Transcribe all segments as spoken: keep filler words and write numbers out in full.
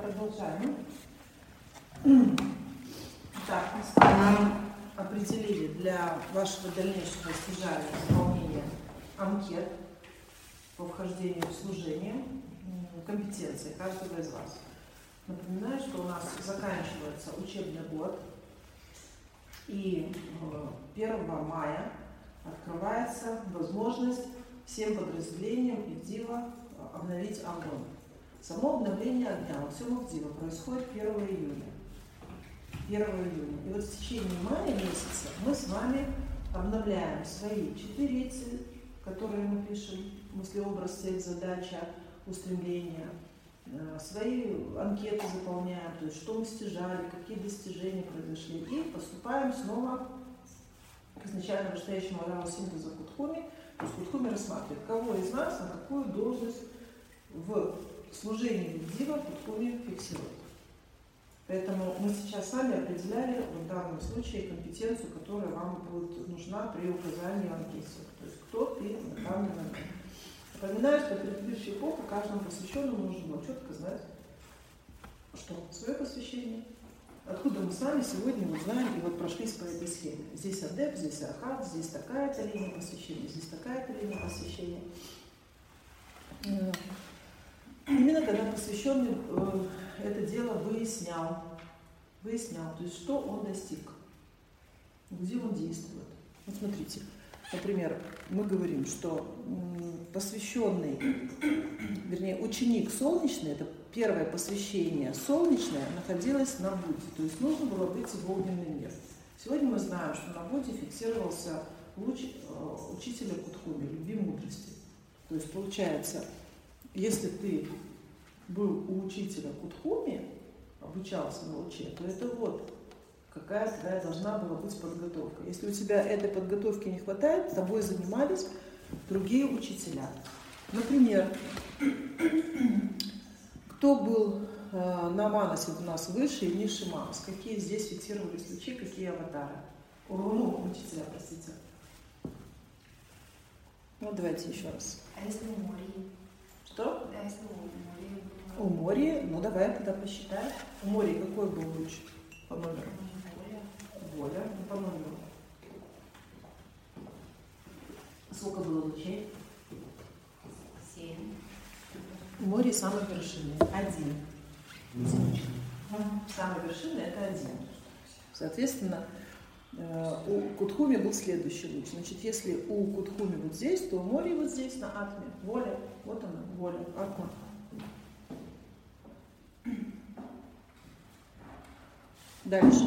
Продолжаем. Так, мы с вами определили для вашего дальнейшего стяжания заполнения анкет по вхождению в служение компетенции каждого из вас. Напоминаю, что у нас заканчивается учебный год, и первого мая открывается возможность всем подразделениям ИВДИВа обновить огонь. Само обновление огня во всем ИВДИВа происходит первого июня. первого июня. И вот в течение мая месяца мы с вами обновляем свои четырицы, которые мы пишем, мыслеобраз, цель, задача, устремления, свои анкеты заполняем, то есть что мы стяжали, какие достижения произошли, и поступаем снова к изначально вышестоящему оралу синтеза Кутхуми. То есть Кутхуми рассматривает, кого из нас на какую должность в служении ИВДИВа Кутхуми фиксирует. Поэтому мы сейчас с вами определяли в данном случае компетенцию, которая вам будет нужна при указании анкете. То есть кто ты на данный момент. Напоминаю, что предыдущий эпоху каждому посвященному нужно было четко знать, что свое посвящение, откуда мы с вами сегодня узнаем и вот прошлись по этой схеме. Здесь адепт, здесь архат, здесь такая-то линия посвящения, здесь такая-то линия посвящения. Именно когда посвященный э, это дело выяснял, выяснял, то есть что он достиг, где он действует. Вот смотрите, например, мы говорим, что посвященный, вернее, ученик солнечный, это первое посвящение солнечное, находилось на Будде, то есть нужно было выйти в огненный мир. Сегодня мы знаем, что на Будде фиксировался луч э, учителя Кутхуми, любви мудрости. То есть получается, если ты был у учителя Кутхуми, обучался на луче, то это вот какая твоя должна была быть подготовка. Если у тебя этой подготовки не хватает, тобой занимались другие учителя. Например, кто был э, на Манасе у нас выше и ниже Манас? Какие здесь фиксировались лучи, какие аватары? О, ну, учителя, простите. Ну, давайте еще раз. А если у моря? Что? Да, если у моря. У моря, ну давай тогда посчитаем. У моря какой был луч по номеру? Воля. Воля, ну по номеру. Сколько было лучей? Семь. У моря самой вершины один. Самая вершина это один. Соответственно, у Кутхуми был следующий луч. Значит, если у Кутхуми вот здесь, то у моря вот здесь на атме. Воля, вот она, воля, атма. Дальше.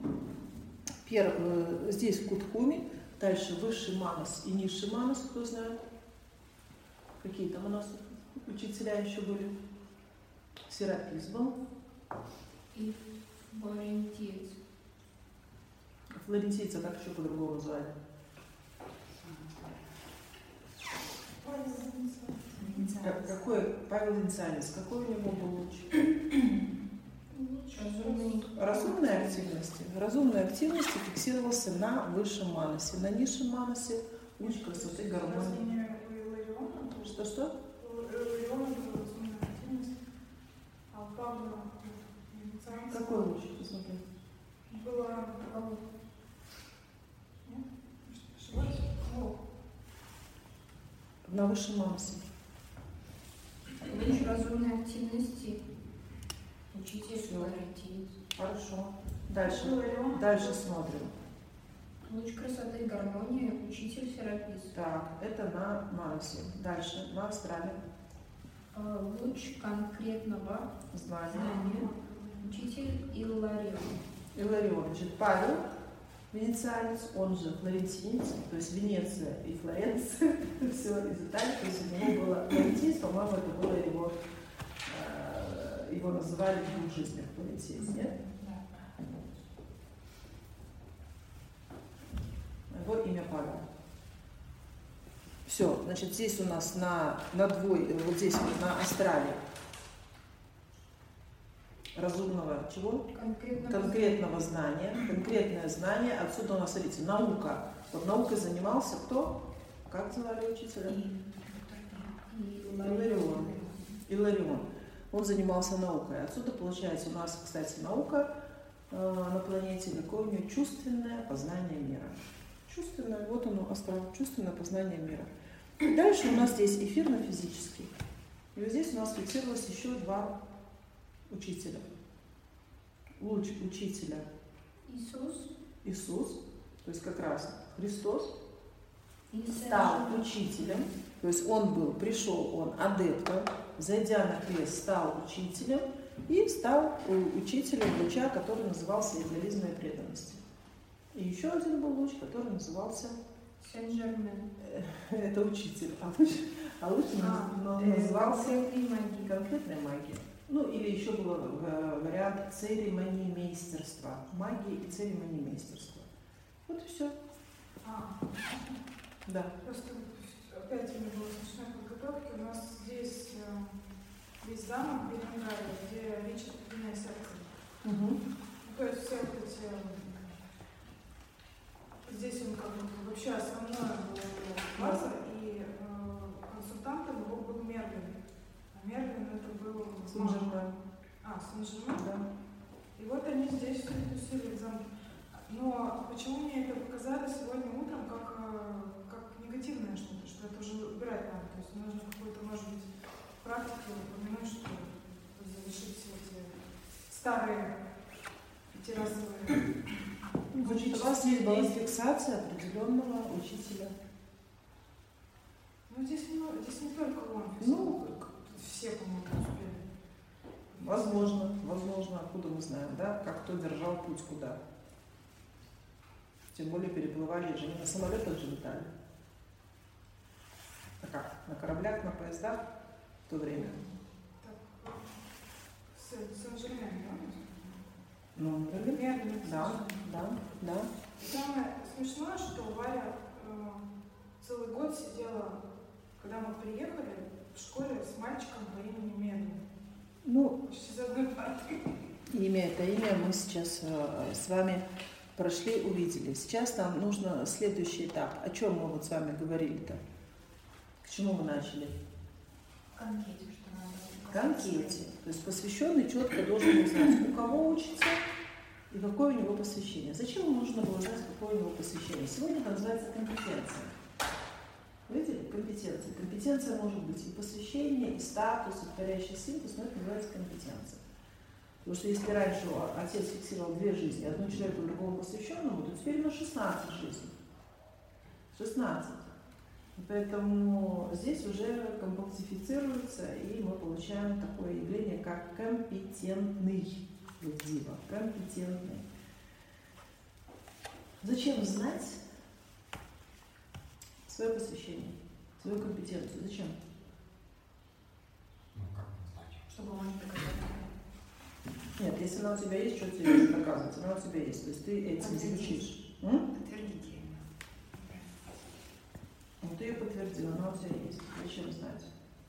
Первый, здесь Кутхуми, дальше высший Манас и низший Манас, кто знает? Какие там у нас учителя еще были? Серапис был. И флорентиец. Флорентийца как еще по-другому называли? Как, какой Павел Венцианец, какой у него был луч? Разумный. Разумной активности. Разумной активности фиксировался на высшем Манасе. На низшем Манасе луч красоты, гармонии. Что-что? Какой луч? Посмотри. На высшем Манасе. Луч разумной активности. Учитель флорентиец. Хорошо. Дальше. Дальше смотрим. Луч красоты и гармонии. Учитель Серапис. Так, это на Манасе. Дальше. На астрале. Луч конкретного Знания. знания. Учитель Илларион. Илларион. Значит, Павел Венецианец, он же флорентиец, то есть Венеция и Флоренция, все из Италии, то есть у него было флорентиец, по-моему, это было его, э, его называли в двух жизнях флорентиец, нет? Его имя Павел. Все, значит, здесь у нас на, на двой, вот здесь вот на астрале разумного чего? Конкретного, Конкретного знания. Конкретное знание. Отсюда у нас, смотрите, наука. Вот наукой занимался кто? Как звали учителя? И... Илларион. Илларион. он занимался наукой. Отсюда получается у нас, кстати, наука э, на планете, какое у нее чувственное познание мира. Чувственное, вот оно, астрал, чувственное познание мира. И дальше у нас здесь эфирно-физический. И вот здесь у нас фиксировалось еще два учителя. Луч учителя Иисус. Иисус, то есть как раз Христос, И стал учителем, то есть он был, пришел он адептом, зайдя на крест, стал учителем и стал учителем луча, который назывался идеализм и преданность. И еще один был луч, который назывался Сен-Жермен. это учитель, а луч, а луч а, назывался конкретная магия. Ну, или еще был вариант церемониймейстерства. Магии и церемониймейстерства. Вот и все. А, да. Просто опять у меня была смешная подготовка. У нас здесь э, есть замок Беренгария, где лечат львиное сердце. Угу. Ну, то есть все вот эти... Здесь он как бы вообще основное было база, и э, консультантом его был Мерлин. А Мерлин это был... Сен-Жермен. А, Сен-Жермен? Да. И вот они здесь все тусили в замке. Но почему мне это показали сегодня утром как, как негативное что-то, что это уже убирать надо. То есть нужно какую-то, может быть, практику упомянуть, что завершить все эти старые террасовые. Значит, у вас есть была фиксация определенного учителя. Ну здесь не, здесь не только он, ну, все, по-моему, успели. Возможно, возможно, откуда мы знаем, да, как кто держал путь куда. Тем более переплывали же, не на самолетах же летали. А как? На кораблях, на поездах в то время? Так, Сен-Жермен, да? Ну, например, да, да, да. Самое смешное, что Варя э, целый год сидела, когда мы приехали, в школе с мальчиком по имени Мерлин. Ну, почти за одной партой. Имя это имя мы сейчас э, с вами прошли, увидели. Сейчас нам нужно следующий этап. О чем мы вот с вами говорили-то? К чему мы начали? Конкете, что надо. Конкете. То есть посвященный четко должен узнать, у кого учится и какое у него посвящение. Зачем ему нужно было знать, какое у него посвящение? Сегодня это называется компетенция. Видите? Компетенция. Компетенция может быть и посвящение, и статус, и творящий синтез, но это называется компетенция. Потому что если раньше отец фиксировал две жизни, одну человеку, другому посвященному, то теперь у нас шестнадцать жизней. шестнадцать. Поэтому здесь уже компактифицируется, и мы получаем такое явление, как компетентный. Вот диво, компетентный. Зачем знать свое посвящение, свою компетенцию? Зачем? Ну, как знать? Чтобы он не доказал. Нет, если она у тебя есть, что тебе нужно доказывать? Она у тебя есть, то есть ты этим звучишь. Подтвердите ее. Ну, ты ее подтвердила, она у тебя есть. Зачем знать?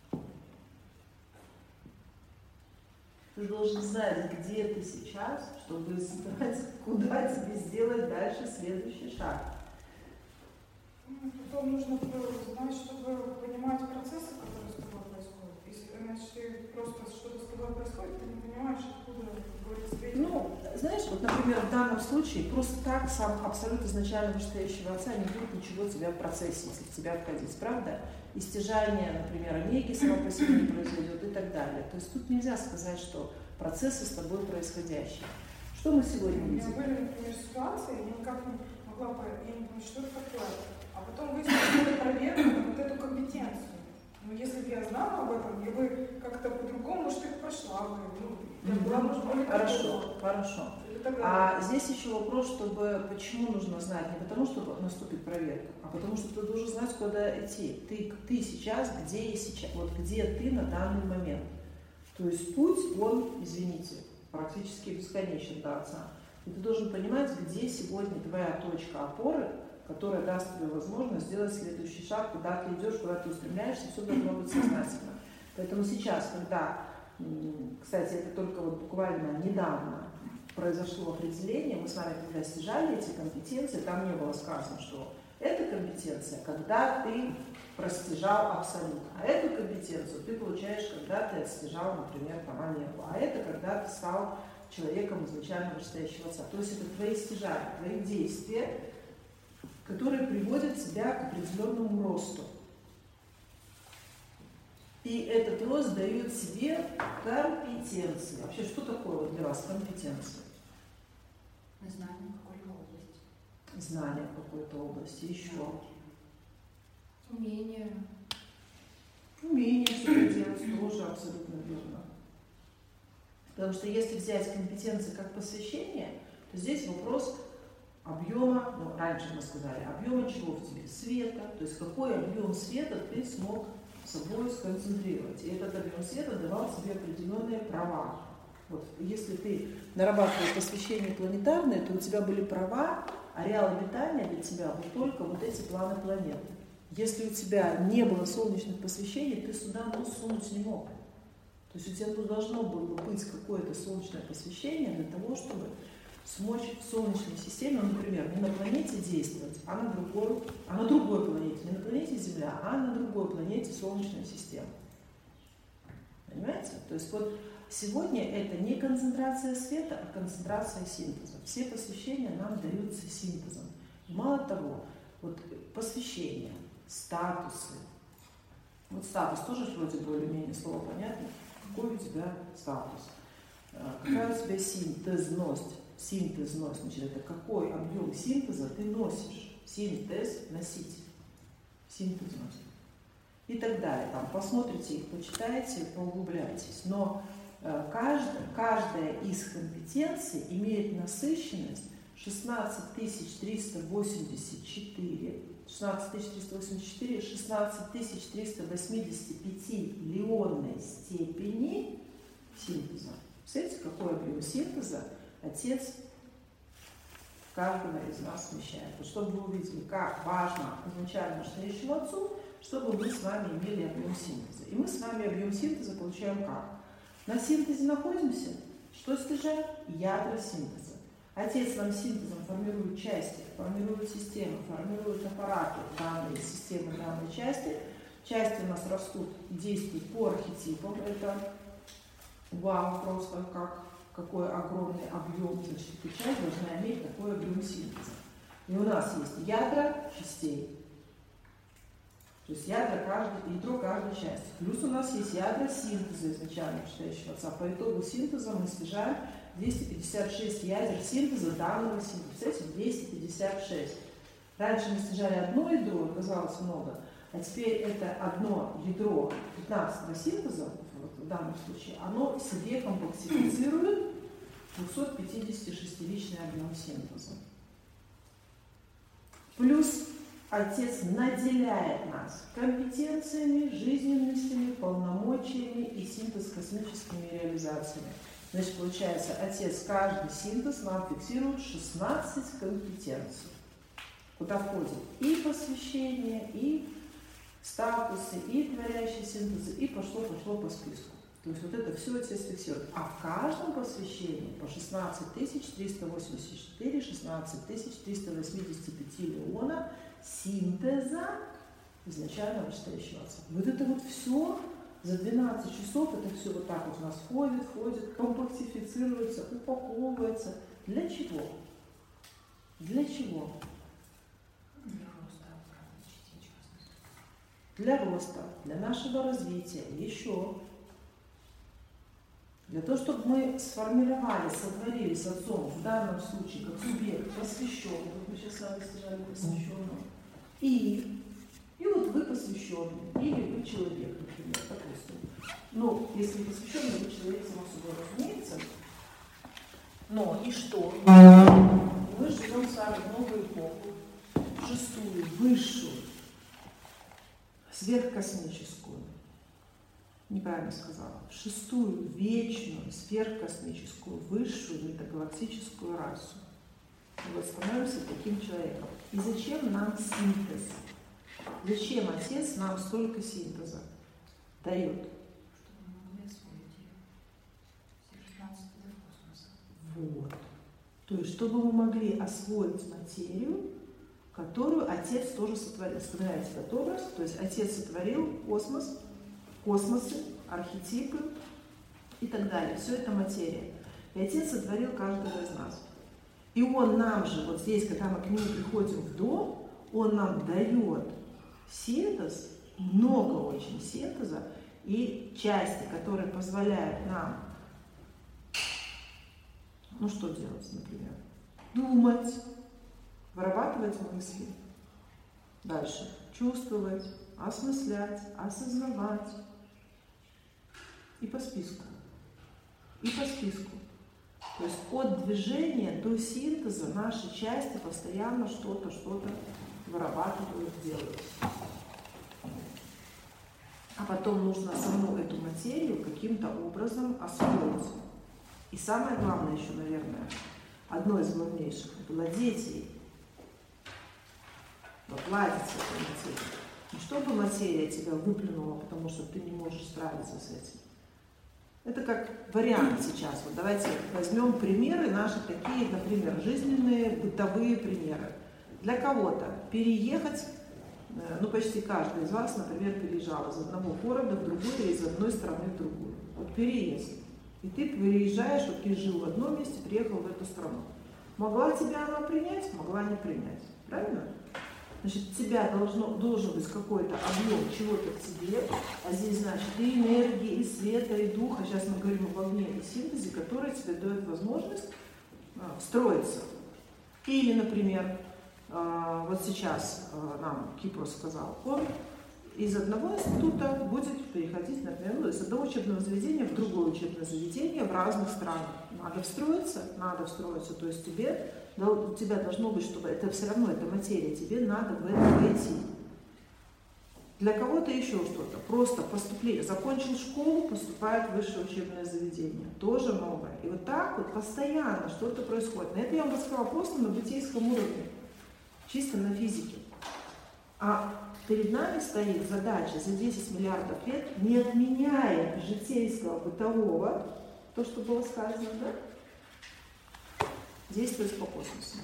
Ты должен знать, где ты сейчас, чтобы знать, куда тебе сделать дальше следующий шаг. Ну, потом нужно знать, чтобы понимать процессы, которые с тобой происходят. Если, иначе ты просто что-то с тобой происходит, ты не понимаешь, откуда какой-то свет. Ну, знаешь, вот, например, в данном случае просто так сам абсолют изначально вышестоящего отца не будет ничего тебя в процессе, если в тебя отходить, правда? Истяжание, например, омеги само по себе не произойдет и так далее. То есть тут нельзя сказать, что процессы с тобой происходящие. Что мы сегодня У меня видим? были, например, ситуации, я никак не могла понять, я не понимаю, что это такое. А потом выяснилось, что это проверка на вот эту компетенцию. Но если бы я знала об этом, я бы как-то по-другому, может, их прошла бы. Ну, я была, может, более Хорошо, хорошо. Тогда... А здесь еще вопрос, чтобы почему нужно знать, не потому, что наступит проверка, а потому что ты должен знать, куда идти. Ты, ты сейчас, где и сейчас, вот где ты на данный момент. То есть путь, он, извините, практически бесконечен до отца. И ты должен понимать, где сегодня твоя точка опоры, которая даст тебе возможность сделать следующий шаг, куда ты идешь, куда ты устремляешься, все должно быть сознательно. Поэтому сейчас, когда, кстати, это только вот буквально недавно произошло определение, мы с вами когда стяжали эти компетенции, там не было сказано, что Это компетенция, когда ты простижал абсолют. А эту компетенцию ты получаешь, когда ты отстижал, например, там, Онегу. А это когда ты стал человеком изначально вышестоящего отца. То есть это твои стяжания, твои действия, которые приводят тебя к определенному росту. И этот рост дает себе компетенции. Вообще, что такое для вас компетенция? Знание какой-то области. Знание в какой-то области. Еще. Умение. Умение что-то делать тоже абсолютно верно. Потому что если взять компетенции как посвящение, то здесь вопрос объема, ну, раньше мы сказали, объема чего в тебе? Света. То есть какой объем света ты смог собой сконцентрировать. И этот объем света давал себе определенные права. Вот, если ты нарабатывал посвящение планетарное, то у тебя были права, ареал обитания для тебя вот только вот эти планы планеты. Если у тебя не было солнечных посвящений, ты сюда нос сунуть не мог. То есть у тебя тут должно было быть какое-то солнечное посвящение для того, чтобы смочь в Солнечной системе, ну, например, не на планете действовать, а на другой, а на другой планете, не на планете Земля, а на другой планете Солнечная система. Понимаете? То есть вот сегодня это не концентрация света, а концентрация синтеза. Все посвящения нам даются синтезом. И мало того, вот посвящения, статусы. Вот статус тоже вроде более-менее слово понятно. Какой у тебя статус? Какая у тебя синтезность? Синтезность, значит, это какой объем синтеза ты носишь? Синтез, носитель. Синтезность. И так далее. Там посмотрите их, почитайте, поуглубляйтесь. Но э, каждая, каждая из компетенций имеет насыщенность шестнадцать тысяч триста восемьдесят четыре, шестнадцать тысяч триста восемьдесят четыре, шестнадцать тысяч триста восемьдесят пять леонной степени синтеза. Представляете, какой объем синтеза Отец каждого из нас смещает. Вот чтобы вы увидели, как важно изначально вышестоящему Отцу, чтобы мы с вами имели объем синтеза. И мы с вами объем синтеза получаем как? На синтезе находимся. Что стяжаем? Ядра синтеза. Отец нам синтезом формирует части, формирует системы, формирует аппараты данной системы, данной части. Части у нас растут и действуют по архетипам. Это вау, просто как какой огромный объем, значит, эта часть должна иметь такой объем синтеза. И у нас есть ядра частей. То есть ядра каждой, ядро каждой части. Плюс у нас есть ядра синтеза изначально вышестоящего Отца. По итогу синтеза мы стяжаем двести пятьдесят шесть ядер синтеза данного синтеза. Представляете, двести пятьдесят шесть. Раньше мы стяжали одно ядро, оказалось много, а теперь это одно ядро пятнадцатого синтеза, вот в данном случае, оно в себе компактифицирует двухсотпятидесятишестиличный объем синтеза. Плюс Отец наделяет нас компетенциями, жизненностями, полномочиями и синтез космическими реализациями. Значит, получается, Отец каждый синтез нам фиксирует шестнадцать компетенций, куда входит и посвящение, и статусы, и творящие синтезы, и пошло-пошло по списку. То есть вот это все Отец фиксирует. А в каждом посвящении по шестнадцать тысяч триста восемьдесят четыре, шестнадцать тысяч триста восемьдесят пять леона синтеза изначально вышестоящего Отца. Вот это вот все за двенадцать часов, это все вот так вот у нас входит, входит, компактифицируется, упаковывается. Для чего? Для чего? Для роста, для нашего развития, еще. Для того, чтобы мы сформировали, сотворили с Отцом, в данном случае, как субъект посвященный, вот мы сейчас с вами стяжали посвященного, и, и вот вы посвященный, или вы человек, например, допустим. Ну, если посвященный, вы человек, само собой разумеется, но и что? Мы живем с вами в новую эпоху, шестую, высшую, сверхкосмическую, неправильно сказала, шестую, вечную, сверхкосмическую, высшую метагалактическую расу. И вот становимся таким человеком. И зачем нам синтез? Зачем Отец нам столько синтеза дает? Чтобы мы могли освоить ее. Все шестнадцать видов космоса. Вот. То есть, чтобы мы могли освоить материю, которую Отец тоже сотворил. Вспоминайте этот образ, то есть Отец сотворил космос, космосы, архетипы и так далее. Все это материя. И Отец сотворил каждого из нас. И Он нам же, вот здесь, когда мы к Нему приходим в дом, Он нам дает синтез, много очень синтеза и части, которые позволяют нам, ну что делать, например, думать, вырабатывать мысли, дальше чувствовать, осмыслять, осознавать и по списку, и по списку. То есть от движения до синтеза наши части постоянно что-то, что-то вырабатывают, делают. А потом нужно саму эту материю каким-то образом освоить. И самое главное еще, наверное, одно из главнейших – владеть ей. Владеть этой материей. Не чтобы материя тебя выплюнула, потому что ты не можешь справиться с этим. Это как вариант сейчас. Вот давайте возьмем примеры наши такие, например, жизненные, бытовые примеры. Для кого-то переехать, ну почти каждый из вас, например, переезжал из одного города в другой или из одной страны в другую. Вот переезд. И ты переезжаешь, вот ты жил в одном месте, приехал в эту страну. Могла тебя она принять, могла не принять. Правильно? Значит, у тебя должно, должен быть какой-то объем чего-то к тебе, а здесь, значит, и энергии, и света, и духа, сейчас мы говорим об огне и синтезе, который тебе дает возможность а, встроиться. Или, например, а, вот сейчас а, нам Кипрос сказал, он из одного института будет переходить, например, ну, из одного учебного заведения в другое учебное заведение в разных странах. Надо встроиться, надо встроиться, то есть тебе... у тебя должно быть, чтобы это все равно, это материя, тебе надо в это войти. Для кого-то еще что-то. Просто поступление. Закончил школу, поступает в высшее учебное заведение. Тоже новое. И вот так вот постоянно что-то происходит. На это я вам рассказала просто на бытийском уровне. Чисто на физике. А перед нами стоит задача за десять миллиардов лет, не отменяя житейского, бытового, то, что было сказано, да? Действовать по космосу.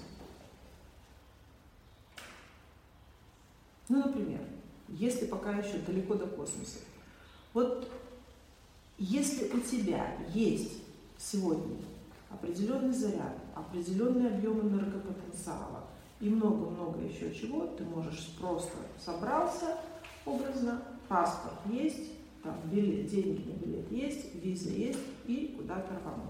Ну, например, если пока еще далеко до космоса. Вот если у тебя есть сегодня определенный заряд, определенный объем энергопотенциала и много-много еще чего, ты можешь просто собрался образно, паспорт есть, там билет, деньги на билет есть, виза есть и куда-то рванул.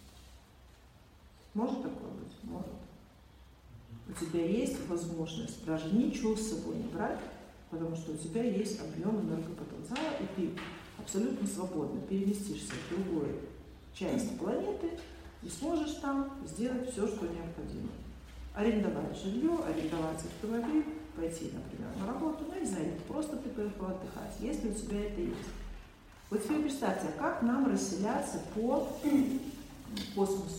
Может такое быть? Может. У тебя есть возможность даже ничего с собой не брать, потому что у тебя есть объем энергопотенциала, и ты абсолютно свободно переместишься в другую часть планеты и сможешь там сделать все, что необходимо. Арендовать жилье, арендовать автомобиль, пойти, например, на работу, ну, не знаю, просто ты поехал отдыхать, если у тебя это есть. Вот теперь представьте, а как нам расселяться по космосу?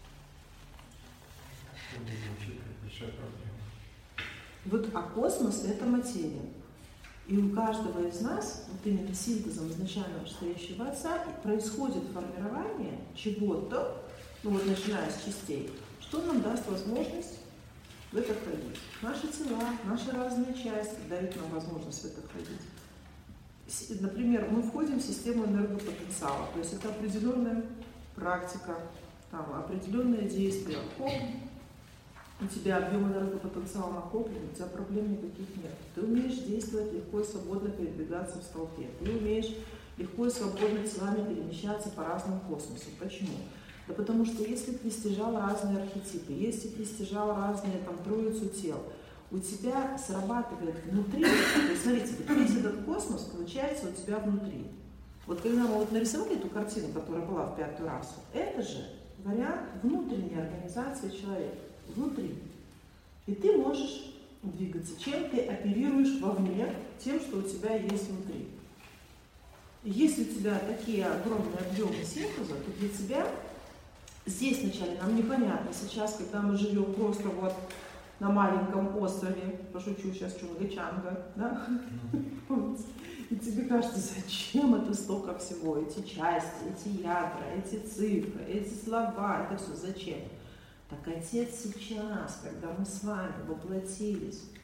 Вот, а космос – это материя. И у каждого из нас, вот именно синтезом изначально стоящего Отца, происходит формирование чего-то, ну вот начиная с частей, что нам даст возможность в это входить. Наши тела, наши разные части дают нам возможность в это входить. Например, мы входим в систему энергопотенциала, то есть это определенная практика, там, определенные действия. Хоп, у тебя объем энергопотенциала накоплен, у тебя проблем никаких нет. Ты умеешь действовать легко и свободно передвигаться в столпе. Ты умеешь легко и свободно телами перемещаться по разным космосам. Почему? Да потому что если ты стяжал разные архетипы, если ты стяжал разные там троицу тел, у тебя срабатывает внутри, то есть смотрите, весь этот космос получается у тебя внутри. Вот когда мы вот нарисовали эту картину, которая была в пятую расу, это же вариант внутренней организации человека. Внутри. И ты можешь двигаться. Чем ты оперируешь вовне? Тем, что у тебя есть внутри. И если у тебя такие огромные объемы синтеза, то для тебя здесь вначале нам непонятно. Сейчас, когда мы живем просто вот на маленьком острове, пошучу сейчас, Чунгачанга, да? И тебе кажется, зачем это столько всего? Эти части, эти ядра, эти цифры, эти слова, это все зачем? Так Отец сейчас, когда мы с вами воплотились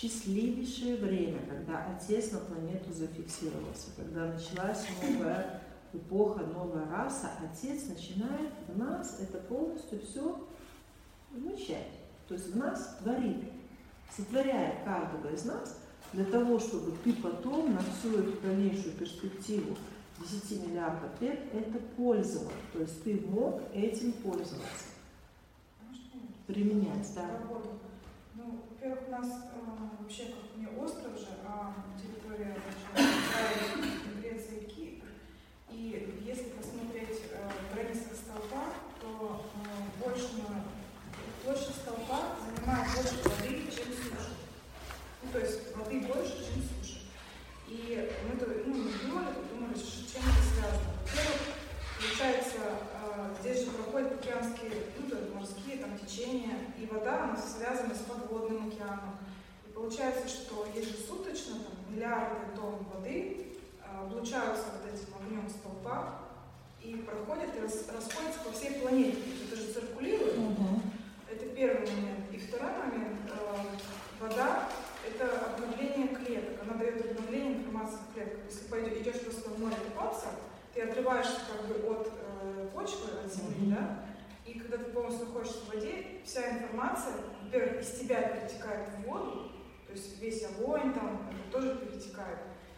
счастливейшее время, когда Отец на планету зафиксировался, когда началась новая эпоха, новая раса, Отец начинает в нас это полностью все вмещать. То есть в нас творит, сотворяет каждого из нас для того, чтобы ты потом на всю эту дальнейшую перспективу десяти миллиардов лет это пользовал. То есть ты мог этим пользоваться. Применять, да. Ну, во-первых, у нас э, вообще как не остров же, а территория Израиля, Греция и Кипр. И если посмотреть э, границы столпа, то э, больше, площадь столпа занимает больше воды, чем суши. Ну, то есть воды больше, чем суши. И мы -то, ну, не думали, думали, чем это связано. Во-первых, получается, э, здесь же проходят океанские, ну, то есть морские там течения, и вода, она связана с подводным океаном. И получается, что ежесуточно там, миллиарды тонн воды э, облучаются вот этим огнем столпа и проходят и рас, расходятся по всей планете. Это же циркулирует. Угу. Это первый момент. И второй момент, э, вода — это обновление клеток. Она дает обновление информации в клетках. Если пойдешь, идешь просто в море купаться, ты отрываешься как бы от э, почвы, от земли, mm-hmm. да, и когда ты полностью находишься в воде, вся информация, во-первых, из тебя перетекает в воду, то есть весь огонь там, это тоже перетекает,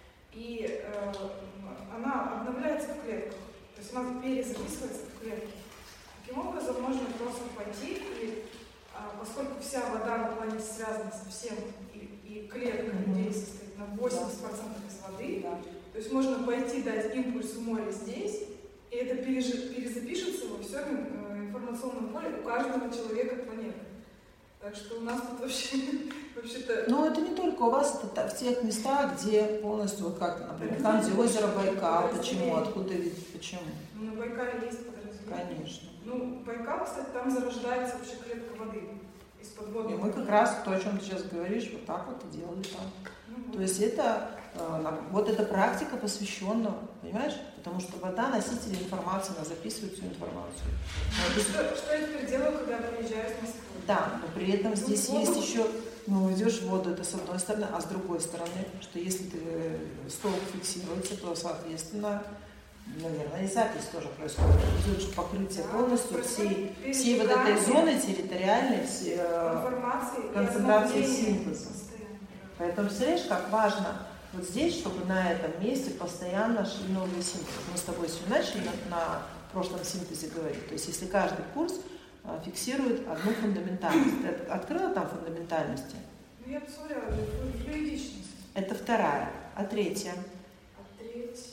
и э, она обновляется в клетках, то есть она перезаписывается в клетке. Таким образом, можно просто пойти, и а, поскольку вся вода на планете связана со всем, и, и клетка mm-hmm. людей состоит на восемьдесят процентов из воды, да. То есть можно пойти дать импульс в море здесь, и это перезапишется во всем информационном поле у каждого человека планеты. Так что у нас тут вообще, вообще-то... Ну, это не только у вас, это в тех местах, где полностью, вот как, например, там, где озеро Байкал, почему, откуда видеть, почему? Ну, на Байкале есть подразделение. Конечно. Ну, Байкал, кстати, там зарождается вообще клетка воды из-под воды. И мы как раз, то, о чем ты сейчас говоришь, вот так вот и делали там. То есть это, вот эта практика посвященная, понимаешь? Потому что вода — носитель информации, она записывает всю информацию. А что, что я теперь делаю, когда приезжаю с Москвы? Да, но при этом здесь ну, есть еще, ну, идешь в воду, это с одной стороны, а с другой стороны, что если ты столб фиксируется, то, соответственно, наверное, и запись тоже происходит. Идет покрытие да, полностью всей, всей вот этой зоны территориальной, всей, концентрации синтеза. Поэтому, представляешь, как важно вот здесь, чтобы на этом месте постоянно шли новые синтезы. Мы с тобой сегодня начали на, на прошлом синтезе говорить. То есть, если каждый курс а, фиксирует одну фундаментальность. Ты открыла там фундаментальности? Ну, я посмотрела, флюидичность. Это вторая. А третья? А третья...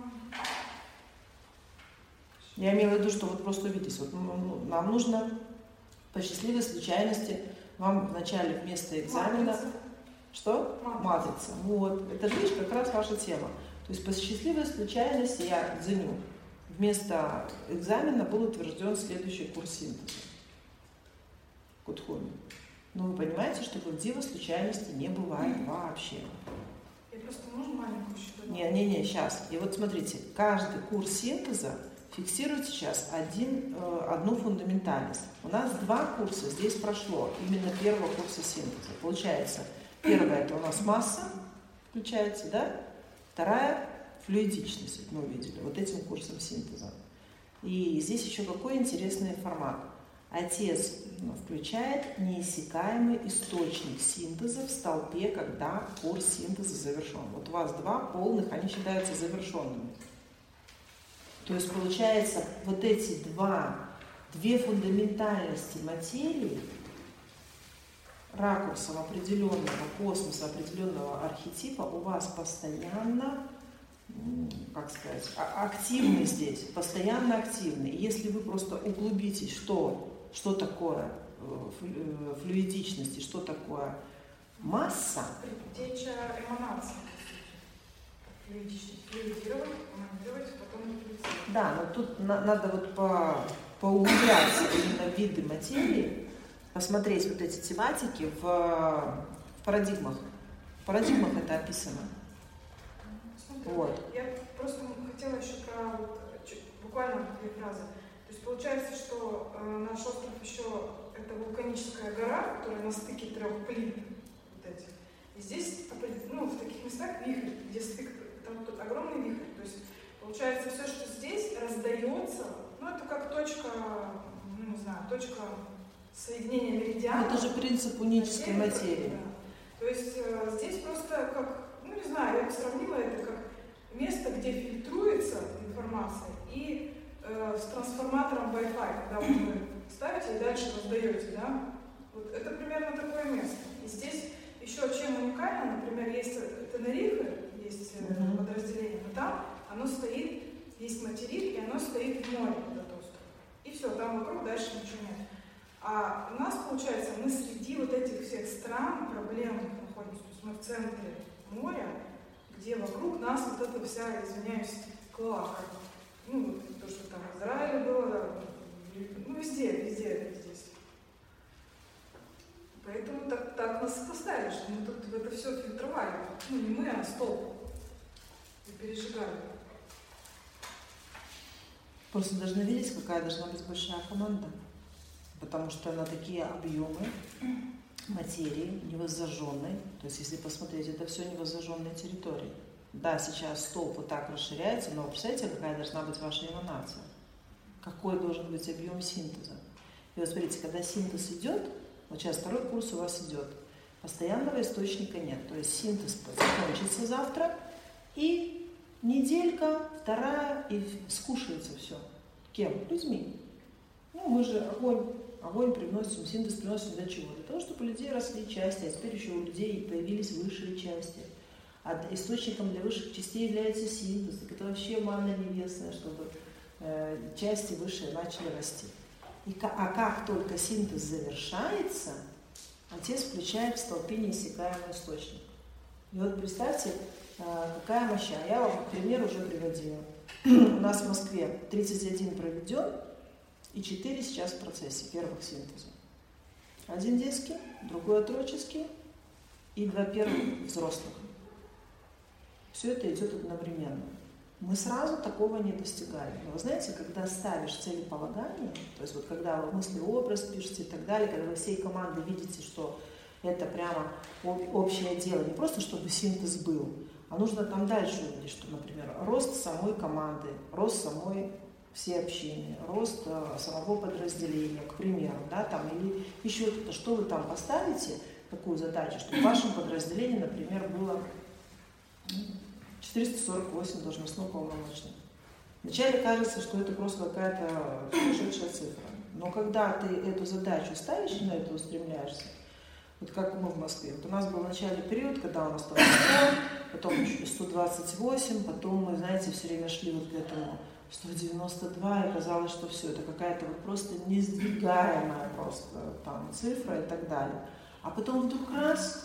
Я имею в виду, что вот просто увидите, вот, ну, нам нужно по счастливой случайности вам вначале вместо экзамена... Матрица. Что? Матрица. Матрица. Вот. Это, видишь, как раз ваша тема. То есть по счастливой случайности я ценю. Вместо экзамена был утвержден следующий курс синтеза. Кутхуми. Но вы понимаете, что в диво случайности не бывает вообще. Я просто можно маленькую еще? Не-не-не, сейчас. И вот смотрите, каждый курс синтеза фиксирует сейчас один, э, одну фундаментальность. У нас два курса здесь прошло, именно первого курса синтеза. Получается, первая — это у нас масса включается, да? Вторая — флюидичность, мы увидели, вот этим курсом синтеза. И здесь еще какой интересный формат. Отец ну, включает неиссякаемый источник синтеза в столпе, когда курс синтеза завершен. Вот у вас два полных, они считаются завершенными. То есть получается, вот эти два, две фундаментальности материи, ракурсом определенного космоса, определенного архетипа у вас постоянно, как сказать, активны здесь, постоянно активны. И если вы просто углубитесь, что, что такое флюидичность и что такое масса. Предтеча эманации. Флюидичность. Флюидировать, эманировать, потом флюидировать. Да, но тут на, надо вот по, поуглубляться именно в виды материи, посмотреть вот эти тематики в, в парадигмах. В парадигмах это описано. Смотри, вот. Я просто хотела еще про вот, буквально две фразы. То есть получается, что э, наш остров еще это вулканическая гора, которая на стыке трех плит вот этих. И здесь, ну, в таких местах вихрь, где стык, там тут огромный вихрь. То есть получается, все, что здесь раздается, ну, это как точка, ну, не знаю, точка соединения меридиана. Это же принцип унической материи. Да. То есть э, здесь просто как, ну, не знаю, я бы сравнила это как место, где фильтруется информация, и э, с трансформатором Wi-Fi, когда вы ставите и дальше раздаете, да, вот это примерно такое место. И здесь еще чем уникально, например, есть Тенерифе, есть mm-hmm. подразделение, но там оно стоит, есть материк, и оно стоит в море этот остров. И все, там вокруг дальше ничего нет. А у нас, получается, мы среди вот этих всех стран проблемных находимся, то есть мы в центре моря, где вокруг нас вот эта вся, извиняюсь, клака. Ну, то, что там в Израиле было, да, ну, везде, везде это здесь. Поэтому так, так нас поставили, что мы тут это все фильтровали. Ну, не мы, а столб. И пережигали. Просто должны видеть, какая должна быть большая команда. Потому что на такие объемы материи невоззажженной, то есть если посмотреть, это все невоззажженные территории. Да, сейчас столб вот так расширяется, но представляете, какая должна быть ваша эманация? Какой должен быть объем синтеза? И вот смотрите, когда синтез идет, вот сейчас второй курс у вас идет, постоянного источника нет. То есть синтез закончится завтра, и неделька, вторая, и скушается все. Кем? Людьми. Ну, мы же огонь, огонь приносим, синтез приносим для чего? Для того, чтобы у людей росли части, а теперь еще у людей появились высшие части. А источником для высших частей является синтез. Так это вообще манна небесная, чтобы э, части высшие начали расти. И, а как только синтез завершается, Отец включает в столпе неиссякаемый источник. И вот представьте, э, какая моща. Я вам пример уже приводила. У нас в Москве тридцать один проведен, и четыре сейчас в процессе первых синтеза. Один детский, другой отроческий и два первых взрослых. Все это идет одновременно. Мы сразу такого не достигаем. Но вы знаете, когда ставишь целеполагание, то есть вот когда вы мыслеобраз пишете и так далее, когда вы всей командой видите, что это прямо общее дело, не просто чтобы синтез был, а нужно там дальше увидеть, что, например, рост самой команды, рост самой всей общины, рост э, самого подразделения, к примеру, да, там, или еще что-то, что вы там поставите, такую задачу, чтобы в вашем подразделении, например, было четыреста сорок восемь должностных полномочных. Вначале кажется, что это просто какая-то сумасшедшая цифра. Но когда ты эту задачу ставишь и на это устремляешься, вот как мы в Москве, вот у нас был начальный период, когда у нас стало сто, потом сто двадцать восемь, потом мы, знаете, все время шли вот к этому сто девяносто два, и казалось, что все, это какая-то вот просто несдвигаемая просто там цифра и так далее. А потом вдруг раз,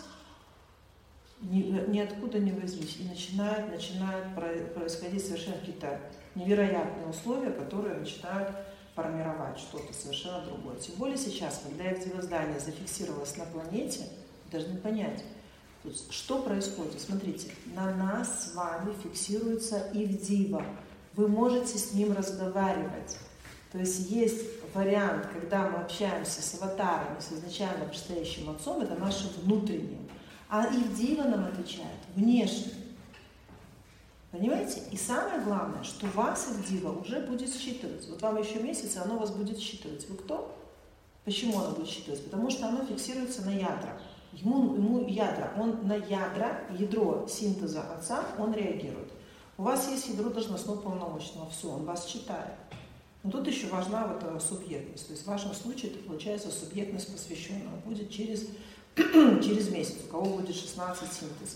ни, ниоткуда не возьмись, и начинает, начинает происходить совершенно какие-то невероятные условия, которые начинают формировать что-то совершенно другое. Тем более сейчас, когда Евдивоздание зафиксировалось на планете, вы должны понять, что происходит. Смотрите, на нас с вами фиксируется Ивдива. Вы можете с ним разговаривать. То есть есть вариант, когда мы общаемся с аватарами, с изначально предстоящим отцом, это наше внутреннее. А Ивдива нам отвечает внешне. Понимаете? И самое главное, что вас Ивдива уже будет считывать. Вот вам еще месяц, и оно вас будет считывать. Вы кто? Почему оно будет считывать? Потому что оно фиксируется на ядра. Ему, ему ядра, он на ядра, ядро синтеза отца, он реагирует. У вас есть ядро должностного полномочного, все, он вас читает. Но тут еще важна вот эта субъектность. То есть в вашем случае это получается субъектность посвященного. Будет через, через месяц, у кого будет шестнадцать синтезов.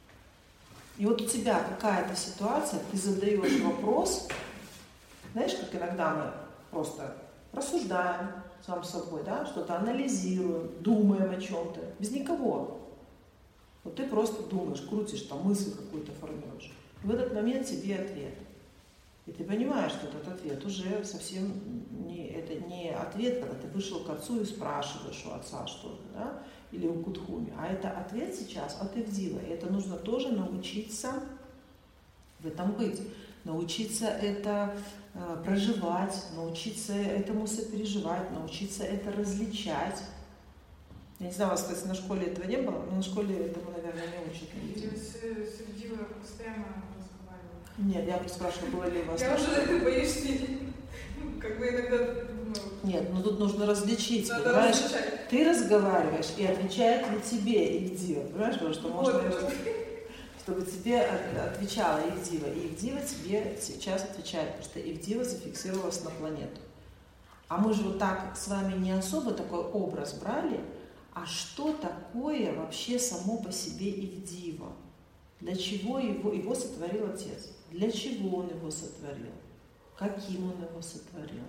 И вот у тебя какая-то ситуация, ты задаешь вопрос, знаешь, как иногда мы просто рассуждаем сам собой, да, что-то анализируем, думаем о чем-то, без никого. Вот ты просто думаешь, крутишь, там мысль какую-то формируешь. И в этот момент тебе ответ. И ты понимаешь, что этот ответ уже совсем не, это не ответ, когда ты вышел к отцу и спрашиваешь у отца что-то, да, или у Кутхуми, а это ответ сейчас от Ивдива. И это нужно тоже научиться в этом быть, научиться это э, проживать, научиться этому сопереживать, научиться это различать. Я не знаю, у вас, кстати, на школе этого не было, но на школе этому, наверное, не учат. Я с, с Ивдивой постоянно разговаривала. Нет, я просто спрашиваю, было ли у вас... Я уже боюсь, как бы иногда... Ну, нет, ну тут нужно различить, надо понимаешь? различать. Ты разговариваешь, и отвечает ли тебе Ивдива, понимаешь, потому что можно... Вот. Чтобы тебе отвечала Ивдива, и Ивдива тебе сейчас отвечает, потому что Ивдива зафиксировалась на планету. А мы же вот так с вами не особо такой образ брали, а что такое вообще само по себе Ивдива? Для чего его, его сотворил Отец? Для чего он его сотворил? Каким он его сотворил?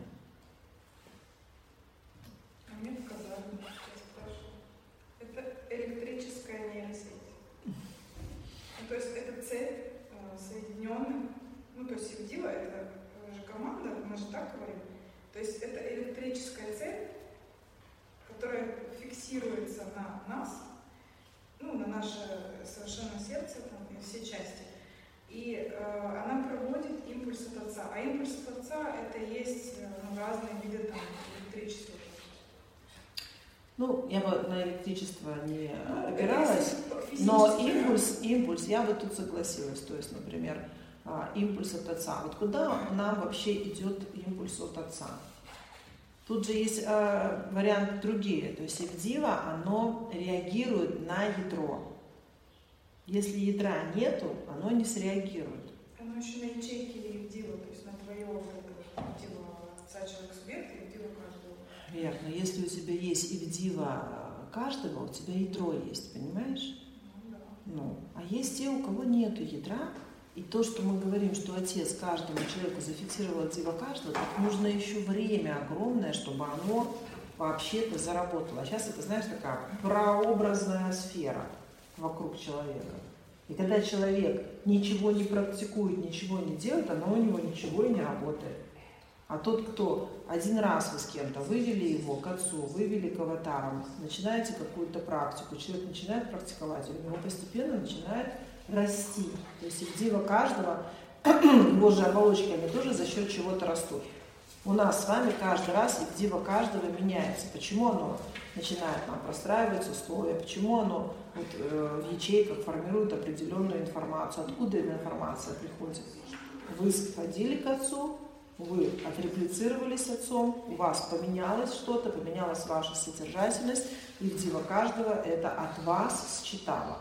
А мне показали, я спрашиваю. Это электрическая нейросеть. Ну, то есть это цепь э, соединенных, ну то есть Ивдива это же команда, мы же так говорим. То есть это электрическая цепь, которая фиксируется на нас, ну, на наше совершенно сердце там, и все части. И э, она проводит импульс от Отца. А импульс от Отца это и есть э, ну, разные виды там, электричества. Ну, я бы на электричество не ну, опиралась, но импульс, импульс, я бы тут согласилась. То есть, например, импульс от Отца. Вот куда нам вообще идет импульс от Отца? Тут же есть э, варианты другие. То есть Ивдива, оно реагирует на ядро. Если ядра нету, оно не среагирует. Оно еще на ячейки Ивдива, то есть на твое вот это Ивдива Отца, человек-субъект и Ивдива каждого. Верно. Если у тебя есть Ивдива каждого, у тебя ядро есть, понимаешь? Ну, да. Ну, а есть те, у кого нету ядра. И то, что мы говорим, что Отец каждому человеку зафиксировал Ивдива каждого, так нужно еще время огромное, чтобы оно вообще-то заработало. А сейчас это, знаешь, такая прообразная сфера вокруг человека. И когда человек ничего не практикует, ничего не делает, оно у него ничего и не работает. А тот, кто один раз вы с кем-то вывели его к Отцу, вывели к аватарам, начинаете какую-то практику, человек начинает практиковать, и у него постепенно начинает расти. То есть Ивдива каждого, его же оболочки, они тоже за счет чего-то растут. У нас с вами каждый раз Ивдива каждого меняется. Почему оно начинает нам простраивать условия, почему оно вот, э, в ячейках формирует определенную информацию, откуда эта информация приходит. Вы сходили к Отцу, вы отреплицировались с Отцом, у вас поменялось что-то, поменялась ваша содержательность, Ивдива каждого это от вас считало.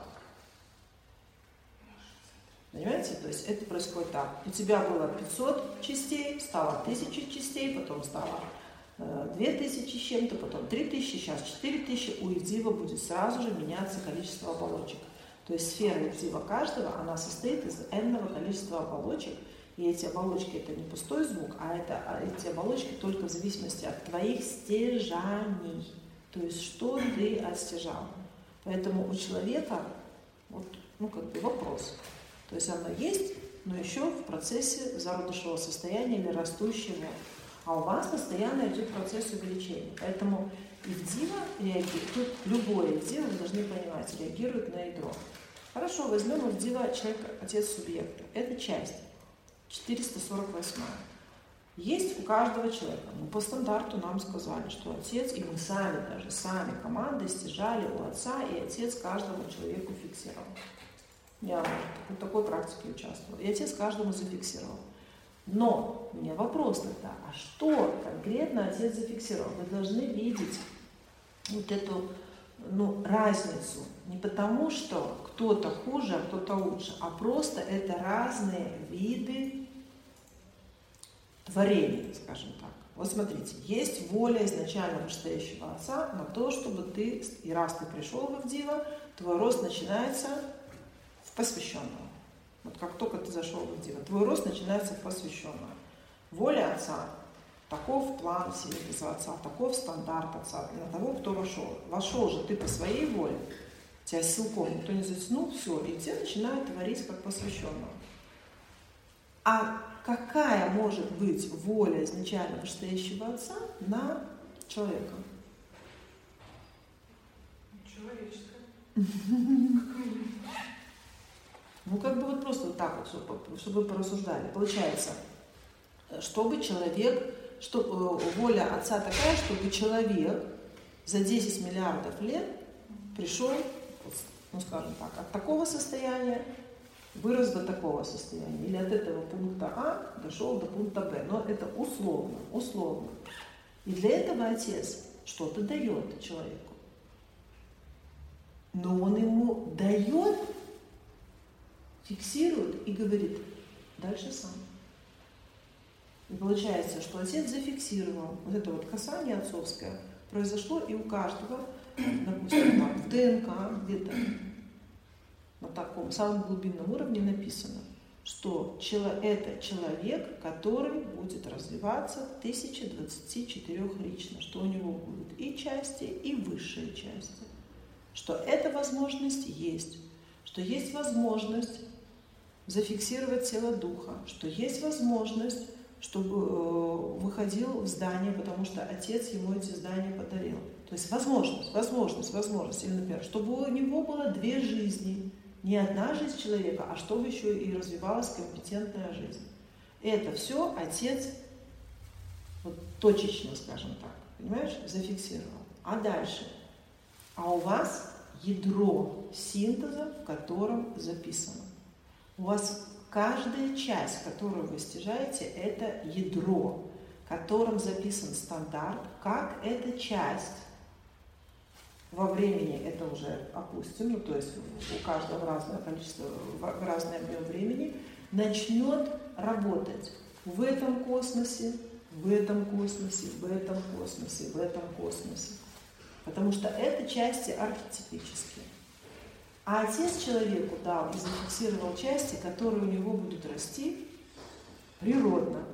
Понимаете? То есть это происходит так. У тебя было пятьсот частей, стало тысяча частей, потом стало э, две тысячи с чем-то, потом три тысячи, сейчас четыре тысячи. У Ивдива будет сразу же меняться количество оболочек. То есть сфера Ивдива каждого, она состоит из энного количества оболочек. И эти оболочки это не пустой звук, а это а эти оболочки только в зависимости от твоих стяжаний. То есть что ты отстяжал. Поэтому у человека вот, ну, как бы вопрос. То есть оно есть, но еще в процессе зародышевого состояния или растущего. А у вас постоянно идет процесс увеличения. Поэтому Ивдива реагирует, любое Ивдива, вы должны понимать, реагирует на ядро. Хорошо, возьмем Ивдива человек, отец субъекта. Это часть. четыреста сорок восьмая. Есть у каждого человека. Ну, по стандарту нам сказали, что отец, и мы сами даже, сами командой стяжали у отца, и отец каждому человеку фиксировал. Я в такой практике участвовала. И отец каждому зафиксировал. Но у меня вопрос тогда, а что конкретно отец зафиксировал? Вы должны видеть вот эту ну, разницу. Не потому, что кто-то хуже, а кто-то лучше, а просто это разные виды творений, скажем так. Вот смотрите, есть воля изначально вышестоящего Отца на то, чтобы ты, и раз ты пришел в Ивдива, твой рост начинается в посвященного. Вот как только ты зашел в Ивдива, твой рост начинается в посвященного. Воля Отца, таков план Вселенского Отца, таков стандарт Отца для того, кто вошел. Вошел же ты по своей воле, тебя силком никто не затянул, все, и тебя начинают творить как посвященного. А какая может быть воля изначально вышестоящего Отца на человека? Человеческая. Ну, как бы вот просто вот так вот, чтобы вы порассуждали. Получается, чтобы человек, чтобы, воля Отца такая, чтобы человек за десять миллиардов лет пришел, ну скажем так, от такого состояния вырос до такого состояния. Или от этого пункта А дошел до пункта Б. Но это условно, условно. И для этого отец что-то дает человеку. Но он ему дает, фиксирует и говорит, дальше сам. И получается, что отец зафиксировал, вот это вот касание отцовское произошло, и у каждого, допустим, там, в ДНК где-то на таком самом глубинном уровне написано, что это человек, который будет развиваться в тысяча двадцати четырёх лично, что у него будут и части, и высшие части, что эта возможность есть, что есть возможность зафиксировать тело духа, что есть возможность, чтобы выходил в здание, потому что отец ему эти здания подарил. То есть возможность, возможность, возможность. Или, например, чтобы у него было две жизни. Не одна жизнь человека, а чтобы еще и развивалась компетентная жизнь. Это все отец вот, точечно, скажем так, понимаешь, зафиксировал. А дальше? А у вас ядро синтеза, в котором записано. У вас каждая часть, которую вы стяжаете, это ядро, в котором записан стандарт, как эта часть во времени, это уже опустим, ну, то есть у каждого разное количество, в разный объем времени, начнет работать в этом космосе, в этом космосе, в этом космосе, в этом космосе. Потому что это части архетипические. А отец человеку дал и зафиксировал части, которые у него будут расти природно.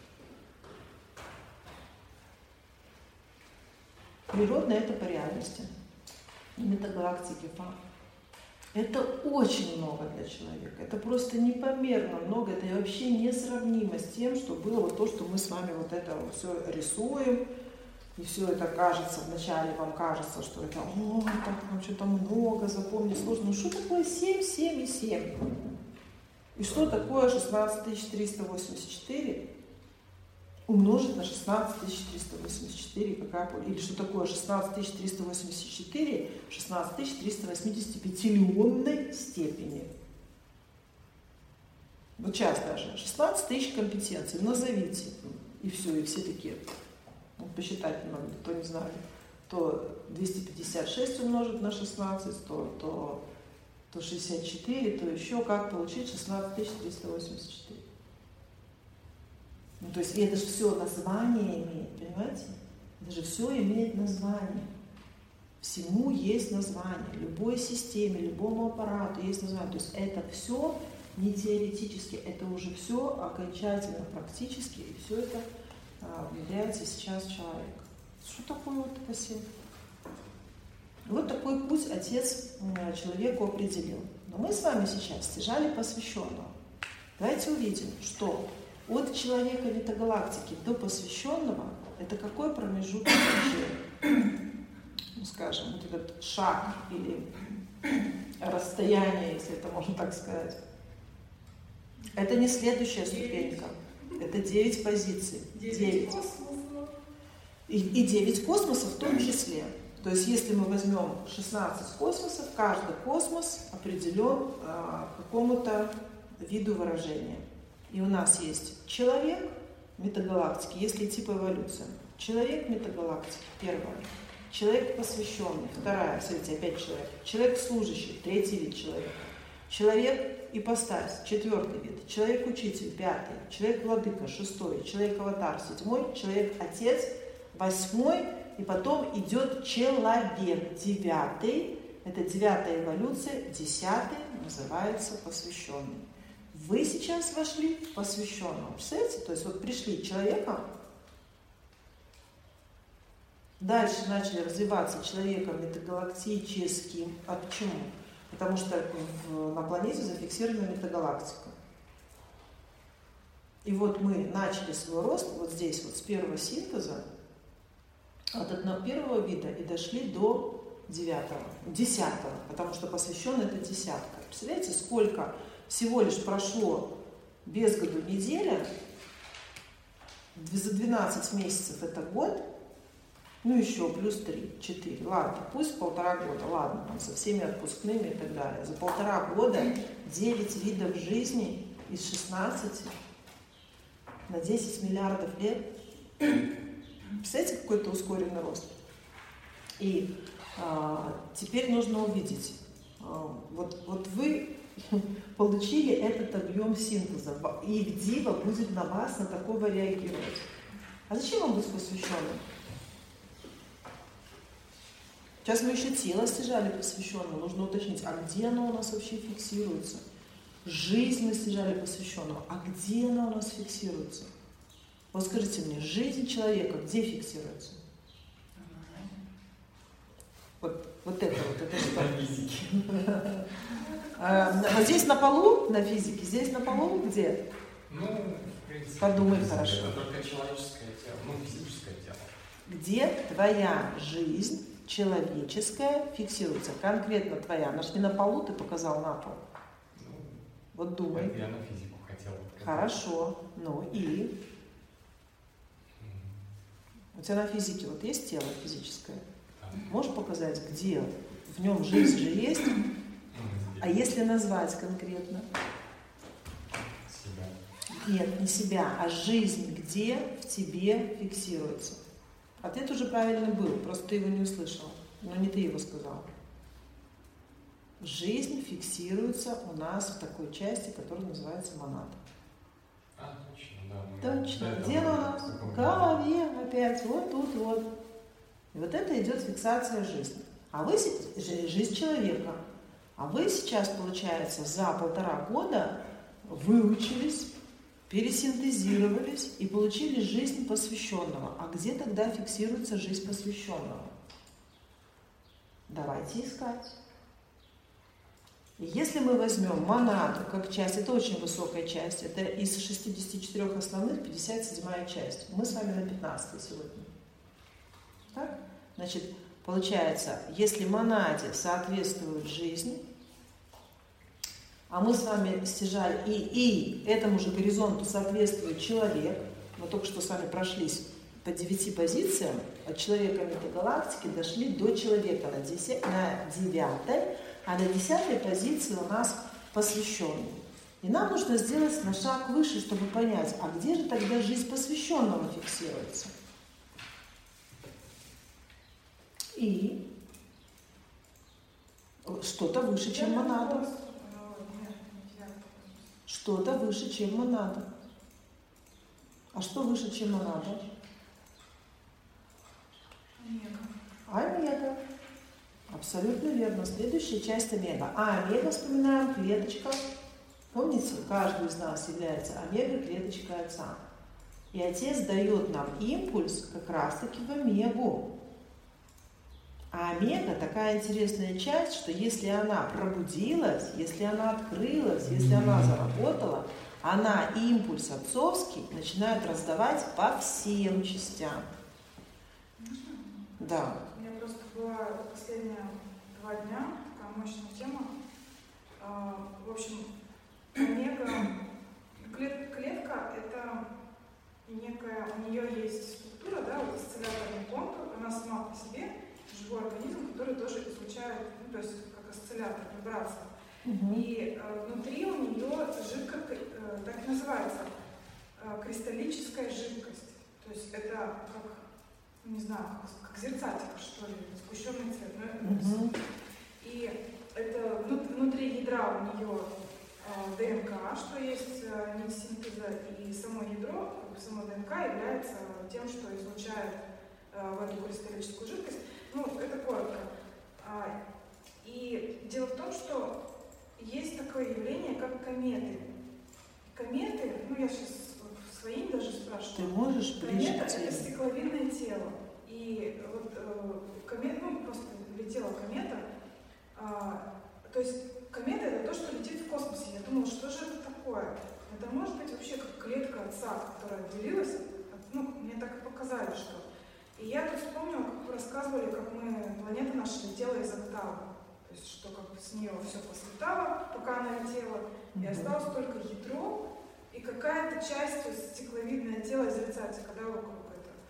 Природно это по реальности. Метагалактики факт. Это очень много для человека. Это просто непомерно много. Это вообще несравнимо с тем, что было вот то, что мы с вами вот это вот все рисуем. И все это кажется, вначале вам кажется, что это, ой, так там что-то много, запомнить сложно. Ну что такое семь, семь и семь? И что такое шестнадцать тысяч триста восемьдесят четыре умножить на шестнадцать тысяч триста восемьдесят четыре? Какая, или что такое шестнадцать тысяч триста восемьдесят четыре в шестнадцать тысяч триста восемьдесят пятиллионной степени? Вот сейчас даже шестнадцать тысяч компетенций, назовите. И все, и все такие. Вот посчитать не надо, кто не знает, то двести пятьдесят шесть умножить на шестнадцать, то, то, то шестьдесят четыре, то еще как получить шестнадцать тысяч триста восемьдесят четыре. Ну, то есть и это же все название имеет, понимаете? Это же все имеет название. Всему есть название. Любой системе, любому аппарату есть название. То есть это все не теоретически, это уже все окончательно практически, и все это внедряется сейчас в человека. Что такое вот кассет? Вот такой путь отец человеку определил. Но мы с вами сейчас стяжали посвященного. Давайте увидим, что от человека метагалактики до посвященного это какой промежуток вообще? Ну, скажем, вот этот шаг или расстояние, если это можно так сказать. Это не следующая ступенька. Это девять позиций. девять. И, и девять космосов в том числе. То есть, если мы возьмем шестнадцать космосов, каждый космос определен а, какому-то виду выражения. И у нас есть человек метагалактики, если идти по эволюции. Человек метагалактики, первое. Человек посвященный, вторая, смотрите, опять человек. Человек служащий, третий вид человека. Человек ипостась, четвертый вид, человек-учитель, пятый, человек-владыка, шестой, человек-аватар, седьмой, человек-отец, восьмой, и потом идет человек, девятый, это девятая эволюция, десятый называется посвященный. Вы сейчас вошли в посвященного, представляете? То есть вот пришли человеком, дальше начали развиваться человеком метагалактическим. А почему? Потому что в, на планете зафиксирована метагалактика. И вот мы начали свой рост вот здесь, вот с первого синтеза, от одного первого вида и дошли до девятого, десятого, потому что посвященный это десятка. Представляете, сколько всего лишь прошло без году неделя, за двенадцать месяцев это год, Ну еще плюс три, четыре. Ладно, пусть полтора года, ладно, там, со всеми отпускными и так далее. За полтора года девять видов жизни из шестнадцати на десять миллиардов лет. Представляете, какой-то ускоренный рост. И а, теперь нужно увидеть, а, вот, вот вы получили этот объем синтеза, и Дива будет на вас на такого реагировать. А зачем вам быть посвященным? Сейчас мы еще тело стяжали посвященного, нужно уточнить, а где оно у нас вообще фиксируется? Жизнь мы стяжали посвященного, а где она у нас фиксируется? Вот скажите мне, жизнь человека где фиксируется? Вот, вот это вот, это что? На физике. Вот здесь на полу, на физике, здесь на полу где? Ну, в принципе, подумай хорошо. Это только человеческое тело, ну, физическое тело. Где твоя жизнь человеческая фиксируется? Конкретно твоя. Она ж не на полу, ты показал на пол. Ну, вот думай. Я на физику хотел. Хорошо. Ну и? У тебя на физике вот есть тело физическое? Да. Можешь показать, где в нем жизнь же есть? А если назвать конкретно? Себя. Нет, не себя, а жизнь где в тебе фиксируется? Ответ уже правильный был, просто ты его не услышал. Но не ты его сказал. Жизнь фиксируется у нас в такой части, которая называется монада. А, точно, да. Точно. Где она у нас? В голове опять. Вот тут вот. И вот это идет фиксация жизни. А вы, жизнь человека. А вы сейчас, получается, за полтора года выучились, пересинтезировались и получили жизнь посвященного. А где тогда фиксируется жизнь посвященного? Давайте искать. Если мы возьмем монаду как часть, это очень высокая часть, это из шестидесяти четырёх основных пятьдесят седьмая часть. Мы с вами на пятнадцатой сегодня. Так? Значит, получается, если монаде соответствует жизнь, а мы с вами стяжали, и, и этому же горизонту соответствует человек, мы только что с вами прошлись по девяти позициям, от человека метагалактики дошли до человека на, десять, на девятой, а на десятой позиции у нас посвященный. И нам нужно сделать на шаг выше, чтобы понять, а где же тогда жизнь посвященного фиксируется? И что-то выше, чем монада. Что-то выше, чем монада. А что выше, чем монада? Омега. Омега. Абсолютно верно. Следующая часть омега. А омега, вспоминаем, клеточка. Помните, каждый из нас является омега-клеточкой Отца. И Отец дает нам импульс как раз-таки в омегу. А омега такая интересная часть, что если она пробудилась, если она открылась, если она заработала, она импульс отцовский начинает раздавать по всем частям. Да. У меня просто была последние два дня такая мощная тема. В общем, омега, клет, клетка – это некая, у нее есть структура, да, вот осцилляторный контур, она сама по себе живой организм, который тоже излучает, ну, то есть как осциллятор, вибрация. Угу. И э, внутри у нее жидкая, э, так и называется, э, кристаллическая жидкость. То есть это как, не знаю, как, как зерцатика, что ли, сгущенный цвет. Угу. И это внутри ядра у нее э, ДНК, что есть э, нить синтеза, и само ядро, как бы само ДНК является тем, что излучает э, в эту кристаллическую жидкость. Ну, это коротко. А, и дело в том, что есть такое явление, как кометы. Кометы, ну я сейчас своим даже спрашиваю. Ты можешь ближе комета к теме? — это стекловидное тело. И вот э, комета, ну просто летела комета. А, то есть комета — это то, что летит в космосе. Я думала, что же это такое? Это может быть вообще как клетка Отца, которая отделилась. Ну, мне так и показали, что. И я тут вспомнила, как вы рассказывали, как мы планеты наши летела из октавы. То есть, что как бы с нее все послетало, пока она летела, mm-hmm. и осталось только ядро и какая-то часть, то есть стекловидное тело зерцатика, да, вокруг этого.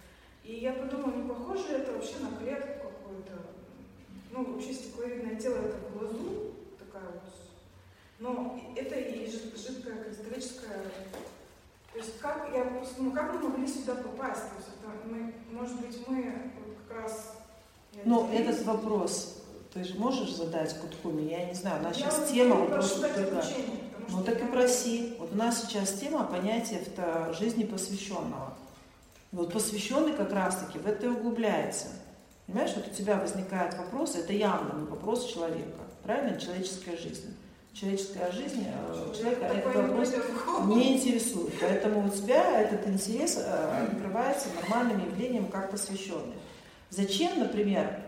И я подумала, не похоже это вообще на клетку какую-то. Ну, вообще стекловидное тело это в глазу, такая вот. Но это и жидкая кристаллическая. То есть как, я, ну, как мы могли сюда попасть? То есть это мы, может быть, мы вот как раз... Ну, этот вопрос ты же можешь задать Куткуме? Я не знаю, у нас я сейчас вот тема вопросов другая. Ну так и проси. Вот у нас сейчас тема понятия в жизни посвященного. Вот посвященный как раз-таки в это и углубляется. Понимаешь, вот у тебя возникает вопрос, это явно не вопрос человека. Правильно? Человеческая жизнь. Человеческая жизнь, человека этот вопрос не интересует. Поэтому у тебя этот интерес открывается нормальным явлением, как посвященный. Зачем, например,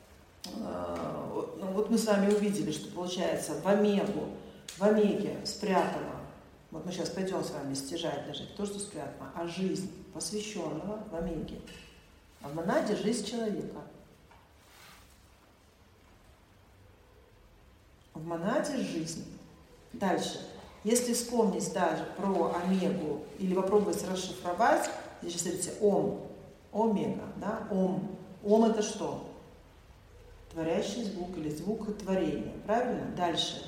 вот мы с вами увидели, что получается в омегу, в омеге спрятано, вот мы сейчас пойдем с вами стяжать даже то, что спрятано, а жизнь посвященного в омеге. А в монаде жизнь человека. В монаде жизнь. Дальше. Если вспомнить даже про омегу или попробовать расшифровать, здесь, смотрите, ом, омега, да, ом. Ом это что? Творящий звук или звук творения. Правильно? Дальше.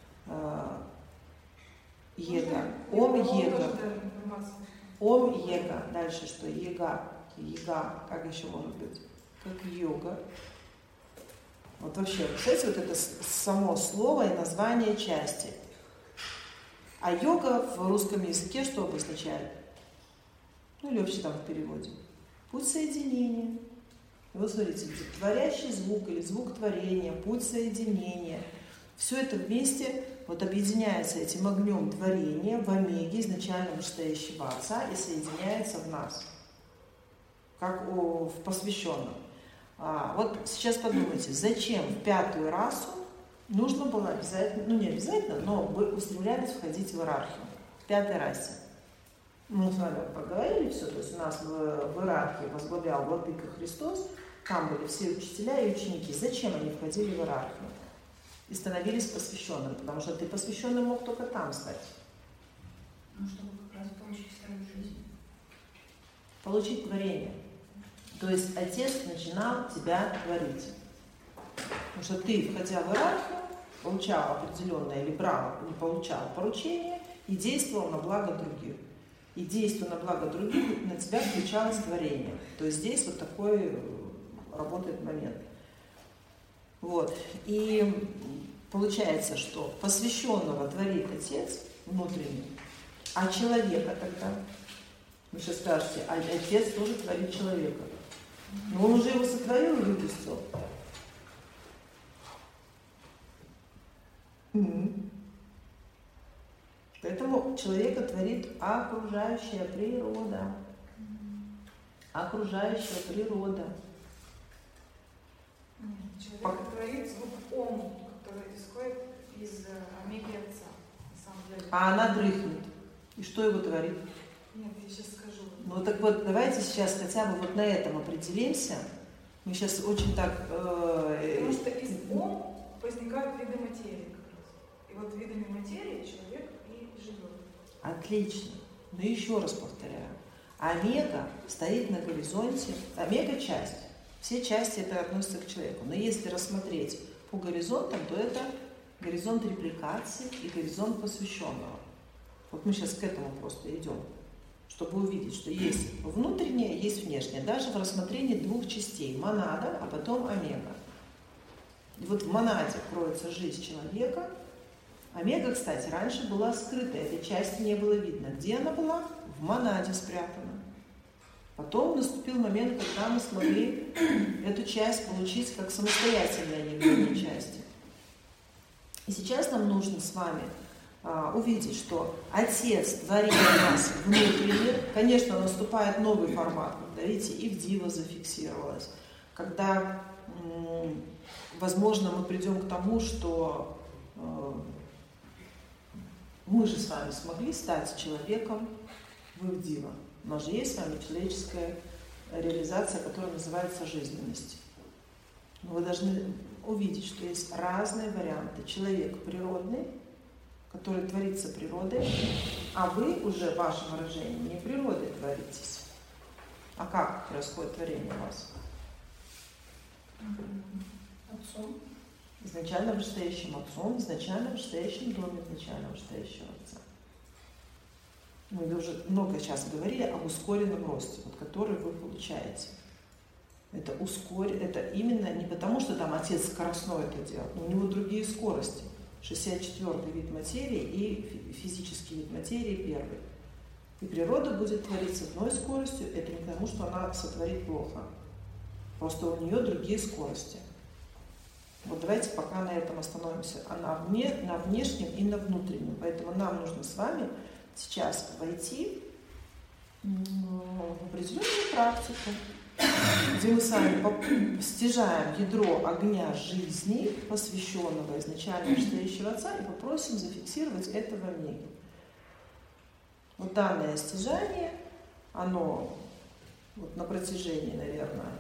Ега. Ом, ега. Ом, ега. Дальше что? Ега. Ега. Как еще может быть? Как йога. Вот вообще, кстати, вот это само слово и название части. А йога в русском языке что обозначает? Ну или вообще там в переводе. Путь соединения. И вот смотрите, творящий звук или звук творения, путь соединения. Все это вместе вот объединяется этим огнем творения в омеге, изначально вышестоящего Отца, и соединяется в нас, как в посвященном. А, вот сейчас подумайте, зачем в пятую расу нужно было обязательно, ну не обязательно, но вы устремлялись входить в иерархию, в пятой расе. Мы с вами поговорили все, то есть у нас в, в иерархии возглавлял Владыка Христос, там были все учителя и ученики. Зачем они входили в иерархию и становились посвященным? Потому что ты посвященным мог только там стать. Ну, чтобы как раз получить вторую жизнь. Получить творение. То есть Отец начинал тебя творить. Потому что ты, входя в иерархию, получал определенное или брал, не получал поручение и действовал на благо других. И действуя на благо других, на тебя включалось творение. То есть здесь вот такой работает момент. Вот. И получается, что посвященного творит Отец внутренний, а человека тогда, вы сейчас скажете, а Отец тоже творит человека. Но он уже его сотворил и выпустил. Mm-hmm. Поэтому человека творит окружающая природа. Окружающая природа. Человек Пок... творит звук ом, который исходит из омеги Отца, на самом деле. А она дрыхнет. И что его творит? Нет, я сейчас скажу. Ну так вот, давайте сейчас хотя бы вот на этом определимся. Мы сейчас очень так... Э... Потому что из ом возникают виды материи как раз. И вот видами материи человек и живет. Отлично. Но еще раз повторяю. Омега стоит на горизонте. Омега часть. Все части это относятся к человеку. Но если рассмотреть по горизонтам, то это горизонт репликации и горизонт посвященного. Вот мы сейчас к этому просто идем, чтобы увидеть, что есть внутреннее, есть внешнее. Даже в рассмотрении двух частей. Монада, а потом омега. И вот в монаде кроется жизнь человека. Омега, кстати, раньше была скрыта, этой части не было видно. Где она была? В монаде спрятана. Потом наступил момент, когда мы смогли эту часть получить как самостоятельное явление части. И сейчас нам нужно с вами а, увидеть, что Отец творит у нас внутренне. Конечно, наступает новый формат, когда, видите, и в Дива зафиксировалось. Когда, м- возможно, мы придем к тому, что э- мы же с вами смогли стать человеком в Ивдива. У нас же есть с вами человеческая реализация, которая называется жизненность. Но вы должны увидеть, что есть разные варианты. Человек природный, который творится природой, а вы уже в вашем выражении не природой творитесь, А как происходит творение у вас? Отцом. Изначально вышестоящим отцом, изначально вышестоящим доме, изначально вышестоящего отца. Мы уже много сейчас говорили об ускоренном росте, вот, который вы получаете. Это ускорь, это именно не потому, что там отец скоростной это делает, но у него другие скорости. шестьдесят четвёртый вид материи и физический вид материи первый. И природа будет творить с одной скоростью, это не потому, что она сотворит плохо. Просто у нее другие скорости. Вот давайте пока на этом остановимся. А на, вне, на внешнем и на внутреннем. Поэтому нам нужно с вами сейчас войти в определенную практику, где мы с вами стяжаем ядро огня жизни, посвященного изначально вышестоящего отца, и попросим зафиксировать это в омеге. Вот данное стяжание, оно вот на протяжении, наверное,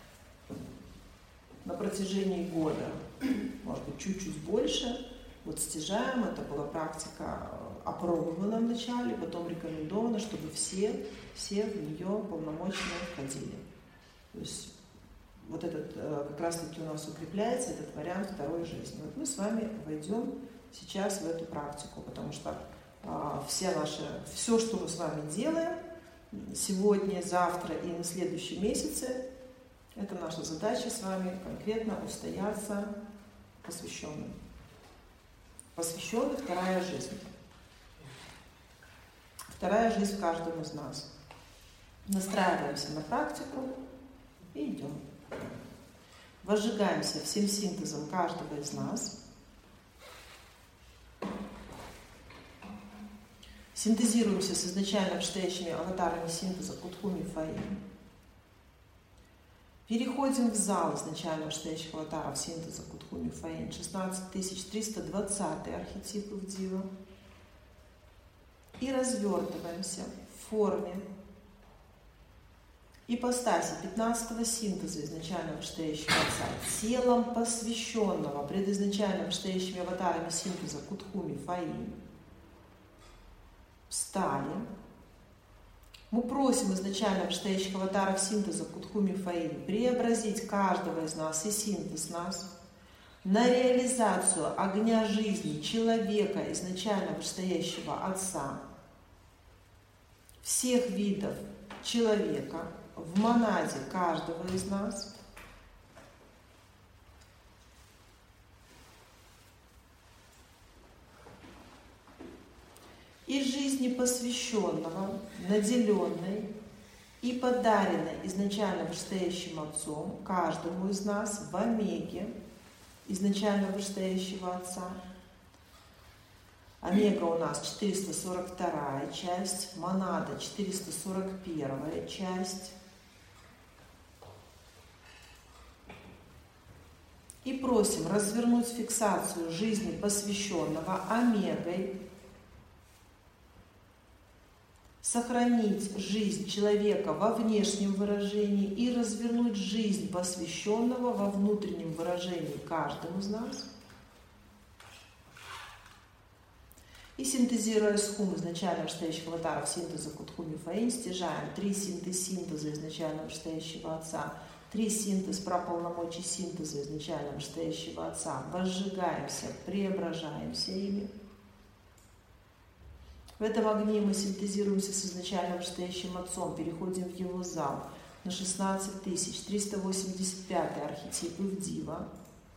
на протяжении года, может быть, чуть-чуть больше, вот стяжаем, это была практика опробована вначале, потом рекомендована, чтобы все, все в нее полномочно входили. То есть вот этот как раз-таки у нас укрепляется этот вариант второй жизни. Вот мы с вами войдем сейчас в эту практику, потому что а, все наши, все, что мы с вами делаем сегодня, завтра и на следующем месяце, это наша задача с вами конкретно устояться посвященным. Посвященный — вторая жизнь. Вторая жизнь в каждом из нас. Настраиваемся на практику и идем. Возжигаемся всем синтезом каждого из нас. Синтезируемся с изначально вышестоящими аватарами синтеза Кутхуми Фаин. Переходим в зал изначально вышестоящих аватаров синтеза Кутхуми Фаин. шестнадцать тысяч триста двадцать архетипов Дива. И развертываемся в форме ипостаси пятнадцатого синтеза изначально вышестоящего отца, телом посвященного предизначально вышестоящими аватарами синтеза Кутхуми Фаин. Встали. Мы просим изначально вышестоящих аватаров синтеза Кутхуми Фаин преобразить каждого из нас и синтез нас на реализацию огня жизни человека изначально вышестоящего отца, всех видов человека в монаде каждого из нас. И жизни посвященного, наделенной и подаренной изначально вышестоящим отцом каждому из нас в омеге изначально вышестоящего отца. Омега у нас четыреста сорок вторая часть, монада четыреста сорок первая часть. И просим развернуть фиксацию жизни посвященного омегой, сохранить жизнь человека во внешнем выражении и развернуть жизнь посвященного во внутреннем выражении каждому из нас. И синтезируя схум изначально вышестоящих аватаров синтеза Кутхуми Фаин, стяжаем три синтез синтеза изначально вышестоящего отца, три синтез прополномочий синтеза изначально вышестоящего отца, возжигаемся, преображаемся ими. В этом огне мы синтезируемся с изначально вышестоящим отцом, переходим в его зал на шестнадцать тысяч триста восемьдесят пятый архетип Ивдива.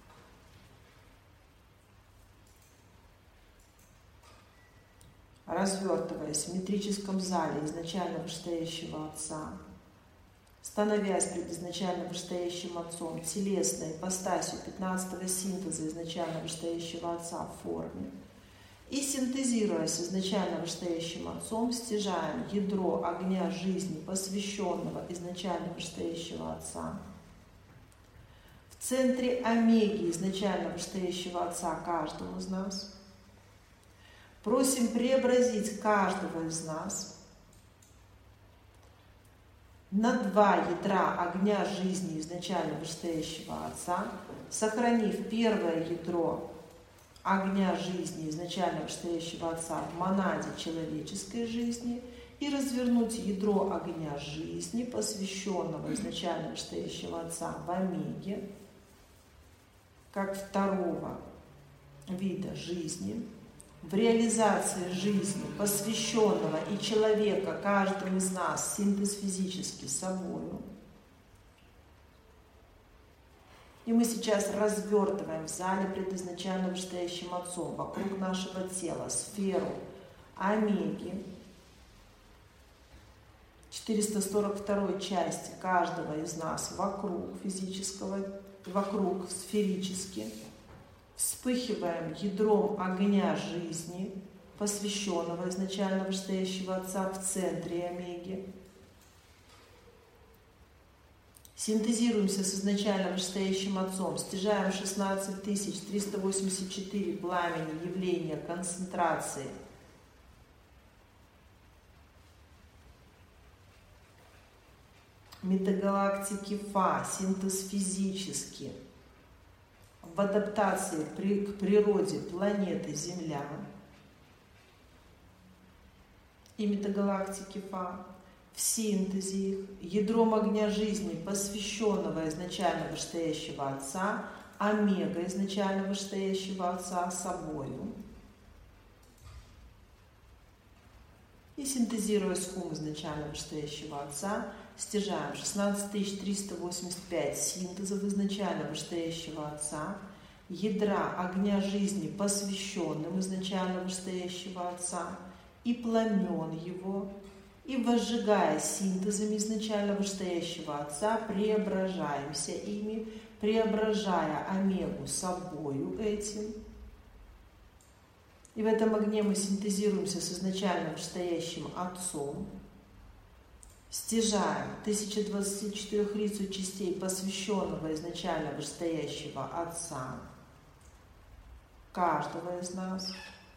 Развертываясь в метрическом зале изначально вышестоящего отца, становясь пред изначально вышестоящим отцом телесной ипостасью пятнадцатого синтеза изначально вышестоящего отца в форме, и синтезируясь изначально вышестоящим отцом, стяжаем ядро огня жизни посвященного изначально вышестоящего отца. В центре омеги изначально вышестоящего отца каждому из нас. Просим преобразить каждого из нас на два ядра огня жизни изначально вышестоящего отца, сохранив первое ядро огня жизни изначально вышестоящего отца в монаде человеческой жизни и развернуть ядро огня жизни, посвященного изначально вышестоящего Отца в Омеге, как второго вида жизни, в реализации жизни, посвященного и человека, каждому из нас, синтез физический собою. И мы сейчас развертываем в зале, предназначенном вышестоящим Отцом, вокруг нашего тела, сферу Омеги, четыреста сорок второй части каждого из нас вокруг физического, вокруг сферически. Вспыхиваем ядром огня жизни, посвященного изначально вышестоящего Отца в центре Омеги. Синтезируемся с изначально вышестоящим Отцом, стяжаем шестнадцать тысяч триста восемьдесят четыре пламени явления концентрации. Метагалактики Фа, синтез физический, в адаптации при, к природе планеты Земля и метагалактики Фа, в синтезе их, ядром огня жизни, посвященного изначально вышестоящего Отца, Омега изначально вышестоящего Отца собою. И синтезируя схум изначально вышестоящего Отца, стяжаем шестнадцать тысяч триста восемьдесят пять синтезов изначально вышестоящего Отца, ядра огня жизни, посвященным изначально вышестоящего Отца, и пламен его, и возжигая синтезами изначально вышестоящего Отца, преображаемся ими, преображая Омегу собою этим. И в этом огне мы синтезируемся с изначально вышестоящим Отцом, стяжаем тысяча двадцать четырёхлицую частей посвященного изначально вышестоящего Отца, каждого из нас.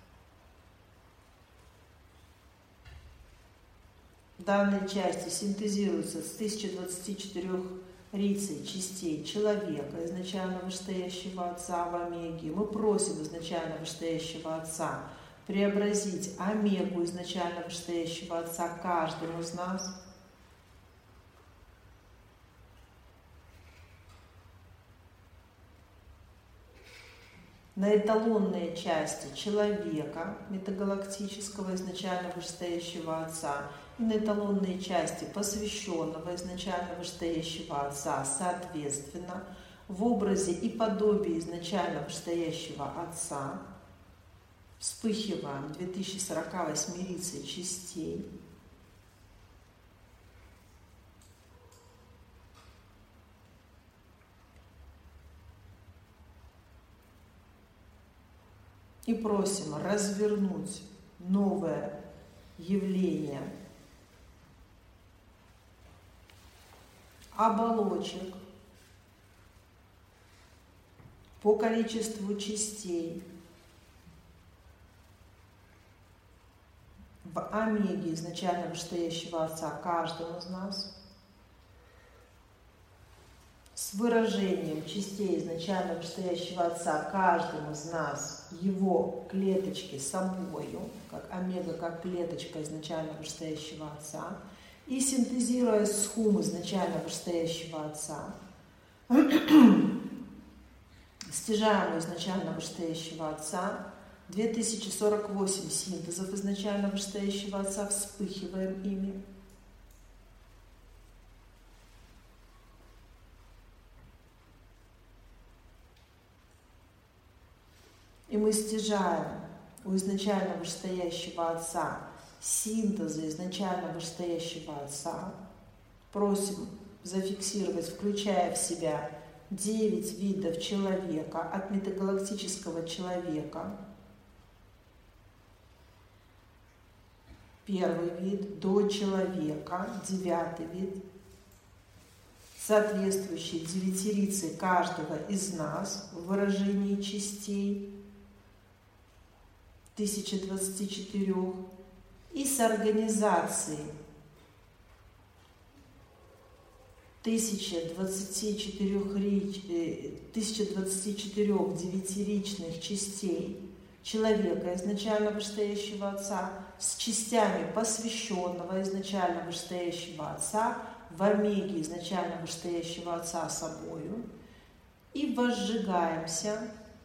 В данной части синтезируется с тысяча двадцати четырёх рицей частей человека, изначально вышестоящего Отца в Омеге. Мы просим изначально вышестоящего Отца преобразить Омегу изначально вышестоящего Отца каждому из нас. На эталонные части человека, метагалактического изначально вышестоящего Отца, и на эталонные части посвященного изначально вышестоящего Отца, соответственно, в образе и подобии изначально вышестоящего Отца, вспыхиваем две тысячи сорок восемь рицей частей. И просим развернуть новое явление оболочек по количеству частей в Омеге изначально вышестоящего Отца каждого из нас, с выражением частей изначально вышестоящего Отца каждому из нас, его клеточки собою, как Омега, как клеточка изначально вышестоящего Отца, и синтезируя схум изначально вышестоящего Отца, стяжаем изначально вышестоящего Отца, две тысячи сорок восемь синтезов изначально вышестоящего Отца, вспыхиваем ими. И мы стяжаем у изначально вышестоящего Отца синтеза изначально вышестоящего Отца. Просим зафиксировать, включая в себя девять видов человека, от метагалактического человека. Первый вид до человека, девятый вид, соответствующий девятирице каждого из нас в выражении частей тысяча двадцати четырёх, и с организацией тысяча двадцати четырёх девятиричных частей человека, изначально вышестоящего Отца, с частями посвященного изначально вышестоящего Отца, в омеге изначально вышестоящего Отца собою, и возжигаемся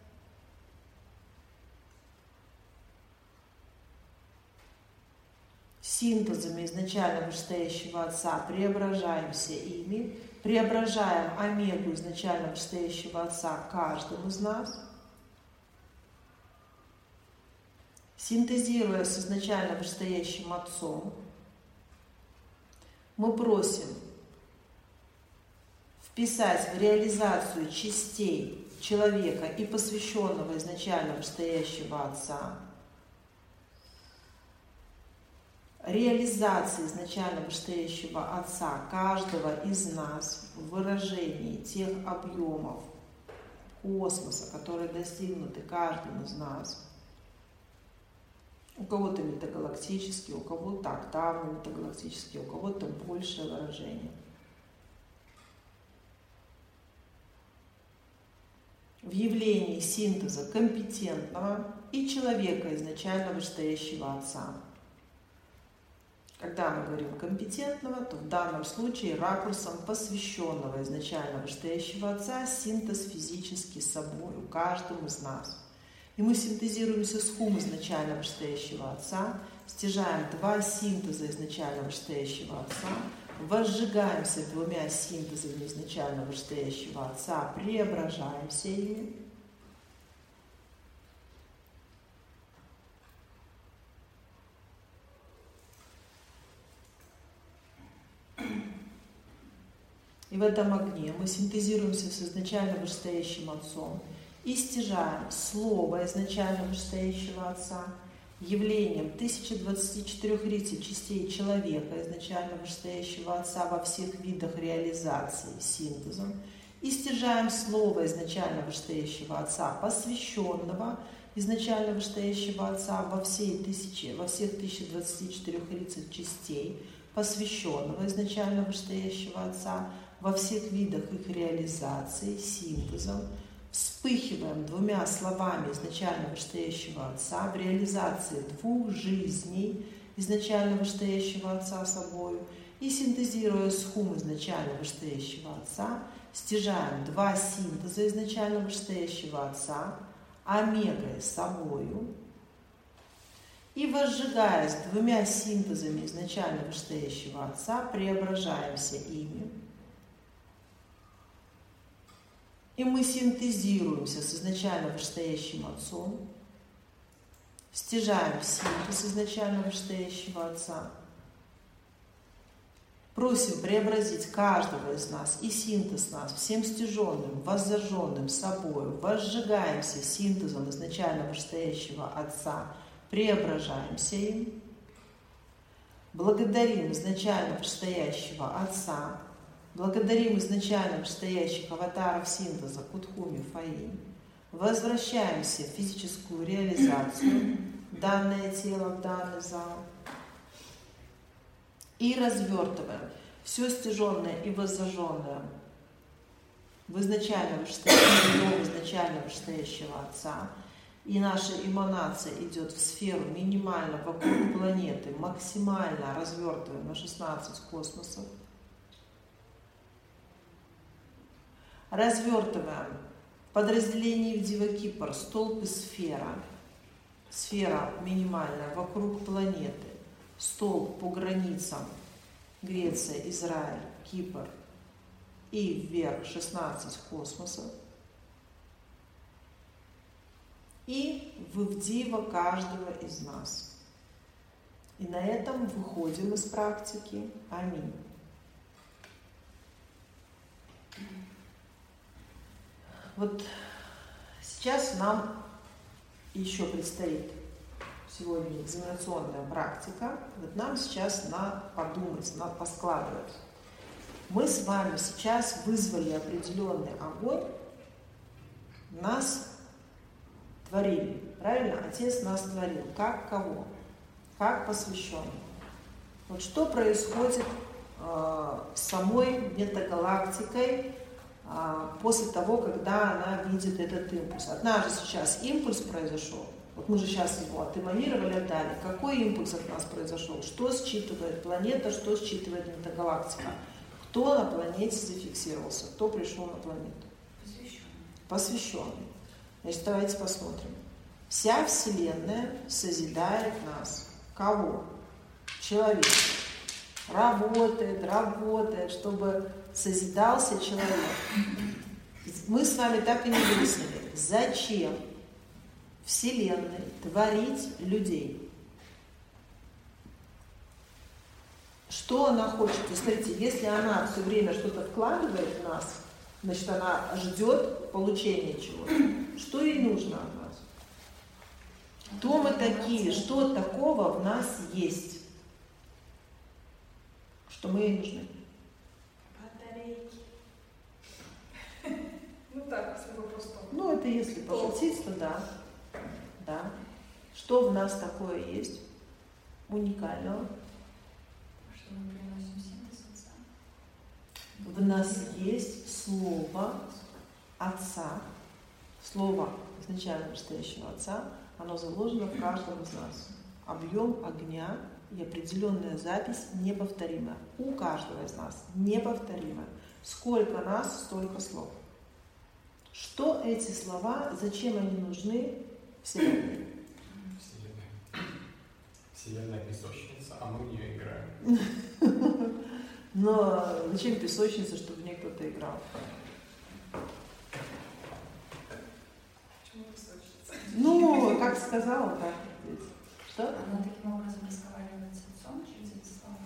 синтезами изначально вышестоящего Отца, преображаемся ими, преображаем омегу изначально вышестоящего Отца каждому из нас, синтезируя с изначально вышестоящим Отцом, мы просим вписать в реализацию частей человека и посвященного изначально вышестоящего Отца, реализации изначально вышестоящего Отца каждого из нас в выражении тех объемов космоса, которые достигнуты каждым из нас. У кого-то метагалактические, у кого-то октавы метагалактические, у кого-то большее выражение. В явлении синтеза компетентного и человека изначально вышестоящего Отца. Когда мы говорим компетентного, то в данном случае ракурсом посвященного изначально вышестоящего Отца синтез физически собой у каждого из нас. И мы синтезируемся с хум изначально вышестоящего Отца, стяжаем два синтеза изначально вышестоящего Отца, возжигаемся двумя синтезами изначально вышестоящего Отца, преображаемся ими. И в этом огне мы синтезируемся с изначально вышестоящим Отцом и стяжаем слово изначально вышестоящего Отца, явлением тысячи двадцати четырёх рицей частей человека изначально вышестоящего Отца во всех видах реализации синтезом, и стяжаем слово изначально вышестоящего Отца, посвященного изначально вышестоящего Отца во, всей тысячи, во всех тысячи двадцати четырёх рицах частей, посвященного изначально вышестоящего Отца во всех видах их реализации синтезом, вспыхиваем двумя словами изначально вышестоящего Отца в реализации двух жизней изначально вышестоящего Отца собою и, синтезируя с хум изначально вышестоящего Отца, стяжаем два синтеза изначально вышестоящего Отца, омегой собою, и, возжигаясь двумя синтезами изначально вышестоящего Отца, преображаемся ими. И мы синтезируемся с изначально вышестоящим Отцом, стяжаем синтез изначально вышестоящего Отца, просим преобразить каждого из нас и синтез нас всем стяженным, воззаженным собою, возжигаемся синтезом изначально вышестоящего Отца, преображаемся им, благодарим изначально вышестоящего Отца, благодарим изначально вышестоящих аватаров синтеза Кутхуми Фаи, возвращаемся в физическую реализацию, данное тело в данный зал, и развертываем все стяженное и воззаженное в изначально вышестоящего, изначально вышестоящего Отца, и наша эманация идет в сферу минимально вокруг планеты, максимально развертываем на шестнадцать космосов. Развертываем в подразделении в Дива-Кипр столб и сфера. Сфера минимальная вокруг планеты. Столб по границам Греция, Израиль, Кипр и вверх шестнадцать космосов. И в Дива каждого из нас. И на этом выходим из практики. Аминь. Вот сейчас нам еще предстоит сегодня экзаменационная практика. Вот нам сейчас надо подумать, надо поскладывать. Мы с вами сейчас вызвали определенный огонь, нас творили, правильно? Отец нас творил. Как кого? Как посвященный. Вот что происходит э, с самой метагалактикой после того, когда она видит этот импульс. Однажды сейчас импульс произошел, Вот мы же сейчас его отэманировали, отдали. Какой импульс от нас произошел? Что считывает планета, что считывает метагалактика? Кто на планете зафиксировался? Кто пришел на планету? Посвященный. Посвященный. Значит, давайте посмотрим. Вся Вселенная созидает нас. Кого? Человек. Работает, работает, чтобы созидался человек. Мы с вами так и не выяснили, зачем Вселенной творить людей. Что она хочет? И смотрите, если она все время что-то вкладывает в нас, значит, она ждет получения чего-то. Что ей нужно от нас? Кто мы такие? Что такого в нас есть? Что мы ей нужны? Батарейки. Ну так, если вопрос том. Ну, это если пошутить, то да. Да. Что в нас такое есть? Уникального? Что мы приносим синтез отца. В нас есть слово Отца. Слово изначально настоящего Отца, оно заложено в каждом из нас. Объем огня и определенная запись неповторимая. У каждого из нас неповторимая. Сколько нас, столько слов. Что эти слова, зачем они нужны Вселенной? Вселенная. Вселенная песочница, а мы в нее играем. Но зачем песочница, чтобы в ней кто-то играл? Почему песочница? Ну, как сказала, так и есть. Что? Она таким образом разговаривает с отцом через эти слова.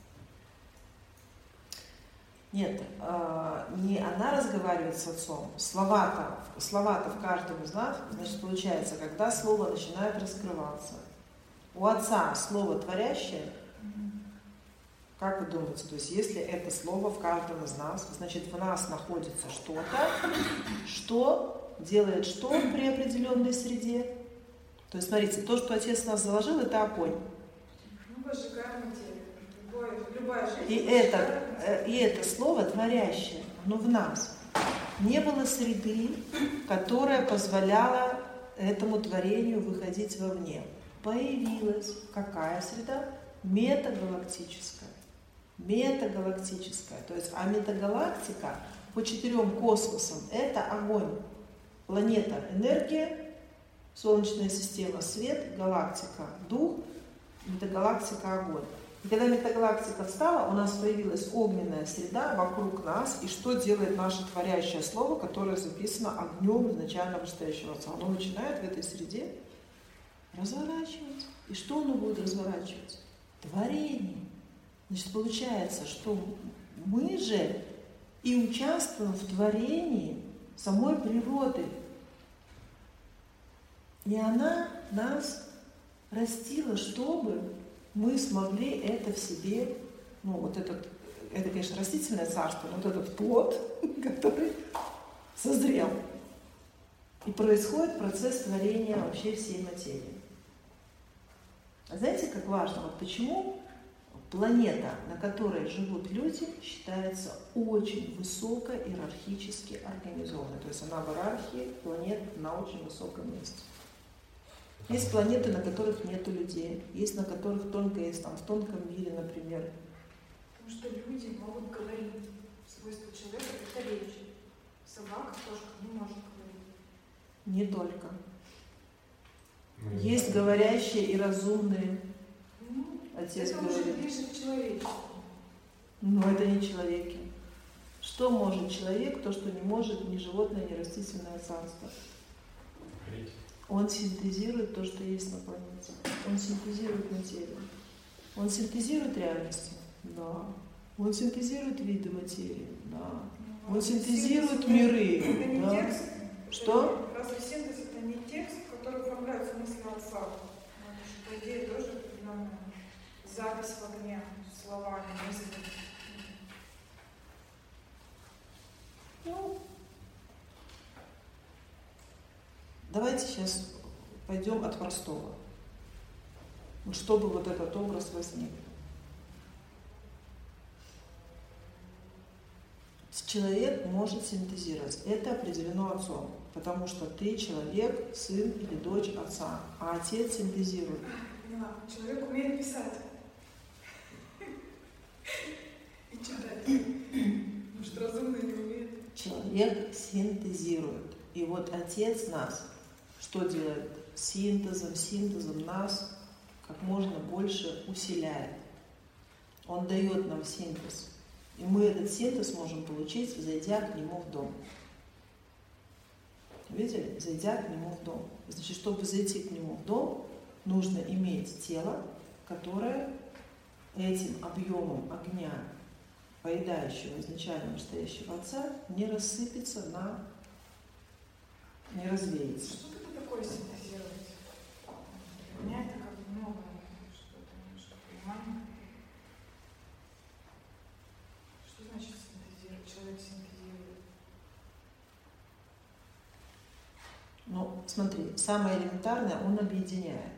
Нет, не она разговаривает с отцом. Слова-то, слова-то в каждом из нас, значит, получается, когда слово начинает раскрываться. У отца слово творящее, как вы думаете, то есть если это слово в каждом из нас, значит, в нас находится что-то, что делает что при определенной среде? То есть, смотрите, то, что отец в нас заложил, это огонь. Ну, возжигаем материю. Любое, любая жизнь. И это, и это слово творящее, оно в нас. Не было среды, которая позволяла этому творению выходить вовне. Появилась какая среда? Метагалактическая. Метагалактическая. То есть, а метагалактика по четырем космосам – это огонь. Планета – энергия, Солнечная система – свет, галактика – дух, метагалактика – огонь. И когда метагалактика встала, у нас появилась огненная среда вокруг нас. И что делает наше творящее слово, которое записано огнем изначально настоящего Отца? Оно начинает в этой среде разворачивать. И что оно будет разворачивать? Творение. Значит, получается, что мы же и участвуем в творении самой природы. И она нас растила, чтобы мы смогли это в себе, ну вот этот, это, конечно, растительное царство, но вот этот плод, который созрел. И происходит процесс творения вообще всей материи. А знаете, как важно, вот почему планета, на которой живут люди, считается очень высоко иерархически организованной. То есть она в иерархии планет на очень высоком месте. Есть планеты, на которых нет людей, есть на которых только есть, там, в тонком мире, например. Потому что люди могут говорить. Свойство человека – это речь. Собака, кошка не может говорить. Не только. Мы Есть говорящие и разумные. Ну, Отец это уже говорит. ближе к человечеству. Но это не человеки. Что может человек, то, что не может ни животное, ни растительное царство? говорить. Он синтезирует то, что есть на планете. Он синтезирует материю. Он синтезирует реальности? Да. Он синтезирует виды материи? Да. Он синтезирует миры? Это не Да. текст? Что? Разве синтез это не текст, который оформляет смысл отца? Ну, это же, по идее, тоже определенная запись в огне, словами, мыслями. Ну, давайте сейчас пойдем от простого. Вот чтобы вот этот образ возник. С Человек может синтезировать. Это определено отцом. Потому что ты человек, сын или дочь отца. А отец синтезирует. Поняла. Человек умеет писать. И читать. Может, разумный не умеет. Человек синтезирует. И вот отец нас что делает? Синтезом, синтезом нас как можно больше усиляет. Он дает нам синтез. И мы этот синтез можем получить, зайдя к нему в дом. Видели? Зайдя к нему в дом. Значит, чтобы зайти к нему в дом, нужно иметь тело, которое этим объемом огня, поедающего изначально настоящего отца, не рассыпется на, не развеется. Что это такое синтезировать? Для меня это как бы новое что-то, немножко понимание. Что значит синтезировать? Человек синтезирует. Ну, смотри, самое элементарное, он объединяет.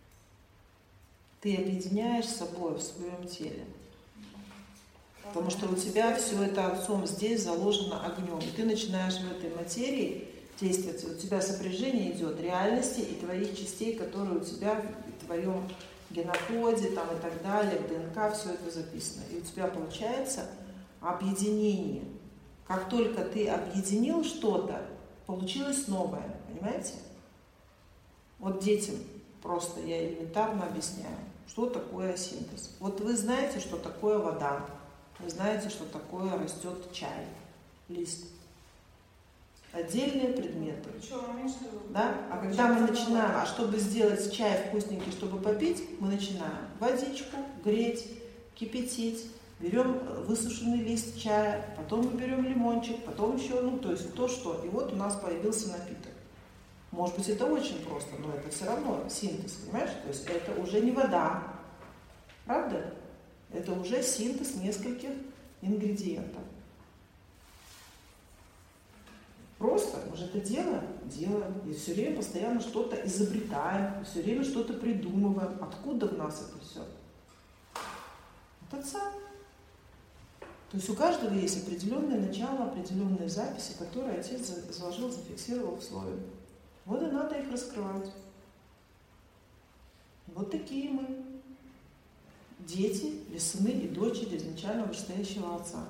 Ты объединяешь с собой в своем теле. Потому что у тебя все это отцом здесь заложено огнем. И ты начинаешь в этой материи действовать. У тебя сопряжение идет реальности и твоих частей, которые у тебя в твоем генокоде там, и так далее, в ДНК, все это записано. И у тебя получается объединение. Как только ты объединил что-то, получилось новое. Понимаете? Вот детям просто я элементарно объясняю, что такое синтез. Вот вы знаете, что такое вода. Вы знаете, что такое растет чай, лист. Отдельные предметы. Да? А когда мы начинаем, а чтобы сделать чай вкусненький, чтобы попить, мы начинаем водичку греть, кипятить, берем высушенный лист чая, потом мы берем лимончик, потом еще, ну, то есть то, что. И вот у нас появился напиток. Может быть, это очень просто, но это все равно синтез, понимаешь? То есть это уже не вода, правда? Это уже синтез нескольких ингредиентов. Просто мы же это делаем, делаем, и все время постоянно что-то изобретаем, все время что-то придумываем. Откуда в нас это все? От отца. То есть у каждого есть определенное начало, определенные записи, которые отец заложил, зафиксировал в слове. Вот и надо их раскрывать. Вот такие мы. Дети или сыны и дочери изначально вышестоящего отца.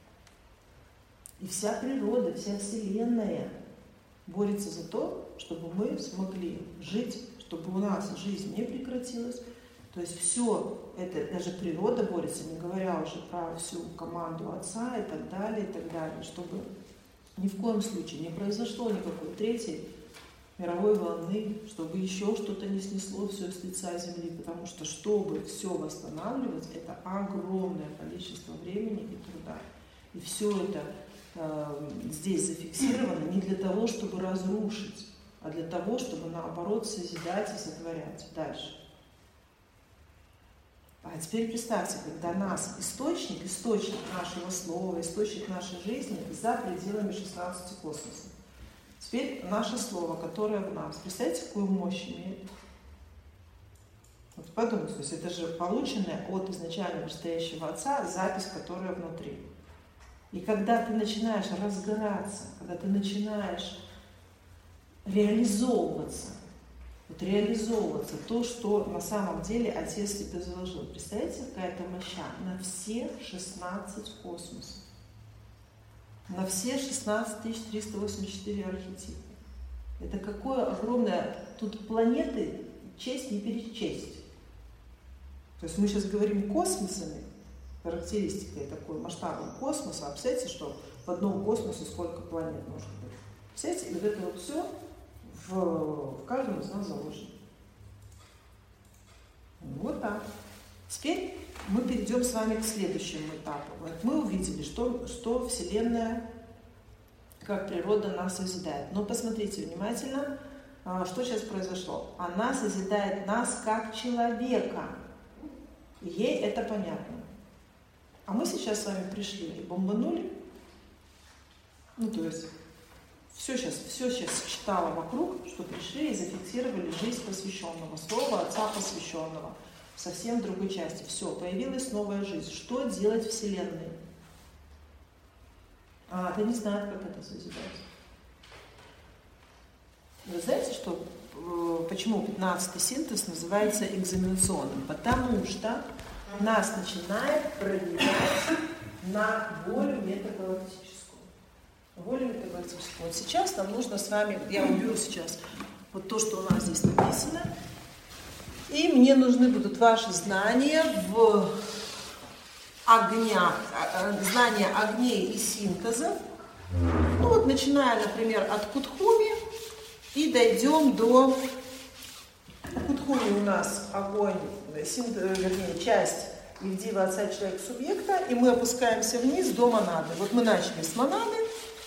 И вся природа, вся Вселенная борется за то, чтобы мы смогли жить, чтобы у нас жизнь не прекратилась. То есть все это, даже природа борется, не говоря уже про всю команду отца и так далее, и так далее, чтобы ни в коем случае не произошло никакой третьей мировой волны, чтобы еще что-то не снесло все с лица земли, потому что, чтобы все восстанавливать, это огромное количество времени и труда. И все это э, здесь зафиксировано не для того, чтобы разрушить, а для того, чтобы, наоборот, созидать и сотворять дальше. А теперь представьте, когда нас источник, источник нашего слова, источник нашей жизни за пределами шестнадцати космосов. Теперь наше слово, которое в нас. Представляете, какую мощь имеет? Вот подумайте, то есть это же полученная от изначально вышестоящего отца запись, которая внутри. И когда ты начинаешь разгораться, когда ты начинаешь реализовываться, вот реализовываться, то, что на самом деле отец тебе заложил. Представляете, какая-то моща на все шестнадцать космосов. На все шестнадцать тысяч триста восемьдесят четыре архетипа. Это какое огромное... Тут планеты честь не перечесть. То есть мы сейчас говорим космосами, характеристикой такой, масштабом космоса. А представляете, что в одном космосе сколько планет может быть? Представляете, и вот это вот все в, в каждом из нас заложено. Вот так. Теперь мы перейдем с вами к следующему этапу. Вот мы увидели, что, что Вселенная, как природа нас созидает. Но посмотрите внимательно, что сейчас произошло. Она созидает нас как человека. И ей это понятно. А мы сейчас с вами пришли и бомбанули. Ну, то есть, все сейчас, все сейчас читало вокруг, что пришли и зафиксировали жизнь посвященного, слово Отца посвященного. Совсем другой части. Все, появилась новая жизнь. Что делать Вселенной? А, да не знают, как это созидать. Вы знаете, что, почему пятнадцатый синтез называется экзаменационным? Потому что нас начинает проверять на волю метагалактическую. Волю метагалактическую. Вот сейчас нам нужно с вами, я уберу сейчас вот то, что у нас здесь написано, и мне нужны будут ваши знания в огнях, знания огней и синтеза. Ну вот, начиная, например, от Кутхуми, и дойдем до Кутхуми. У нас огонь, синтез, вернее, часть Евдива, Отца, Человека, Субъекта, и мы опускаемся вниз до монады. Вот мы начали с монады,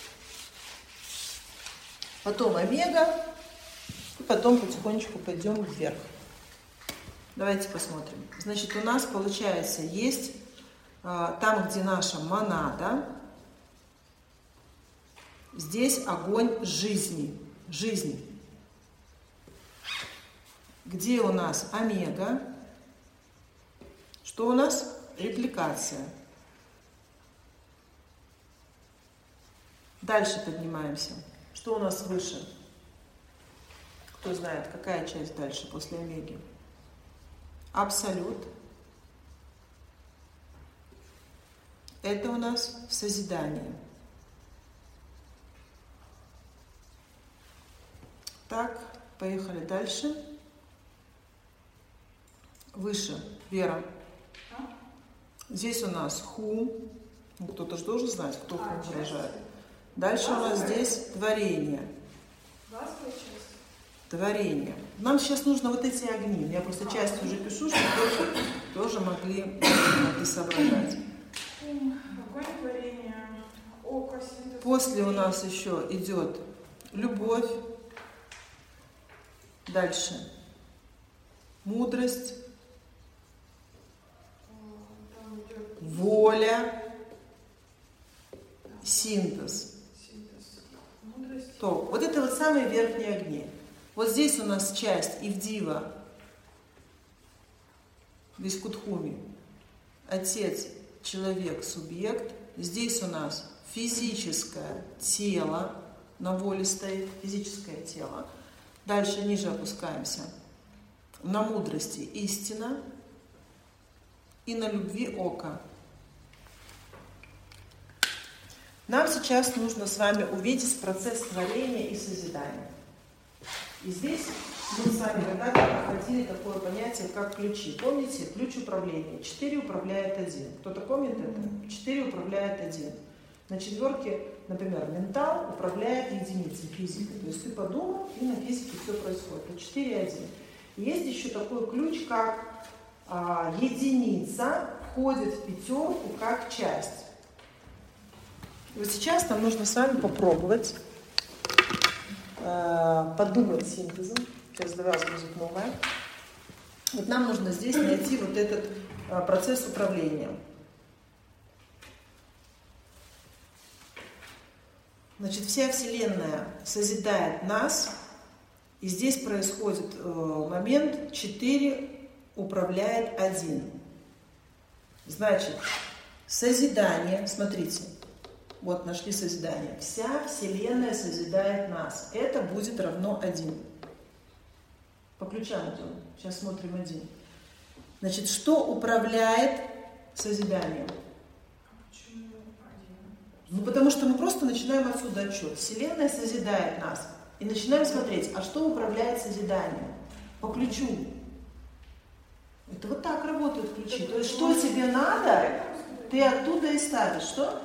потом омега, и потом потихонечку пойдем вверх. Давайте посмотрим. Значит, у нас, получается, есть там, где наша монада, здесь огонь жизни. Жизни. Где у нас омега? Что у нас? Репликация. Дальше поднимаемся. Что у нас выше? Кто знает, какая часть дальше после омеги? Абсолют. Это у нас в созидании. Так, поехали дальше. Выше, Вера. Здесь у нас ху. Ну, кто-то же должен знать, кто ху выражает. Дальше у нас здесь творение. Творение. Нам сейчас нужно вот эти огни. Я просто часть уже пишу, чтобы тоже, тоже могли, могли соображать. После у нас еще идет любовь. Дальше мудрость, воля, синтез. То, вот это вот самые верхние огни. Вот здесь у нас часть Ивдива, Вискудхуми, Отец, Человек, Субъект. Здесь у нас физическое тело, на воле стоит физическое тело. Дальше ниже опускаемся. На мудрости истина и на любви око. Нам сейчас нужно с вами увидеть процесс творения и созидания. И здесь мы с вами когда-то проходили такое понятие, как ключи. Помните? Ключ управления. Четыре управляет один. Кто-то помнит это? Четыре управляет один. На четверке, например, ментал управляет единицей физики. То есть ты подумал, и на физике все происходит. Это четыре один. Есть еще такой ключ, как а, единица входит в пятерку как часть. Вот сейчас нам нужно с вами попробовать э, подумать синтезом. Сейчас для вас будет новое. Вот нам нужно здесь найти вот этот э, процесс управления. Значит, вся Вселенная созидает нас, и здесь происходит э, момент четыре управляет один. Значит, созидание, смотрите, вот нашли созидание. Вся Вселенная созидает нас. Это будет равно один. По ключам идем. Сейчас смотрим один. Значит, что управляет созиданием? Ну, потому что мы просто начинаем отсюда отчет. Вселенная созидает нас. И начинаем смотреть, а что управляет созиданием? По ключу. Это вот так работают ключи. То есть, что тебе надо, ты оттуда и ставишь. Что?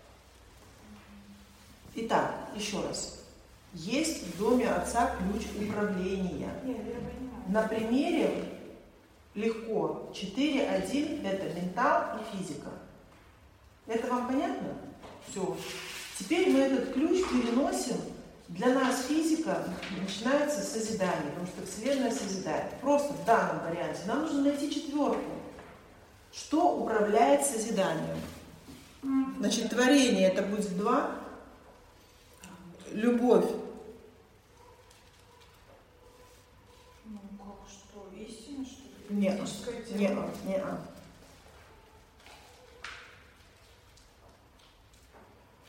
Итак, еще раз. Есть в доме отца ключ управления. На примере легко. четыре один это ментал и физика. Это вам понятно? Все. Теперь мы этот ключ переносим. Для нас физика начинается с созидания, потому что Вселенная созидает. Просто в данном варианте нам нужно найти четверку. Что управляет созиданием? Значит, творение это будет два. Любовь. Ну, как что? Истина, что ли? Нет, нет, нет.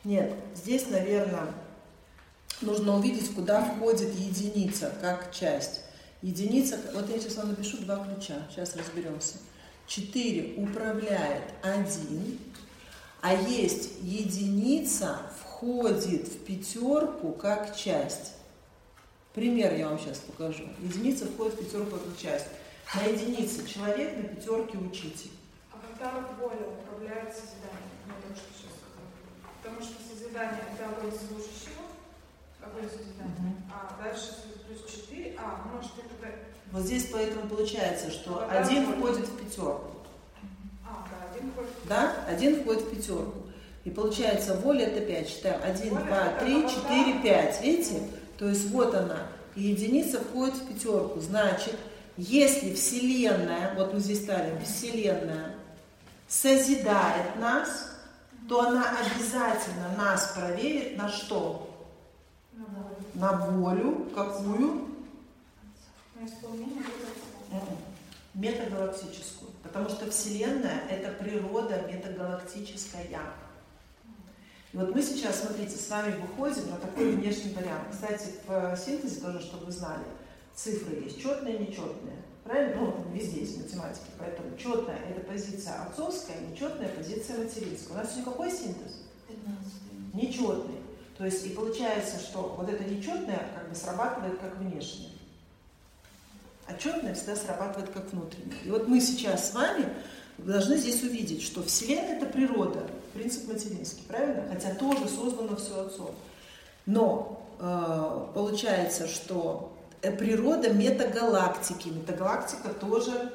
Нет, здесь, наверное, нужно увидеть, куда входит единица, как часть. Единица, вот я сейчас вам напишу два ключа, сейчас разберемся. четыре управляет один, а есть единица входит в пятерку как часть. Пример я вам сейчас покажу. Единица входит в пятерку как часть. На единице человек, на пятерке учитель. А когда вот воля управляет созиданием, ну, то, что сейчас сказала. Потому что созидание – это огонь служащего, огонь созидания, uh-huh. а дальше плюс четыре, а, может, это… Вот здесь поэтому получается, что а один входит в пятерку. А, да, один входит в пятерку. Да, один входит в пятерку. И получается, воля это пять. Читаем. один, воля два, три, четыре, пять. Видите? То есть вот она. И единица входит в пятерку. Значит, если Вселенная, вот мы здесь ставим, Вселенная созидает нас, то она обязательно нас проверит на что? На волю. На волю. Какую? На исполнение. Метагалактическую. Потому что Вселенная – это природа метагалактическая. И вот мы сейчас, смотрите, с вами выходим на такой внешний вариант. Кстати, в синтезе тоже, чтобы вы знали, цифры есть четные и нечетные. Правильно? Ну, везде есть математики. Поэтому четная – это позиция отцовская, нечетная – позиция материнская. У нас сегодня какой синтез? пятнадцатый. Нечетный. То есть и получается, что вот это нечетное как бы срабатывает как внешнее. А четное всегда срабатывает как внутреннее. И вот мы сейчас с вами должны здесь увидеть, что Вселенная – это природа, принцип материнский, правильно? Хотя тоже создано все отцом. Но э, получается, что природа метагалактики. Метагалактика тоже,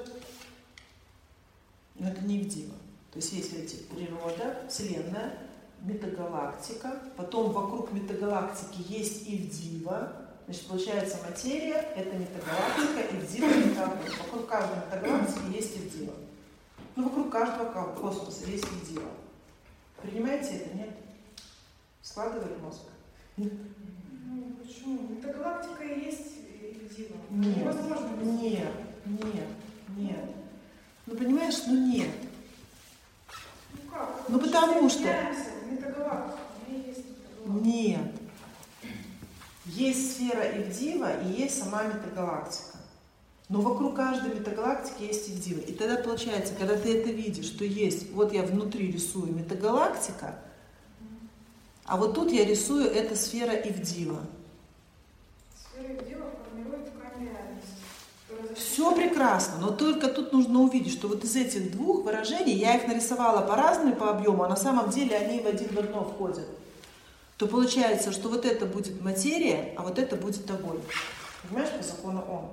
но это не Ивдива. То есть есть, видите, природа, Вселенная, метагалактика, потом вокруг метагалактики есть Ивдива. Значит, получается, материя – это метагалактика, Ивдива – это вокруг каждой метагалактики есть Ивдива. Ну, вокруг каждого космоса есть Ивдива. Принимаете это? Нет? Складывает мозг? Ну, почему? Метагалактика и есть Ивдива. Нет, невозможно. Нет, нет, нет. Ну, понимаешь, ну нет. Ну как? Ну, потому что… Метагалактика, у меня есть метагалактика. Нет. Есть сфера Ивдива и есть сама метагалактика. Но вокруг каждой метагалактики есть Ивдива. И тогда получается, когда ты это видишь, что есть, вот я внутри рисую метагалактика, а вот тут я рисую, это сфера Ивдива. Сфера Ивдива формирует ткань реальности. Все прекрасно, но только тут нужно увидеть, что вот из этих двух выражений, я их нарисовала по-разному по объему, а на самом деле они в один в одно входят. То получается, что вот это будет материя, а вот это будет огонь. Понимаешь, по закону Ом?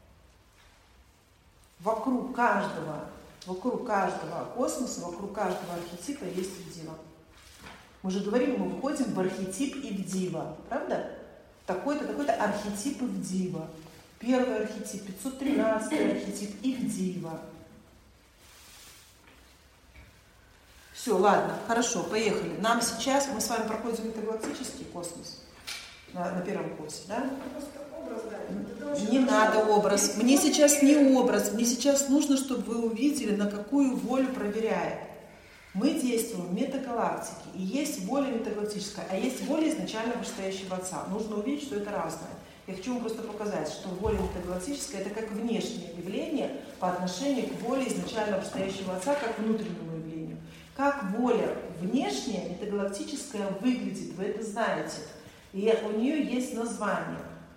Вокруг каждого, вокруг каждого космоса, вокруг каждого архетипа есть Ивдива. Мы же говорим, мы входим в архетип Ивдива, правда? Такой-то, такой-то архетип Ивдива. Первый архетип, пятьсот тринадцатый архетип Ивдива. Все, ладно, хорошо, поехали. Нам сейчас, мы с вами проходим метагалактический космос на, на первом курсе, да? Образ, да. Не надо образ. Мне сейчас не образ. Мне сейчас нужно, чтобы вы увидели, на какую волю проверяет. Мы действуем в метагалактике. И есть воля метагалактическая, а есть воля изначально вышестоящего Отца. Нужно увидеть, что это разное. Я хочу вам просто показать, что воля метагалактическая – это как внешнее явление по отношению к воле изначально вышестоящего Отца, как внутреннему явлению. Как воля внешняя, метагалактическая, выглядит, вы это знаете. И у нее есть название.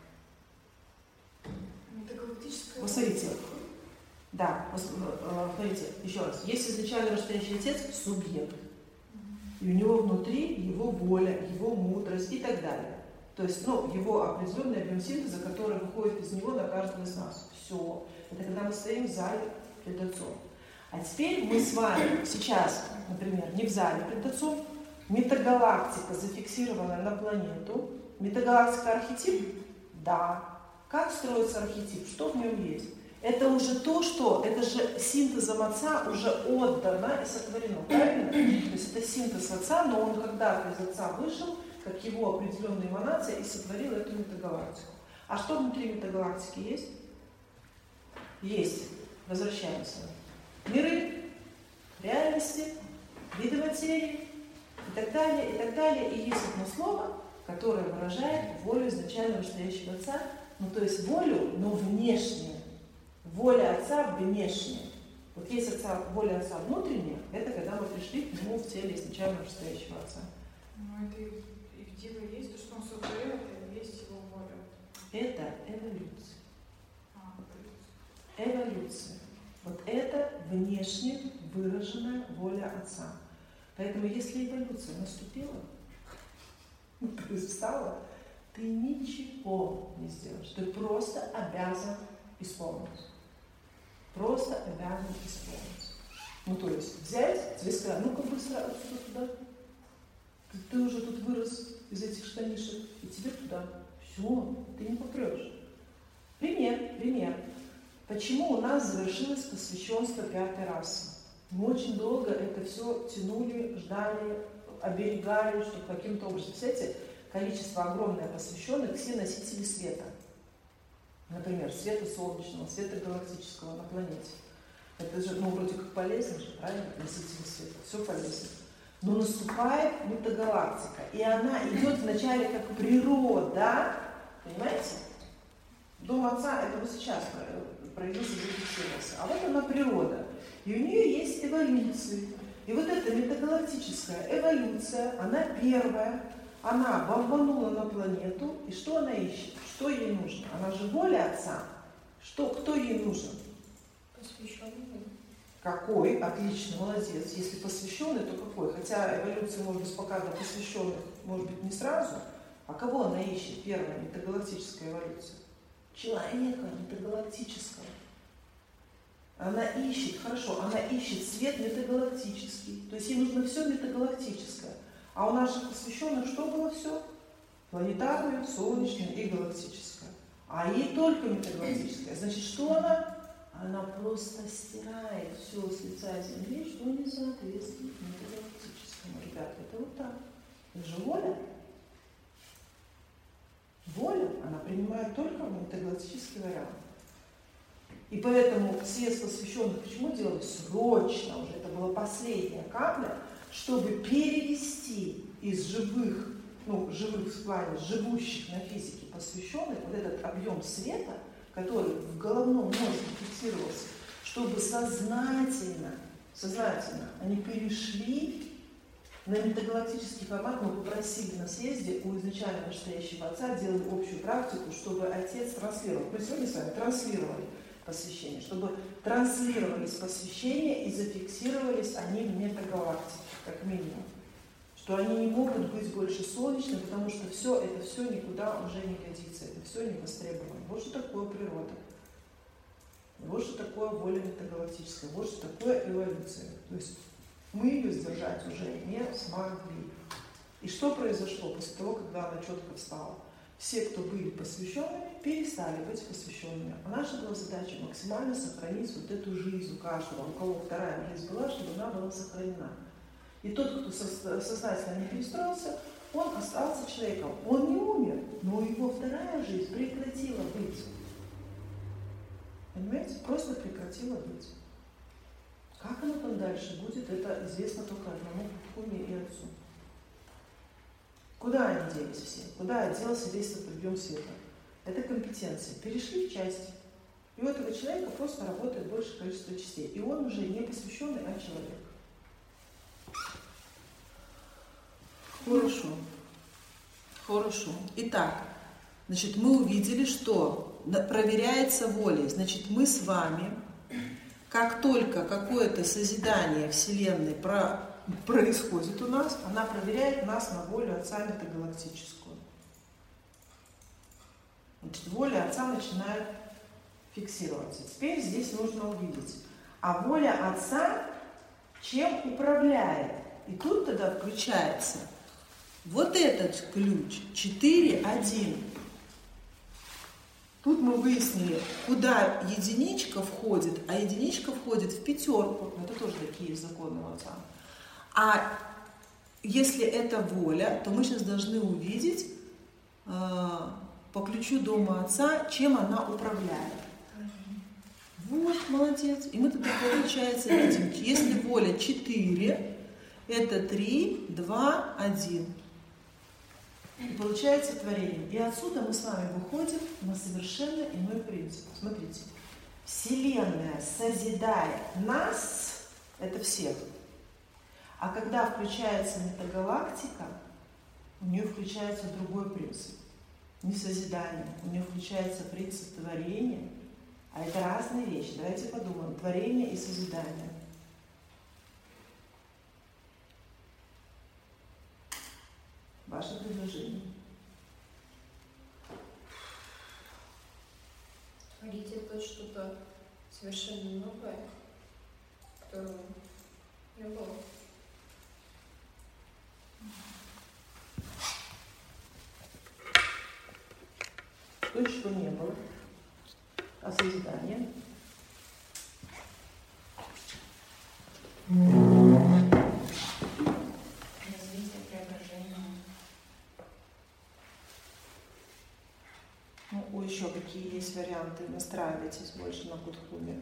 Метагалактическая. Посмотрите. Да, смотрите, еще раз. Есть изначально вышестоящий Отец – субъект. И у него внутри его воля, его мудрость и так далее. То есть, ну, его определенный объем синтеза, который выходит из него на каждого из нас. Все. Это когда мы стоим в зале пред Отцом. А теперь мы с вами сейчас, например, не в зале пред Отцом, метагалактика зафиксирована на планету. Метагалактика архетип? Да. Как строится архетип? Что в нем есть? Это уже то, что, это же синтезом Отца уже отдано и сотворено, правильно? То есть это синтез Отца, но он когда-то из Отца вышел, как его определенная эманация, и сотворил эту метагалактику. А что внутри метагалактики есть? Есть. Возвращаемся. Миры, реальности, виды материи. И и так далее, и так далее. И есть одно слово, которое выражает волю изначального настоящего Отца, ну то есть волю, но внешнюю. Воля Отца внешняя. Вот есть отца, воля Отца внутренняя, это когда мы пришли к Нему в теле изначального настоящего Отца. Ну это и, и в Диве есть, то, что Он сотворил, это и есть Его воля. Это эволюция. А, Эволюция. Вот это внешне выраженная воля Отца. Поэтому если эволюция наступила, то есть встала, ты ничего не сделаешь. Ты просто обязан исполнить. Просто обязан исполнить. Ну то есть взять, тебе сказать, ну-ка быстро отсюда туда. Ты, ты уже тут вырос из этих штанишек, и тебе туда. Все, ты не попрешь. Пример, пример. Почему у нас завершилось посвященство пятой расы? Мы очень долго это все тянули, ждали, оберегали, чтобы каким-то образом. Представляете, количество огромное посвященных, все носители света. Например, света солнечного, света галактического на планете. Это же, ну, вроде как полезно же, правильно? Носители света, все полезно. Но наступает метагалактика, и она идет вначале как природа, понимаете? Дом Отца, это вот сейчас проявился, зафиксировался. А вот она природа. И у нее есть эволюции. И вот эта метагалактическая эволюция, она первая, она бомбанула на планету, и что она ищет? Что ей нужно? Она же воля Отца. Что, кто ей нужен? Посвященный. Какой? Отлично, молодец. Если посвященный, то какой? Хотя эволюция может быть пока до посвященных, может быть, не сразу. А кого она ищет? Первая метагалактическая эволюция. Человека метагалактического. Она ищет, хорошо, она ищет свет метагалактический. То есть ей нужно все метагалактическое. А у наших посвященных что было все? Планетарное, солнечное и галактическое. А ей только метагалактическое. Значит, что она? Она просто стирает все с лица Земли, что не соответствует метагалактическому. Ребята, это вот так. Это же воля. Воля, она принимает только метагалактический вариант. И поэтому съезд посвященных почему делали срочно, уже это была последняя капля, чтобы перевести из живых, ну, живых в плане живущих на физике посвященных вот этот объем света, который в головном мозге фиксировался, чтобы сознательно, сознательно они перешли на метагалактический формат. Мы попросили на съезде у изначально настоящего Отца, делали общую практику, чтобы Отец транслировал. Мы сегодня с вами транслировали посвящение, чтобы транслировались посвящения и зафиксировались они в метагалактике, как минимум. Что они не могут быть больше солнечными, потому что все это все никуда уже не годится, это все не востребовано. Вот что такое природа. Вот что такое воля метагалактическая, вот что такое эволюция. То есть мы ее сдержать уже не смогли. И что произошло после того, когда она четко встала? Все, кто были посвященными, перестали быть посвященными. А наша была задача максимально сохранить вот эту жизнь у каждого, у кого вторая жизнь была, чтобы она была сохранена. И тот, кто сознательно не перестроился, он остался человеком. Он не умер, но его вторая жизнь прекратила быть. Понимаете? Просто прекратила быть. Как оно там дальше будет, это известно только одному Куме и Отцу. Куда они делись все? Куда делся весь этот объем света? Это компетенции. Перешли в части. И у этого человека просто работает большее количество частей. И он уже не посвященный, а человек. Хорошо. Хорошо. Итак, значит, мы увидели, что проверяется волей. Значит, мы с вами, как только какое-то созидание Вселенной про, происходит у нас, она проверяет нас на волю Отца метагалактическую. Значит, воля Отца начинает фиксироваться. Теперь здесь нужно увидеть. А воля Отца чем управляет? И тут тогда включается вот этот ключ четыре один. Тут мы выяснили, куда единичка входит, а единичка входит в пятерку. Это тоже такие законы у Отца. А если это воля, то мы сейчас должны увидеть э, по ключу дома Отца, чем она управляет. Вот, молодец. И мы тогда, получается, видим, если воля четыре, Это три, два, один. И получается творение. И отсюда мы с вами выходим на совершенно иной принцип. Смотрите. Вселенная созидает нас, это всех. А когда включается метагалактика, у нее включается другой принцип. Не созидание, у нее включается принцип творения. А это разные вещи. Давайте подумаем. Творение и созидание. Ваше предложение. Творить это что-то совершенно новое, которого не было. То, чего не было. А созидание? Развитие, преображение. Ну, еще какие есть варианты? Настраивайтесь больше на Кудхуме.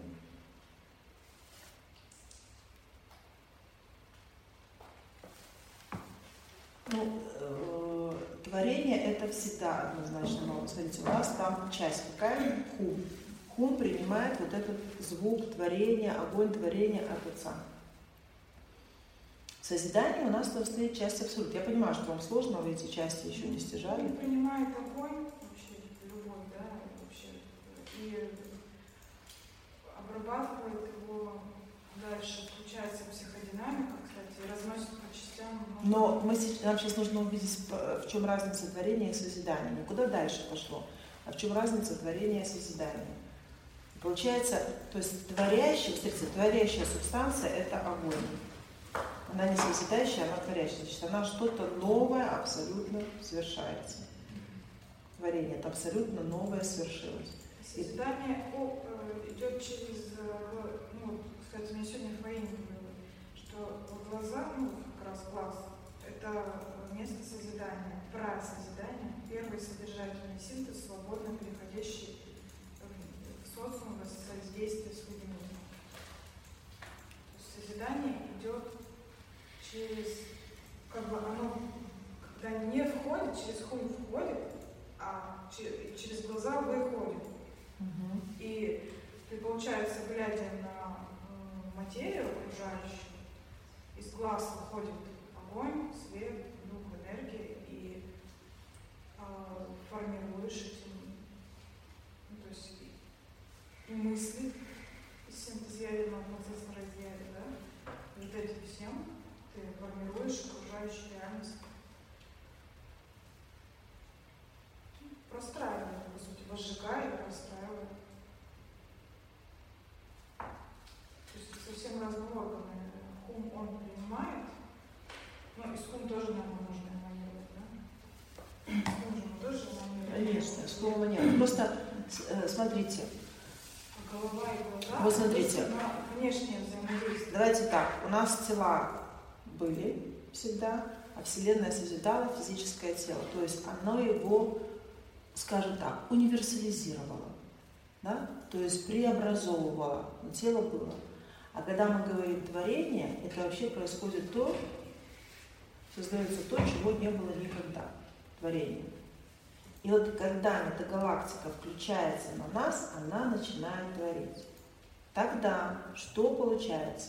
Ну, э, творение это всегда однозначно новое. Смотрите, у нас там часть какая? Хум. Хум принимает вот этот звук творения, огонь творения от Отца. Созидание у нас там стоит часть абсолют. Я понимаю, что вам сложно, вы эти части еще не стяжали. Он принимает огонь, вообще, любой, да, вообще, и обрабатывает его дальше, включается психодинамика, кстати, и разносит по частям. Но мы, нам сейчас нужно увидеть, в чем разница творения и созидания. Никуда дальше пошло. А в чем разница творения и созидания? Получается, то есть творящая, кстати, творящая субстанция – это огонь. Она не созидающая, она творящая. Значит, она что-то новое абсолютно совершается. Творение – это абсолютно новое свершилось. Созидание о, идет через, ну, кстати, мне сегодня в воении говорили, что глаза, ну, как раз глаз, это место созидания, про-созидание, первый содержательный синтез, свободно переходящий в социум, в созвездие с людьми. Созидание идет через, как бы оно, когда не входит, через хум входит, а через глаза выходит. Угу. И ты, получается, глядя на материю окружающую, из глаз выходит огонь, свет, дух, энергия, и э, формируешь эти, ну, то есть и мысли из синтеза ядерного процесса на разъяве, да, и вот этим всем ты формируешь окружающую реальность. Простраивает, по сути, возжигает и простраивает. То есть совсем разные органы. Хум он принимает, ну, из хум тоже, наверное, можно эманировать, да? Из хум же мы тоже эманировать. Конечно, слова нет. Просто э, смотрите. Голова и глаза. Вот смотрите. Внешнее взаимодействие. Давайте так. У нас тела были всегда, а Вселенная созидала физическое тело. То есть оно его, скажем так, универсализировало, да? То есть преобразовывало, но тело было. А когда мы говорим творение, это вообще происходит то, создается то, чего не было никогда. Творение. И вот когда метагалактика включается на нас, она начинает творить. Тогда что получается?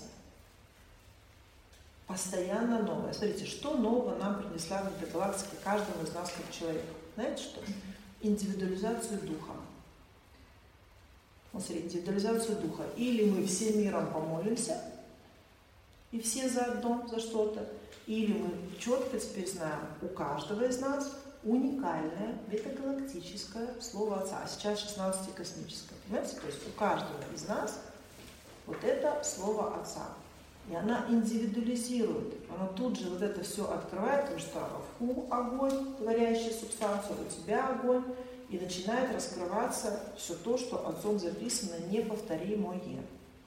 Постоянно новое. Смотрите, что нового нам принесла метагалактика каждому из нас как человека? Знаете что? Индивидуализацию духа. Вот смотрите, индивидуализацию духа. Или мы всем миром помолимся, и все заодно за что-то, или мы четко теперь знаем, у каждого из нас уникальное метагалактическое слово Отца. А сейчас шестнадцатикосмическое. Понимаете? То есть у каждого из нас вот это слово Отца. И она индивидуализирует. Она тут же вот это все открывает, потому что в ху огонь, творящий субстанцию, у тебя огонь, и начинает раскрываться все то, что Отцом записано неповторимое.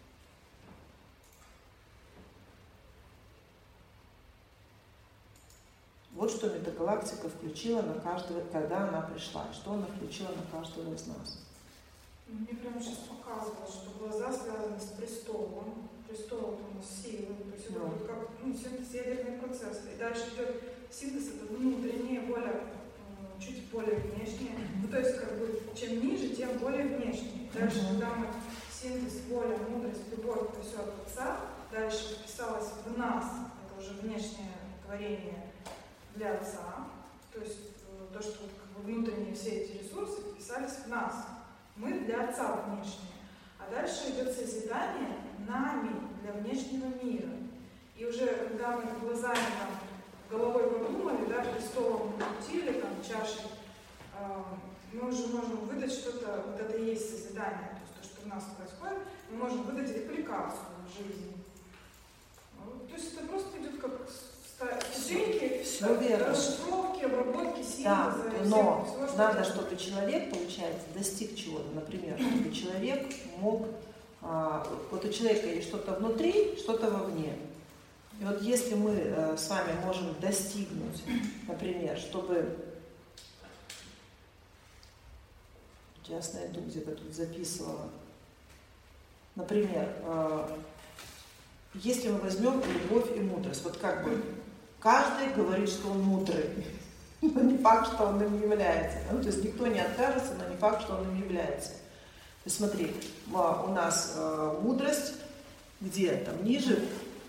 Вот что метагалактика включила на каждого, когда она пришла, что она включила на каждого из нас. Мне прямо сейчас показывало, что глаза связаны с престолом, престол там, силы, то есть это Ну. будет как ну, синтез ядерный процесс. И дальше идет синтез, это внутреннее, более, э, чуть более внешнее. Ну, то есть, как бы, чем ниже, тем более внешнее. Дальше, Мгм. когда мы синтез, воля, мудрость, любовь, это все от Отца, дальше вписалось в нас, это уже внешнее творение для Отца, то есть э, то, что вот, как бы, внутренние все эти ресурсы вписались в нас. Мы для Отца внешние. А дальше идет созидание нами для внешнего мира. И уже когда мы глазами, там, головой подумали, да, престолом крутили, там, чашей, э, мы уже можем выдать что-то, вот это и есть созидание, то есть то, что в нас происходит, мы можем выдать репликацию в жизни. Ну, то есть это просто идет как ступеньки, Все верно. расшифровки, обработки, синтеза. Да, и но всего, всего, что надо, это. чтобы человек, получается, достиг чего-то. Например, чтобы человек мог... а, вот у человека есть что-то внутри, что-то вовне. И вот если мы э, с вами можем достигнуть, например, чтобы... Сейчас найду, где-то тут записывала. Например, э, если мы возьмем любовь и мудрость, вот как бы каждый говорит, что он мудрый, но не факт, что он им является. Ну, то есть никто не откажется, но не факт, что он им является. То есть смотри, у нас э, мудрость, где там ниже,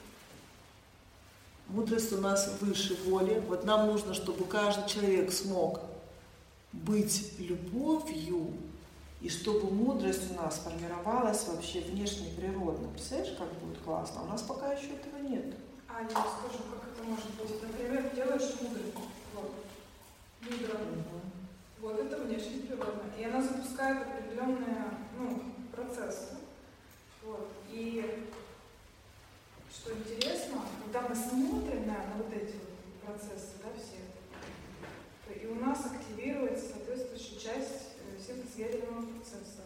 мудрость у нас выше воли. Вот нам нужно, чтобы каждый человек смог быть любовью, и чтобы мудрость у нас формировалась вообще внешне природно. Представляешь, как будет классно? У нас пока еще этого нет. А, я скажу, как это может быть. Например, делаешь мудрость. Вот. Мудро. Угу. Вот это внешне природно. И она запускает определенные ну, процессы. Вот. И что интересно, когда мы смотрим на, на вот эти вот процессы, да, все, то и у нас активируется соответствующая часть синтез ядерного процесса.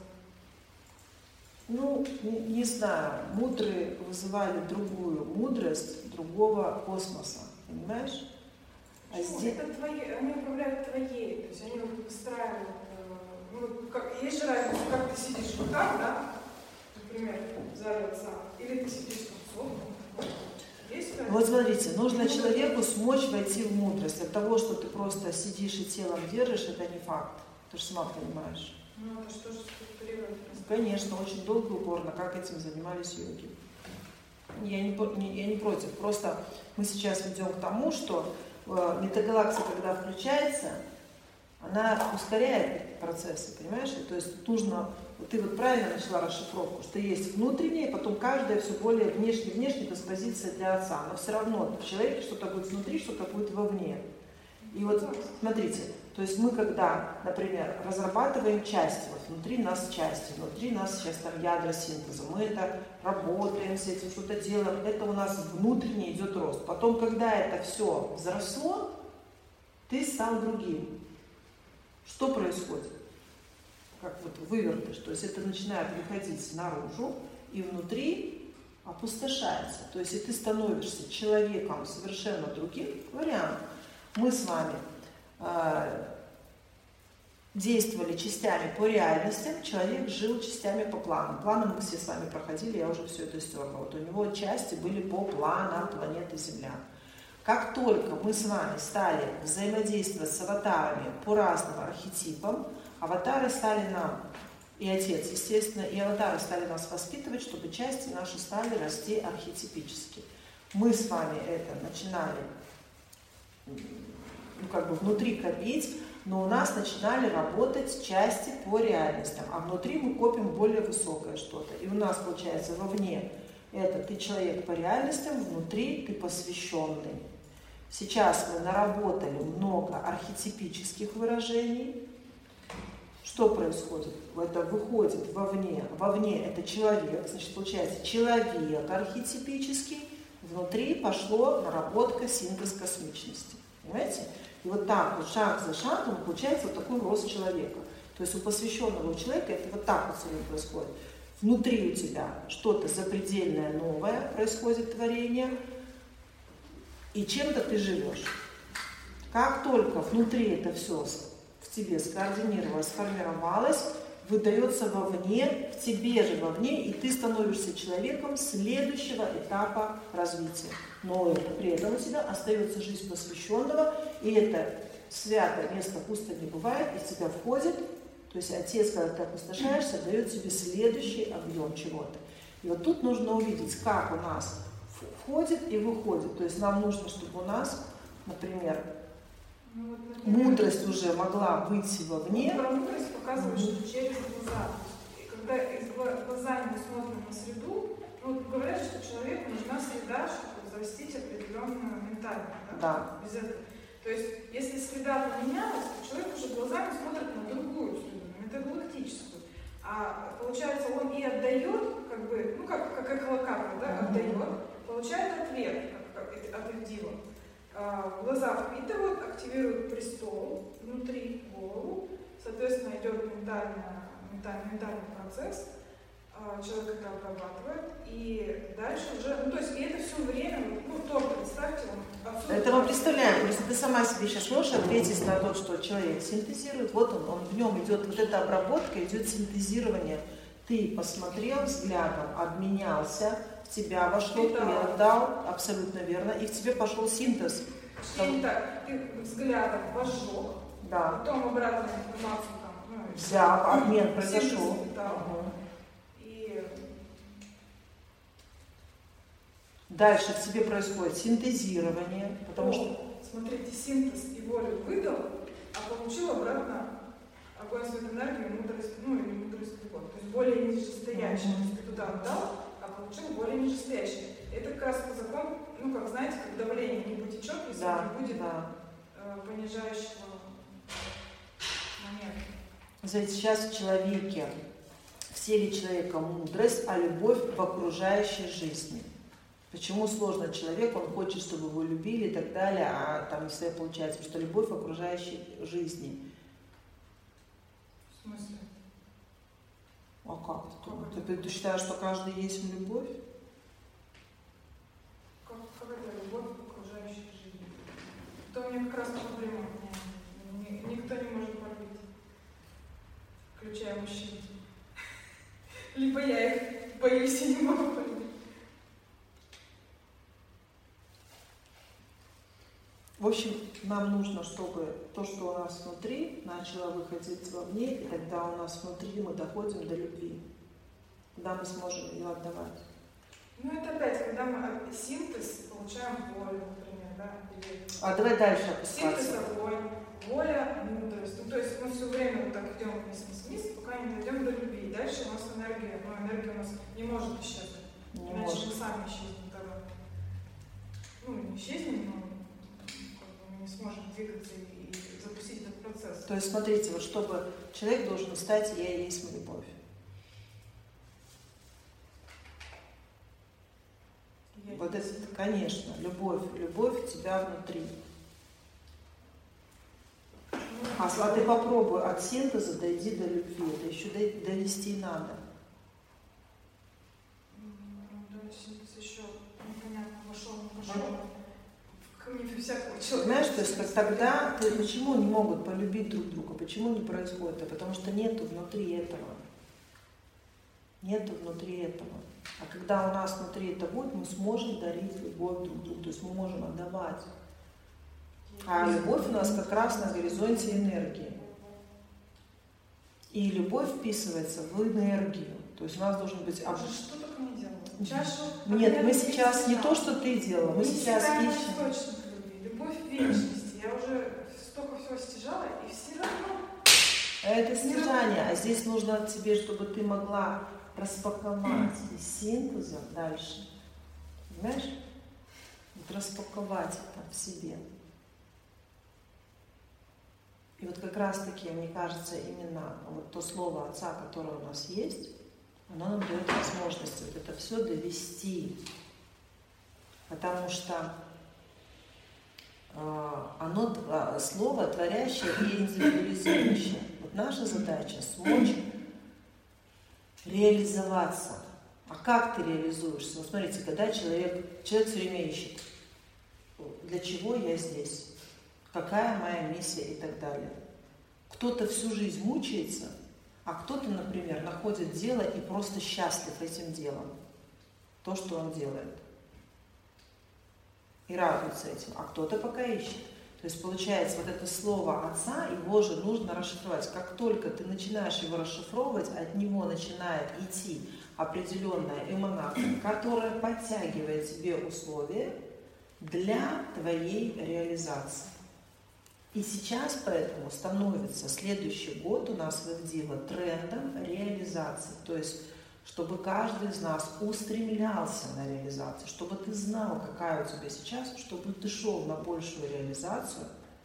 Ну, не, не знаю, мудрые вызывали другую мудрость другого космоса, понимаешь? А Почему? здесь... Это твои, они управляют твоей, то есть они вот выстраивают, э, ну, как, есть же разница, как ты сидишь вот так, да, например, в зале отца, или ты сидишь там в есть разница? Вот смотрите, нужно человеку смочь войти в мудрость. От того, что ты просто сидишь и телом держишь, это не факт. Ты же сама понимаешь. Ну, это что же структурировать? Конечно, очень долго и упорно, как этим занимались йоги. Я не, не, я не против. Просто мы сейчас идем к тому, что э, метагалаксия, когда включается, она ускоряет процессы, понимаешь? То есть нужно, вот ты вот правильно начала расшифровку, что есть внутреннее, потом каждая все более внешне, внешняя диспозиция для отца. Но все равно в человеке что-то будет внутри, что-то будет вовне. И вот смотрите, то есть мы когда, например, разрабатываем части, вот внутри нас части, внутри нас сейчас там ядра синтеза, мы это работаем с этим, что-то делаем, это у нас внутренне идет рост. Потом, когда это все взросло, ты стал другим. Что происходит? Как вот вывертыш, то есть это начинает выходить наружу и внутри опустошается. То есть и ты становишься человеком совершенно другим. Вариант. Мы с вами э, действовали частями по реальностям, человек жил частями по планам. Планы мы все с вами проходили, я уже все это стерла. Вот у него части были по планам планеты Земля. Как только мы с вами стали взаимодействовать с аватарами по разным архетипам, аватары стали нам, и Отец, естественно, и аватары стали нас воспитывать, чтобы части наши стали расти архетипически. Мы с вами это начинали ну, как бы внутри копить, но у нас начинали работать части по реальностям, а внутри мы копим более высокое что-то. И у нас получается вовне это ты человек по реальностям, внутри ты посвященный. Сейчас мы наработали много архетипических выражений. Что происходит? Это выходит вовне. Вовне это человек, значит, получается человек архетипический, внутри пошло наработка синтез космичности. Понимаете? И вот так вот, шаг за шагом, получается вот такой рост человека. То есть у посвященного человека это вот так вот все происходит. Внутри у тебя что-то запредельное новое происходит, творение, и чем-то ты живешь. Как только внутри это все в тебе скоординировалось, сформировалось, выдается вовне, в тебе же вовне, и ты становишься человеком следующего этапа развития. Но при этом у тебя остается жизнь посвященного, и это святое место пусто не бывает, из тебя входит, то есть Отец, когда ты опустошаешься, дает тебе следующий объем чего-то. И вот тут нужно увидеть, как у нас входит и выходит. То есть нам нужно, чтобы у нас, например, Ну, вот, например, мудрость уже могла выйти вовне. Про мудрость показывает, что через глаза. И когда из гла- глазами мы смотрим на среду, ну, вот говорят, что человеку нужна среда, чтобы взрастить определенную ментальность. Да? Да. Без этого. То есть, если среда поменялась, то человек уже глазами смотрит на другую среду, на метагалактическую. А получается, он и отдает, как бы, ну как, как эхолокапля, да, отдает, получает ответ как, как, от Эвдива. В глаза впитывают, активируют престол внутри голову, соответственно, идет ментальный, ментальный, ментальный процесс, человек это обрабатывает, и дальше уже, ну то есть, и это все время, ну торт, представьте, он отсюда... Это мы представляем, если ты сама себе сейчас можешь ответить на то, что человек синтезирует, вот он, он в нем идет, вот эта обработка, идет синтезирование. Ты посмотрел взглядом, обменялся, в тебя вошло, ты отдал, абсолютно верно, и в тебе пошел синтез. Точнее так, ты взглядом вожжег, да. Потом обратную информацию там, ну, взял, обмен произошел. Угу. И дальше в тебе происходит синтезирование, потому О, что... Смотрите, синтез и волю выдал, а получил обратно огонь, свет, энергию, мудрость, ну или мудрость любовь. То есть более нижестоящее. Mm-hmm. Ты туда отдал, а получил более нижестоящее. Это как раз закон, ну как знаете, как давление не потечет, если да, не будет да. э, понижающего момента. Знаете, сейчас в человеке, в теле человека мудрость, а любовь в окружающей жизни. Почему сложно человек, он хочет, чтобы его любили и так далее, а там если получается, что любовь в окружающей жизни. В смысле? А как ты? Ты, ты считаешь, что каждый есть любовь? Как, как это любовь в окружающей жизни? Это у меня как раз проблема. Меня никто не может полюбить, включая мужчин. Либо я их боюсь и не могу полюбить. В общем, нам нужно, чтобы то, что у нас внутри, начало выходить вовне, и тогда у нас внутри мы доходим до любви. Тогда мы сможем ее отдавать. Ну это опять, когда мы синтез получаем волю, например, да? Или... А давай дальше опускаться. Синтез огонь, воля, мудрость. Ну то есть мы все время вот так идем вниз-вниз, пока не дойдем до любви. И дальше у нас энергия, но энергия у нас не может исчезнуть. Не Иначе может. мы сами исчезнем тогда. Ну не исчезнем, но не сможем двигаться и запустить этот процесс. То есть, смотрите, вот чтобы человек должен стать «Я и есть любовь». Я вот это, конечно, любовь, любовь у тебя внутри. Ну, а, а ты попробуй от синтеза дойди до любви, это еще довести надо. Ну, да, синтез еще непонятно, вошел, не пошел. Знаешь, то есть как тогда, ты, почему не могут полюбить друг друга, почему не происходит это? Потому что нету внутри этого. Нету внутри этого. А когда у нас внутри это будет, мы сможем дарить любовь друг другу, то есть мы можем отдавать. А любовь у нас как раз на горизонте энергии. И любовь вписывается в энергию. То есть у нас должен быть... А что только не делала? Чашу... Нет, мы сейчас не то, что ты делала, мы не сейчас ищем. Источник любви, любовь вечности. Я уже столько всего стяжала, и все равно... Это стяжание, а здесь нужно тебе, чтобы ты могла распаковать из синтеза дальше. Понимаешь? Вот распаковать это в себе. И вот как раз таки, мне кажется, именно вот то слово Отца, которое у нас есть, оно нам дает возможность вот это все довести. Потому что э, оно э, слово творящее и индивидуализирующее. Вот наша задача смочь реализоваться. А как ты реализуешься? Вот смотрите, когда человек, человек все время ищет, для чего я здесь, какая моя миссия и так далее. Кто-то всю жизнь мучается, А кто-то, например, находит дело и просто счастлив этим делом. То, что он делает. И радуется этим. А кто-то пока ищет. То есть получается, вот это слово Отца, его же нужно расшифровать. Как только ты начинаешь его расшифровывать, от него начинает идти определенная эманация, которая подтягивает тебе условия для твоей реализации. И сейчас поэтому становится следующий год у нас в Ивдива трендом реализации. То есть, чтобы каждый из нас устремлялся на реализацию, чтобы ты знал, какая у тебя сейчас, чтобы ты шел на большую реализацию.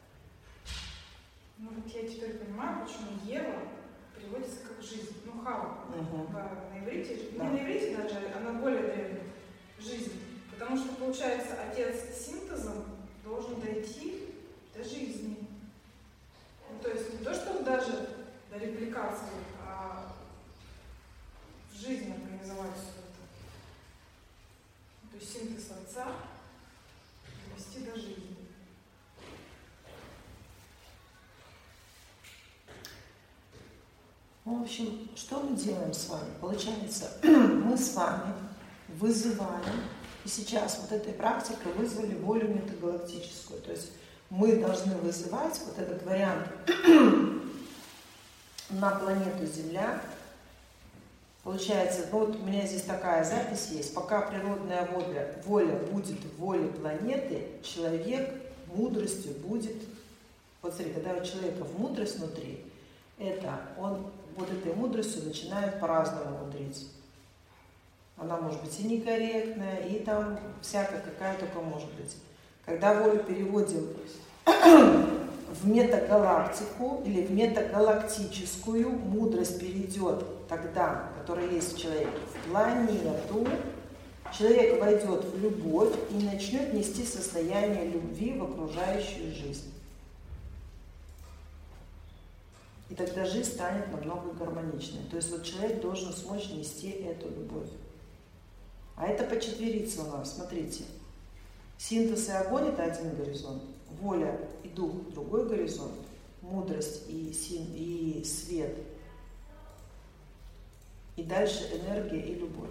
Ну вот я теперь понимаю, почему Ева переводится как жизнь. Ну, Хава Угу. на иврите, Да. не на иврите даже, она более древняя. Жизнь. Потому что, получается, отец синтезом должен дойти до жизни. Ну, то есть не то, что даже до репликации, а в жизни организовать все это. То есть синтез отца довести до жизни. В общем, что мы делаем с вами? Получается, мы с вами вызываем, и сейчас вот этой практикой вызвали волю метагалактическую. То есть мы должны вызывать вот этот вариант на планету Земля. Получается, ну вот у меня здесь такая запись есть. Пока природная воля, воля будет в воле планеты, человек мудростью будет... Вот смотри, когда у человека в мудрость внутри, это он вот этой мудростью начинает по-разному мудрить. Она может быть и некорректная, и там всякая какая только может быть. Когда волю переводим в метагалактику или в метагалактическую, мудрость перейдет тогда, которая есть в человеке, в планету, человек войдет в любовь и начнет нести состояние любви в окружающую жизнь. И тогда жизнь станет намного гармоничной. То есть вот человек должен смочь нести эту любовь. А это по четверице у нас, смотрите. Синтез и огонь – это один горизонт. Воля и дух – другой горизонт. Мудрость и, син, и свет. И дальше энергия и любовь.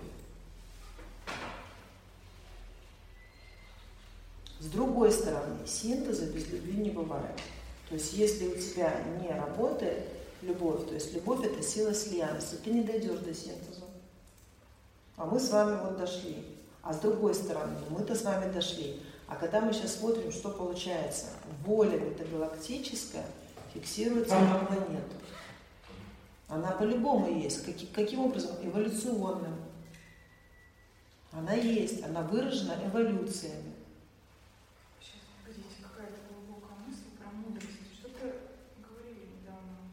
С другой стороны, синтеза без любви не бывает. То есть если у тебя не работает любовь, то есть любовь – это сила слиянности, ты не дойдешь до синтеза. А мы с вами вот дошли. А с другой стороны, мы-то с вами дошли. А когда мы сейчас смотрим, что получается, воля метагалактическая фиксируется на планету. Она по-любому есть. Каким, каким образом? Эволюционным. Она есть, она выражена эволюциями. Сейчас, погодите, какая-то глубокая мысль про мудрость. Что-то говорили недавно.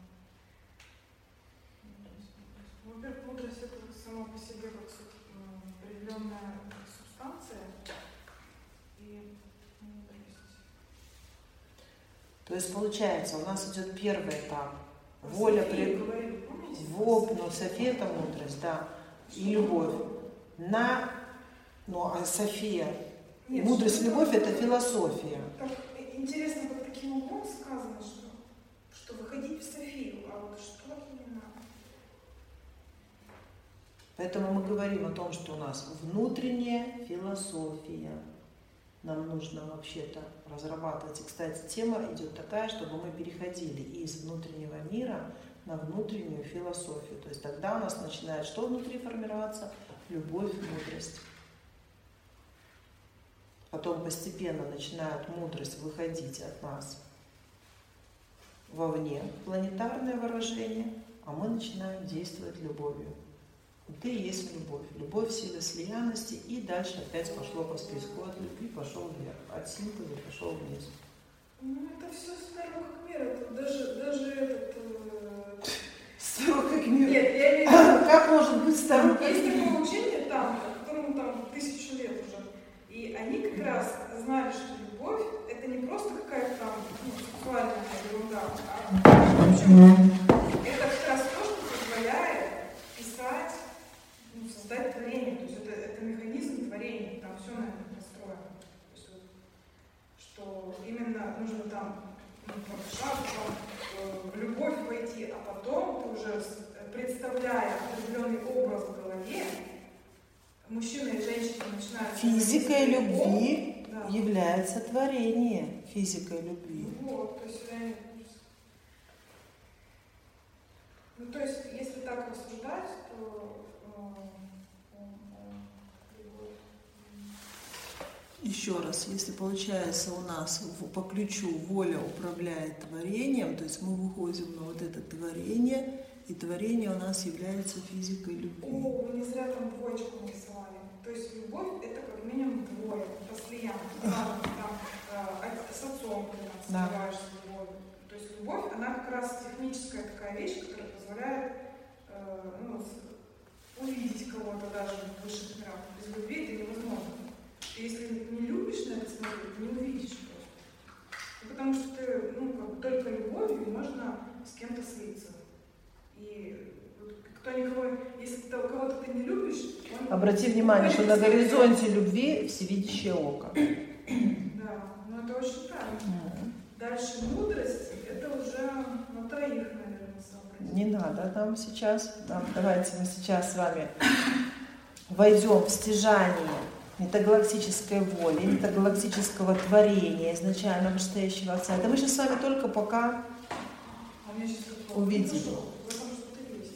Во-первых, мудрость это сама по себе как определенная субстанция. И мудрость. То есть получается, у нас идет первый этап. Воля при... Воп, ну, София это мудрость, да. И любовь. На... Ну, а София. Нет, мудрость и любовь это, это философия. Так, интересно, под каким углом сказано, что, что выходить в Софию, а вот что именно? Поэтому мы говорим о том, что у нас внутренняя философия. Нам нужно вообще-то разрабатывать. И, кстати, тема идет такая, чтобы мы переходили из внутреннего мира на внутреннюю философию. То есть тогда у нас начинает что внутри формироваться? Любовь, мудрость. Потом постепенно начинает мудрость выходить от нас вовне, планетарное выражение, а мы начинаем действовать любовью. И ты и есть любовь. Любовь, сила слиянности, и дальше опять пошло по списку. От любви пошел вверх, от синтеза пошел вниз. Ну, это все старого как мир. Это даже, даже этот... Э... Старо как мир? Нет, я имею в виду... Как может быть старо как Есть мир? такое учение там, которому там тысячу лет уже. И они как раз знали, что любовь – это не просто какая-то там ну, сексуальная ерунда, а в общем, это как раз то, что позволяет писать, ну, создать творение. То есть это, это механизм творения, там все на этом построено. То есть, вот, что именно нужно там ну, шаг, там, в любовь войти, а потом ты уже представляя определенный образ в голове, мужчина и женщина начинают... Физикой любви да. является творение физикой любви. Вот, то есть реально... Ну, то есть, если так рассуждать, то... Еще раз, если получается у нас по ключу воля управляет творением, то есть мы выходим на вот это творение, и творение у нас является физикой любви. О, вы не зря там двоечку нарисовали. То есть любовь это как минимум двое, постоянно. Там, там, э, с отцом ты там сливаешься в любовь. То есть любовь, она как раз техническая такая вещь, которая позволяет э, ну, увидеть кого-то даже в высших мирах. Без любви это невозможно. Если не любишь на это смотреть, не увидишь просто. Ну, потому что ты, ну, как бы только любовью можно с кем-то слиться. И вот, кто никого, если ты, кого-то ты не любишь, он... Обрати внимание, что на горизонте любви всевидящее око. Да, но это очень правильно. Mm. Дальше мудрость, это уже на троих, наверное, сообразить. Не надо нам сейчас. Нам, давайте мы сейчас с вами войдем в стяжание метагалактической воли, метагалактического творения изначально вышестоящего Отца. Это мы сейчас с вами только пока а увидели. В этом что-то есть.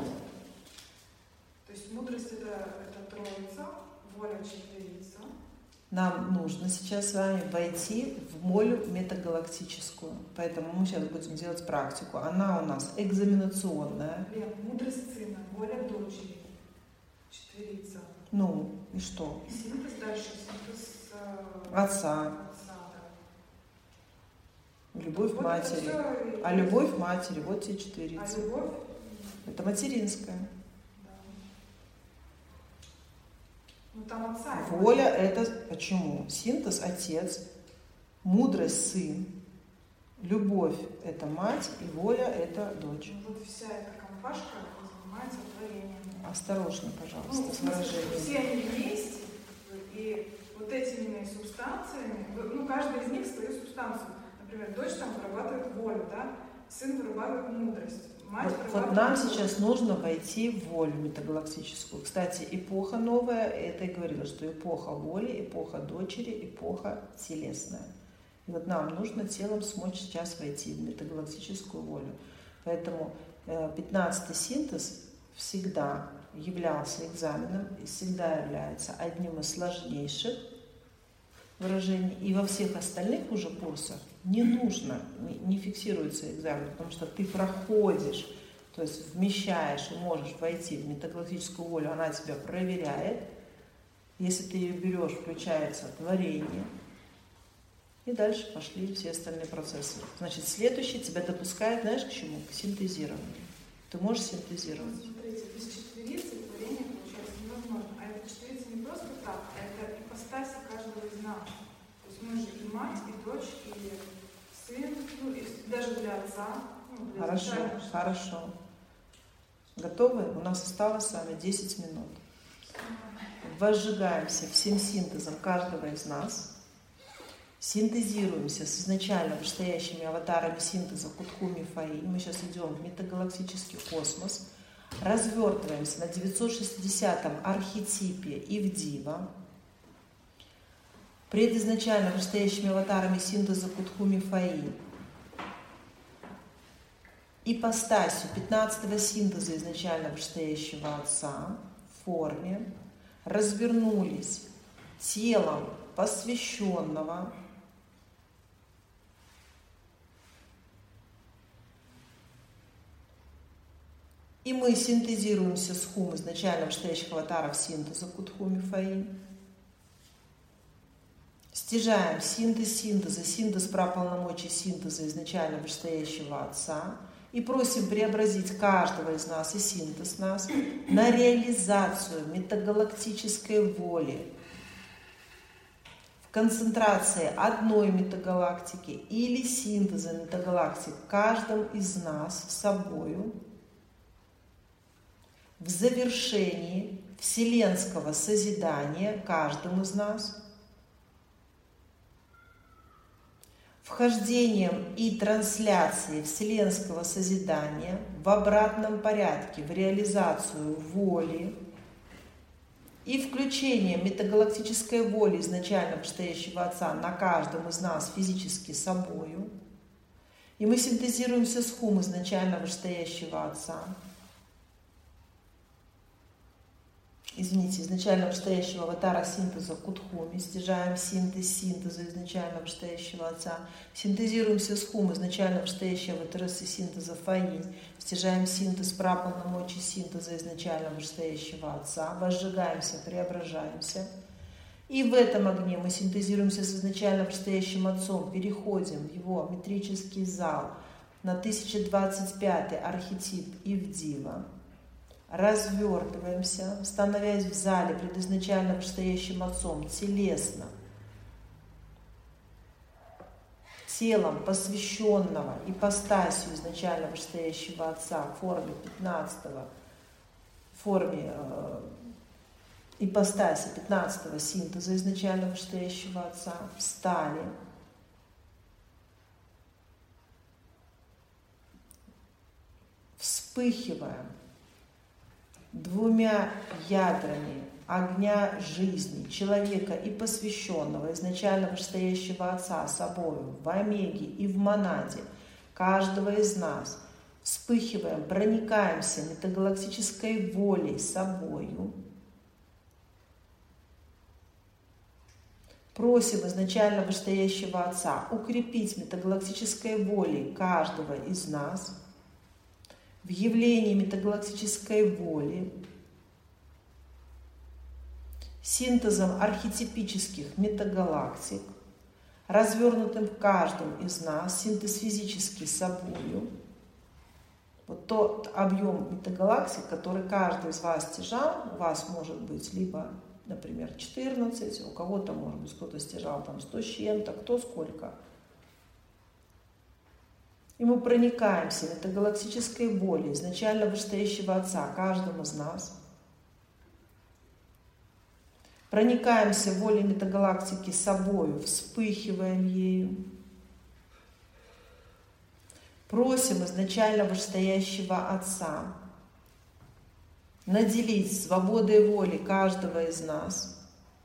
То есть мудрость это, это троица, воля четверица. Нам нужно сейчас с вами войти в волю метагалактическую. Поэтому мы сейчас будем делать практику. Она у нас экзаменационная. Блин, мудрость сына, воля дочери, четверица. Ну, и что? Синтез дальше, синтез э, Отца. отца, да. Любовь Вот матери. все... А любовь матери, вот тебе А четверица. любовь? Это материнская. Да. Ну там отца. Воля это почему? Синтез отец, мудрость сын, любовь это мать и воля это дочь. Ну, вот вся эта компашка занимается творением. Осторожно, пожалуйста, Ну, с выражением. все они вместе, и вот этими субстанциями, ну, каждый из них свою субстанцию. Например, дочь там вырабатывает волю, да? Сын вырабатывает мудрость. Мать Вот, вырабатывает вот нам мудрость. сейчас нужно войти в волю метагалактическую. Кстати, эпоха новая, это и говорила, что эпоха воли, эпоха дочери, эпоха телесная. И вот нам нужно телом смочь сейчас войти в метагалактическую волю. Поэтому пятнадцатый синтез всегда являлся экзаменом и всегда является одним из сложнейших выражений. И во всех остальных уже курсах не нужно, не, не фиксируется экзамен, потому что ты проходишь, то есть вмещаешь и можешь войти в метагалактическую волю, она тебя проверяет. Если ты ее берешь, включается творение. И дальше пошли все остальные процессы. Значит, следующий тебя допускает, знаешь, к чему? К синтезированию. Ты можешь синтезировать. Вот смотрите, без четверицы творение получается невозможно. А эта четверица не просто так, а это ипостаси каждого из нас. То есть мы же и мать, и дочь, и сын, ну, и даже для отца. Ну, для Хорошо, изначально, хорошо. Готовы? У нас осталось с вами десять минут. Возжигаемся всем синтезом каждого из нас. Синтезируемся с изначально вышестоящими аватарами синтеза Кутхуми Фаи. Мы сейчас идем в метагалактический космос, развертываемся на девятьсот шестидесятом архетипе Ивдива. Пред изначально вышестоящими аватарами синтеза Кутхуми Фаи. Ипостасью пятнадцатого синтеза изначально вышестоящего Отца в форме развернулись телом посвященного и мы синтезируемся с хум изначально вышестоящих аватаров синтеза Кутхуми Фаи. Стяжаем синтез синтеза, синтез праполномочий синтеза изначально вышестоящего Отца и просим преобразить каждого из нас и синтез нас на реализацию метагалактической воли в концентрации одной метагалактики или синтеза метагалактик в каждом из нас с собою в завершении вселенского созидания каждым из нас вхождением и трансляцией вселенского созидания в обратном порядке в реализацию воли и включением метагалактической воли изначально вышестоящего Отца на каждом из нас физически собою. И мы синтезируемся с хум изначально вышестоящего Отца. Извините, изначально вышестоящего аватара синтеза Кутхуми, стяжаем синтез синтеза изначально вышестоящего Отца, синтезируемся с хум изначально вышестоящего аватарасы синтеза Фаинь, стяжаем синтез праполномочий синтеза изначально вышестоящего Отца, возжигаемся, преображаемся. И в этом огне мы синтезируемся с изначально вышестоящим Отцом, переходим в его метрический зал на тысяча двадцать пятый архетип Ивдива. Развертываемся, становясь в зале пред изначально вышестоящим Отцом телесно, телом посвященного ипостасью изначально вышестоящего Отца в форме пятнадцатого, в форме э, ипостаси пятнадцатого синтеза изначально вышестоящего Отца, встали, вспыхиваем двумя ядрами огня жизни человека и посвященного изначально вышестоящего Отца собою в омеге и в монаде каждого из нас, вспыхиваем, проникаемся метагалактической волей собою, просим изначально вышестоящего Отца укрепить метагалактической волей каждого из нас в явлении метагалактической воли, синтезом архетипических метагалактик, развернутым в каждом из нас, синтез физический собою. Вот тот объем метагалактик, который каждый из вас стяжал, у вас может быть либо, например, четырнадцать, у кого-то, может быть, кто-то стяжал там сто с чем-то, кто сколько. И мы проникаемся метагалактической волей изначально вышестоящего Отца каждому из нас. Проникаемся волей метагалактики собою, вспыхиваем ею. Просим изначально вышестоящего Отца наделить свободой воли каждого из нас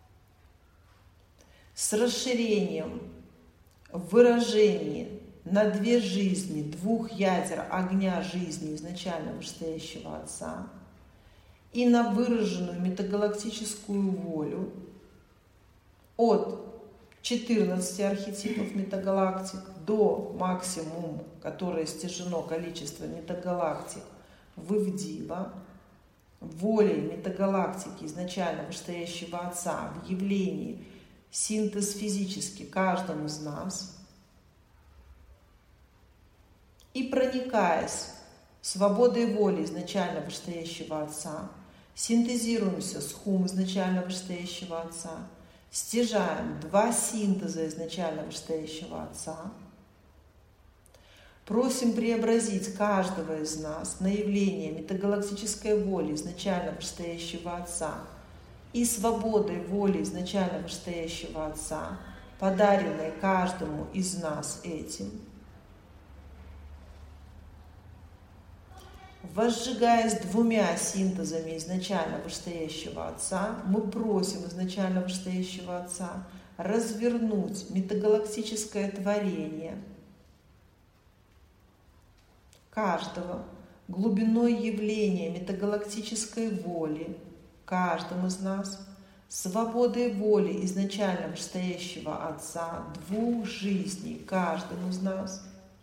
с расширением в выражении на две жизни, двух ядер огня жизни изначально вышестоящего Отца и на выраженную метагалактическую волю от четырнадцати архетипов метагалактик до максимума, которое стяжено количество метагалактик в Ивдива, волей метагалактики изначально вышестоящего Отца в явлении синтез физически каждому из нас, и проникаясь свободой воли изначально вышестоящего Отца, синтезируемся с хум изначально вышестоящего Отца, стяжаем два синтеза изначально вышестоящего Отца, просим преобразить каждого из нас на явление метагалактической воли изначально вышестоящего Отца и свободой воли изначально вышестоящего Отца, подаренной каждому из нас этим, возжигаясь двумя синтезами изначально вышестоящего Отца, мы просим изначально вышестоящего Отца развернуть метагалактическое творение каждого глубиной явления метагалактической воли каждым из нас, свободой воли изначально вышестоящего Отца двух жизней каждым из нас.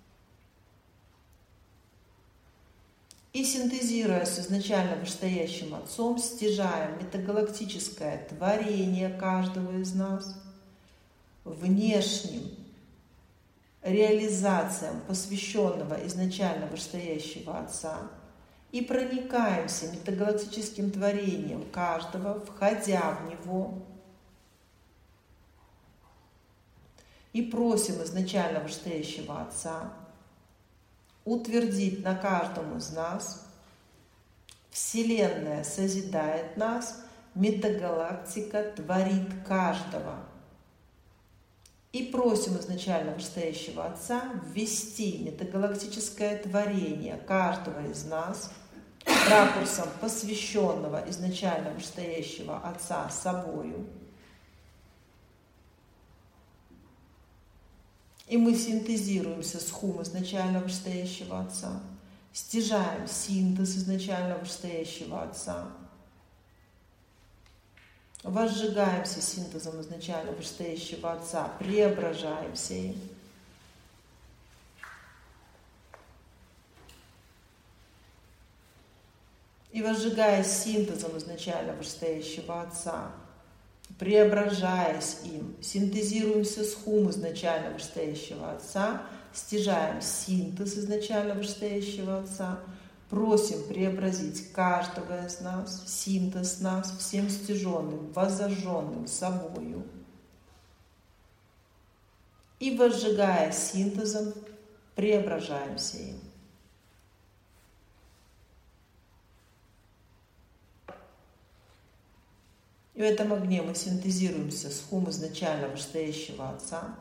И синтезируя с изначально вышестоящим Отцом, стяжаем метагалактическое творение каждого из нас внешним реализациям посвященного изначально вышестоящего Отца и проникаемся метагалактическим творением каждого, входя в него, и просим изначально вышестоящего Отца утвердить на каждом из нас: Вселенная созидает нас, метагалактика творит каждого. И просим изначально вышестоящего Отца ввести метагалактическое творение каждого из нас ракурсом посвященного изначально вышестоящего Отца собою. И мы синтезируемся с хум изначально вышестоящего Отца, стяжаем синтез изначально вышестоящего Отца, возжигаемся синтезом изначально вышестоящего Отца, преображаемся им. И возжигаясь синтезом изначально вышестоящего Отца, преображаясь им, синтезируемся с хум изначально вышестоящего Отца, стяжаем синтез изначально вышестоящего Отца, просим преобразить каждого из нас, синтез нас, всем стяженным, воззаженным собою. И возжигая синтезом, преображаемся им. И в этом огне мы синтезируемся с хум изначально вышестоящего Отца.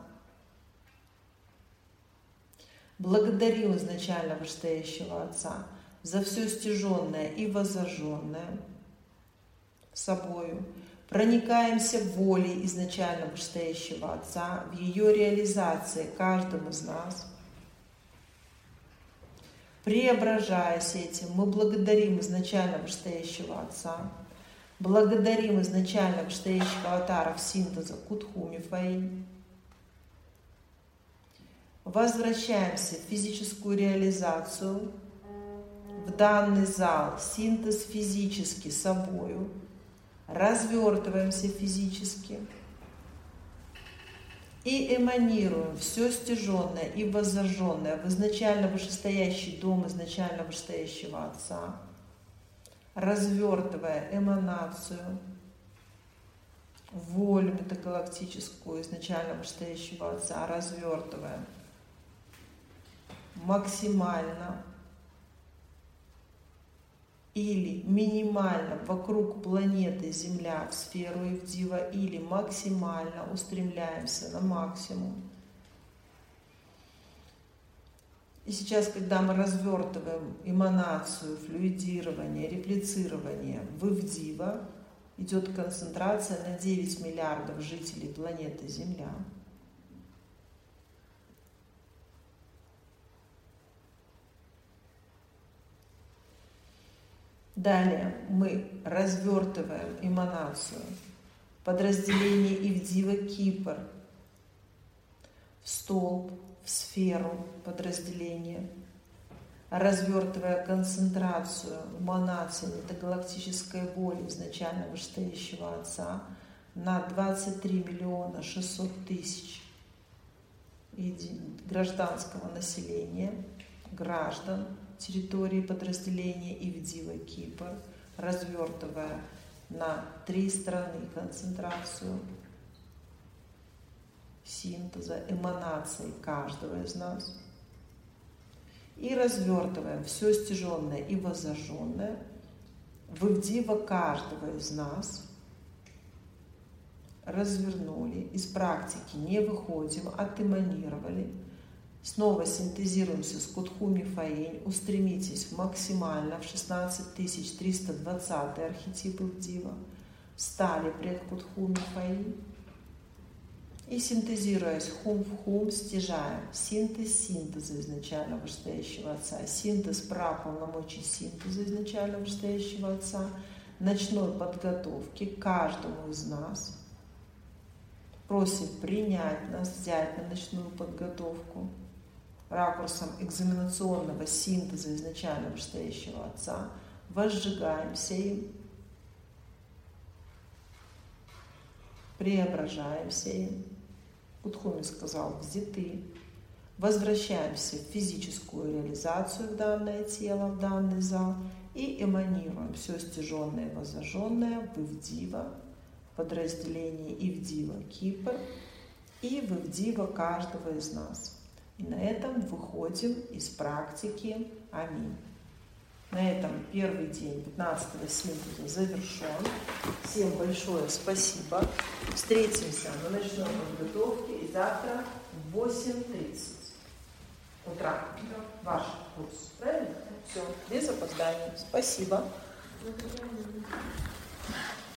Благодарим изначально вышестоящего Отца за все стяженное и воззаженное собою. Проникаемся волей изначально вышестоящего Отца в ее реализации каждым из нас. Преображаясь этим, мы благодарим изначально вышестоящего Отца. Благодарим изначально вышестоящих аватаров синтеза Кутхуми Фаинь. Возвращаемся в физическую реализацию, в данный зал, синтез физически собою, развертываемся физически и эманируем все стяженное и воззаженное в изначально вышестоящий дом изначально вышестоящего Отца, развертывая эманацию, волю метагалактическую изначально вышестоящего Отца, развертывая максимально или минимально вокруг планеты Земля в сферу Ивдива, или максимально устремляемся на максимум. И сейчас, когда мы развертываем эманацию, флюидирование, реплицирование в Ивдива, идет концентрация на девять миллиардов жителей планеты Земля. Далее мы развертываем эманацию подразделение Ивдива Кипр в столб, в сферу подразделения, развертывая концентрацию эманации метагалактической воли изначально вышестоящего Отца на двадцать три миллиона шестьсот тысяч гражданского населения, граждан территории подразделения Ивдива Кипр, развертывая на три страны концентрацию синтеза, эманации каждого из нас. И развертываем все стяженное и воззаженное в Ивдива каждого из нас. Развернули, из практики не выходим, отэманировали. Снова синтезируемся с Кутхуми Фаинь, устремитесь максимально в шестнадцать тысяч триста двадцатый архетип Ивдива, встали пред Кутхуми Фаинь и, синтезируясь хум в хум, стяжаем синтез синтеза изначально вышестоящего Отца, синтез праполномочий синтеза изначально вышестоящего Отца, ночной подготовки каждому из нас. Просим принять нас, взять на ночную подготовку ракурсом экзаменационного синтеза изначально вышестоящего Отца, возжигаемся им, преображаемся им. Кутхуми сказал «взяты», возвращаемся в физическую реализацию в данное тело, в данный зал и эманируем все стяженное и воззаженное в Ивдива, подразделение Ивдива Кипр и в Ивдива каждого из нас. И на этом выходим из практики. Аминь. На этом первый день пятнадцатого симпозиума завершен. Всем большое спасибо. Встретимся на ночной подготовке и завтра в восемь тридцать утра. Да. Ваш курс. Правильно? Все, без опозданий. Спасибо. Вот это,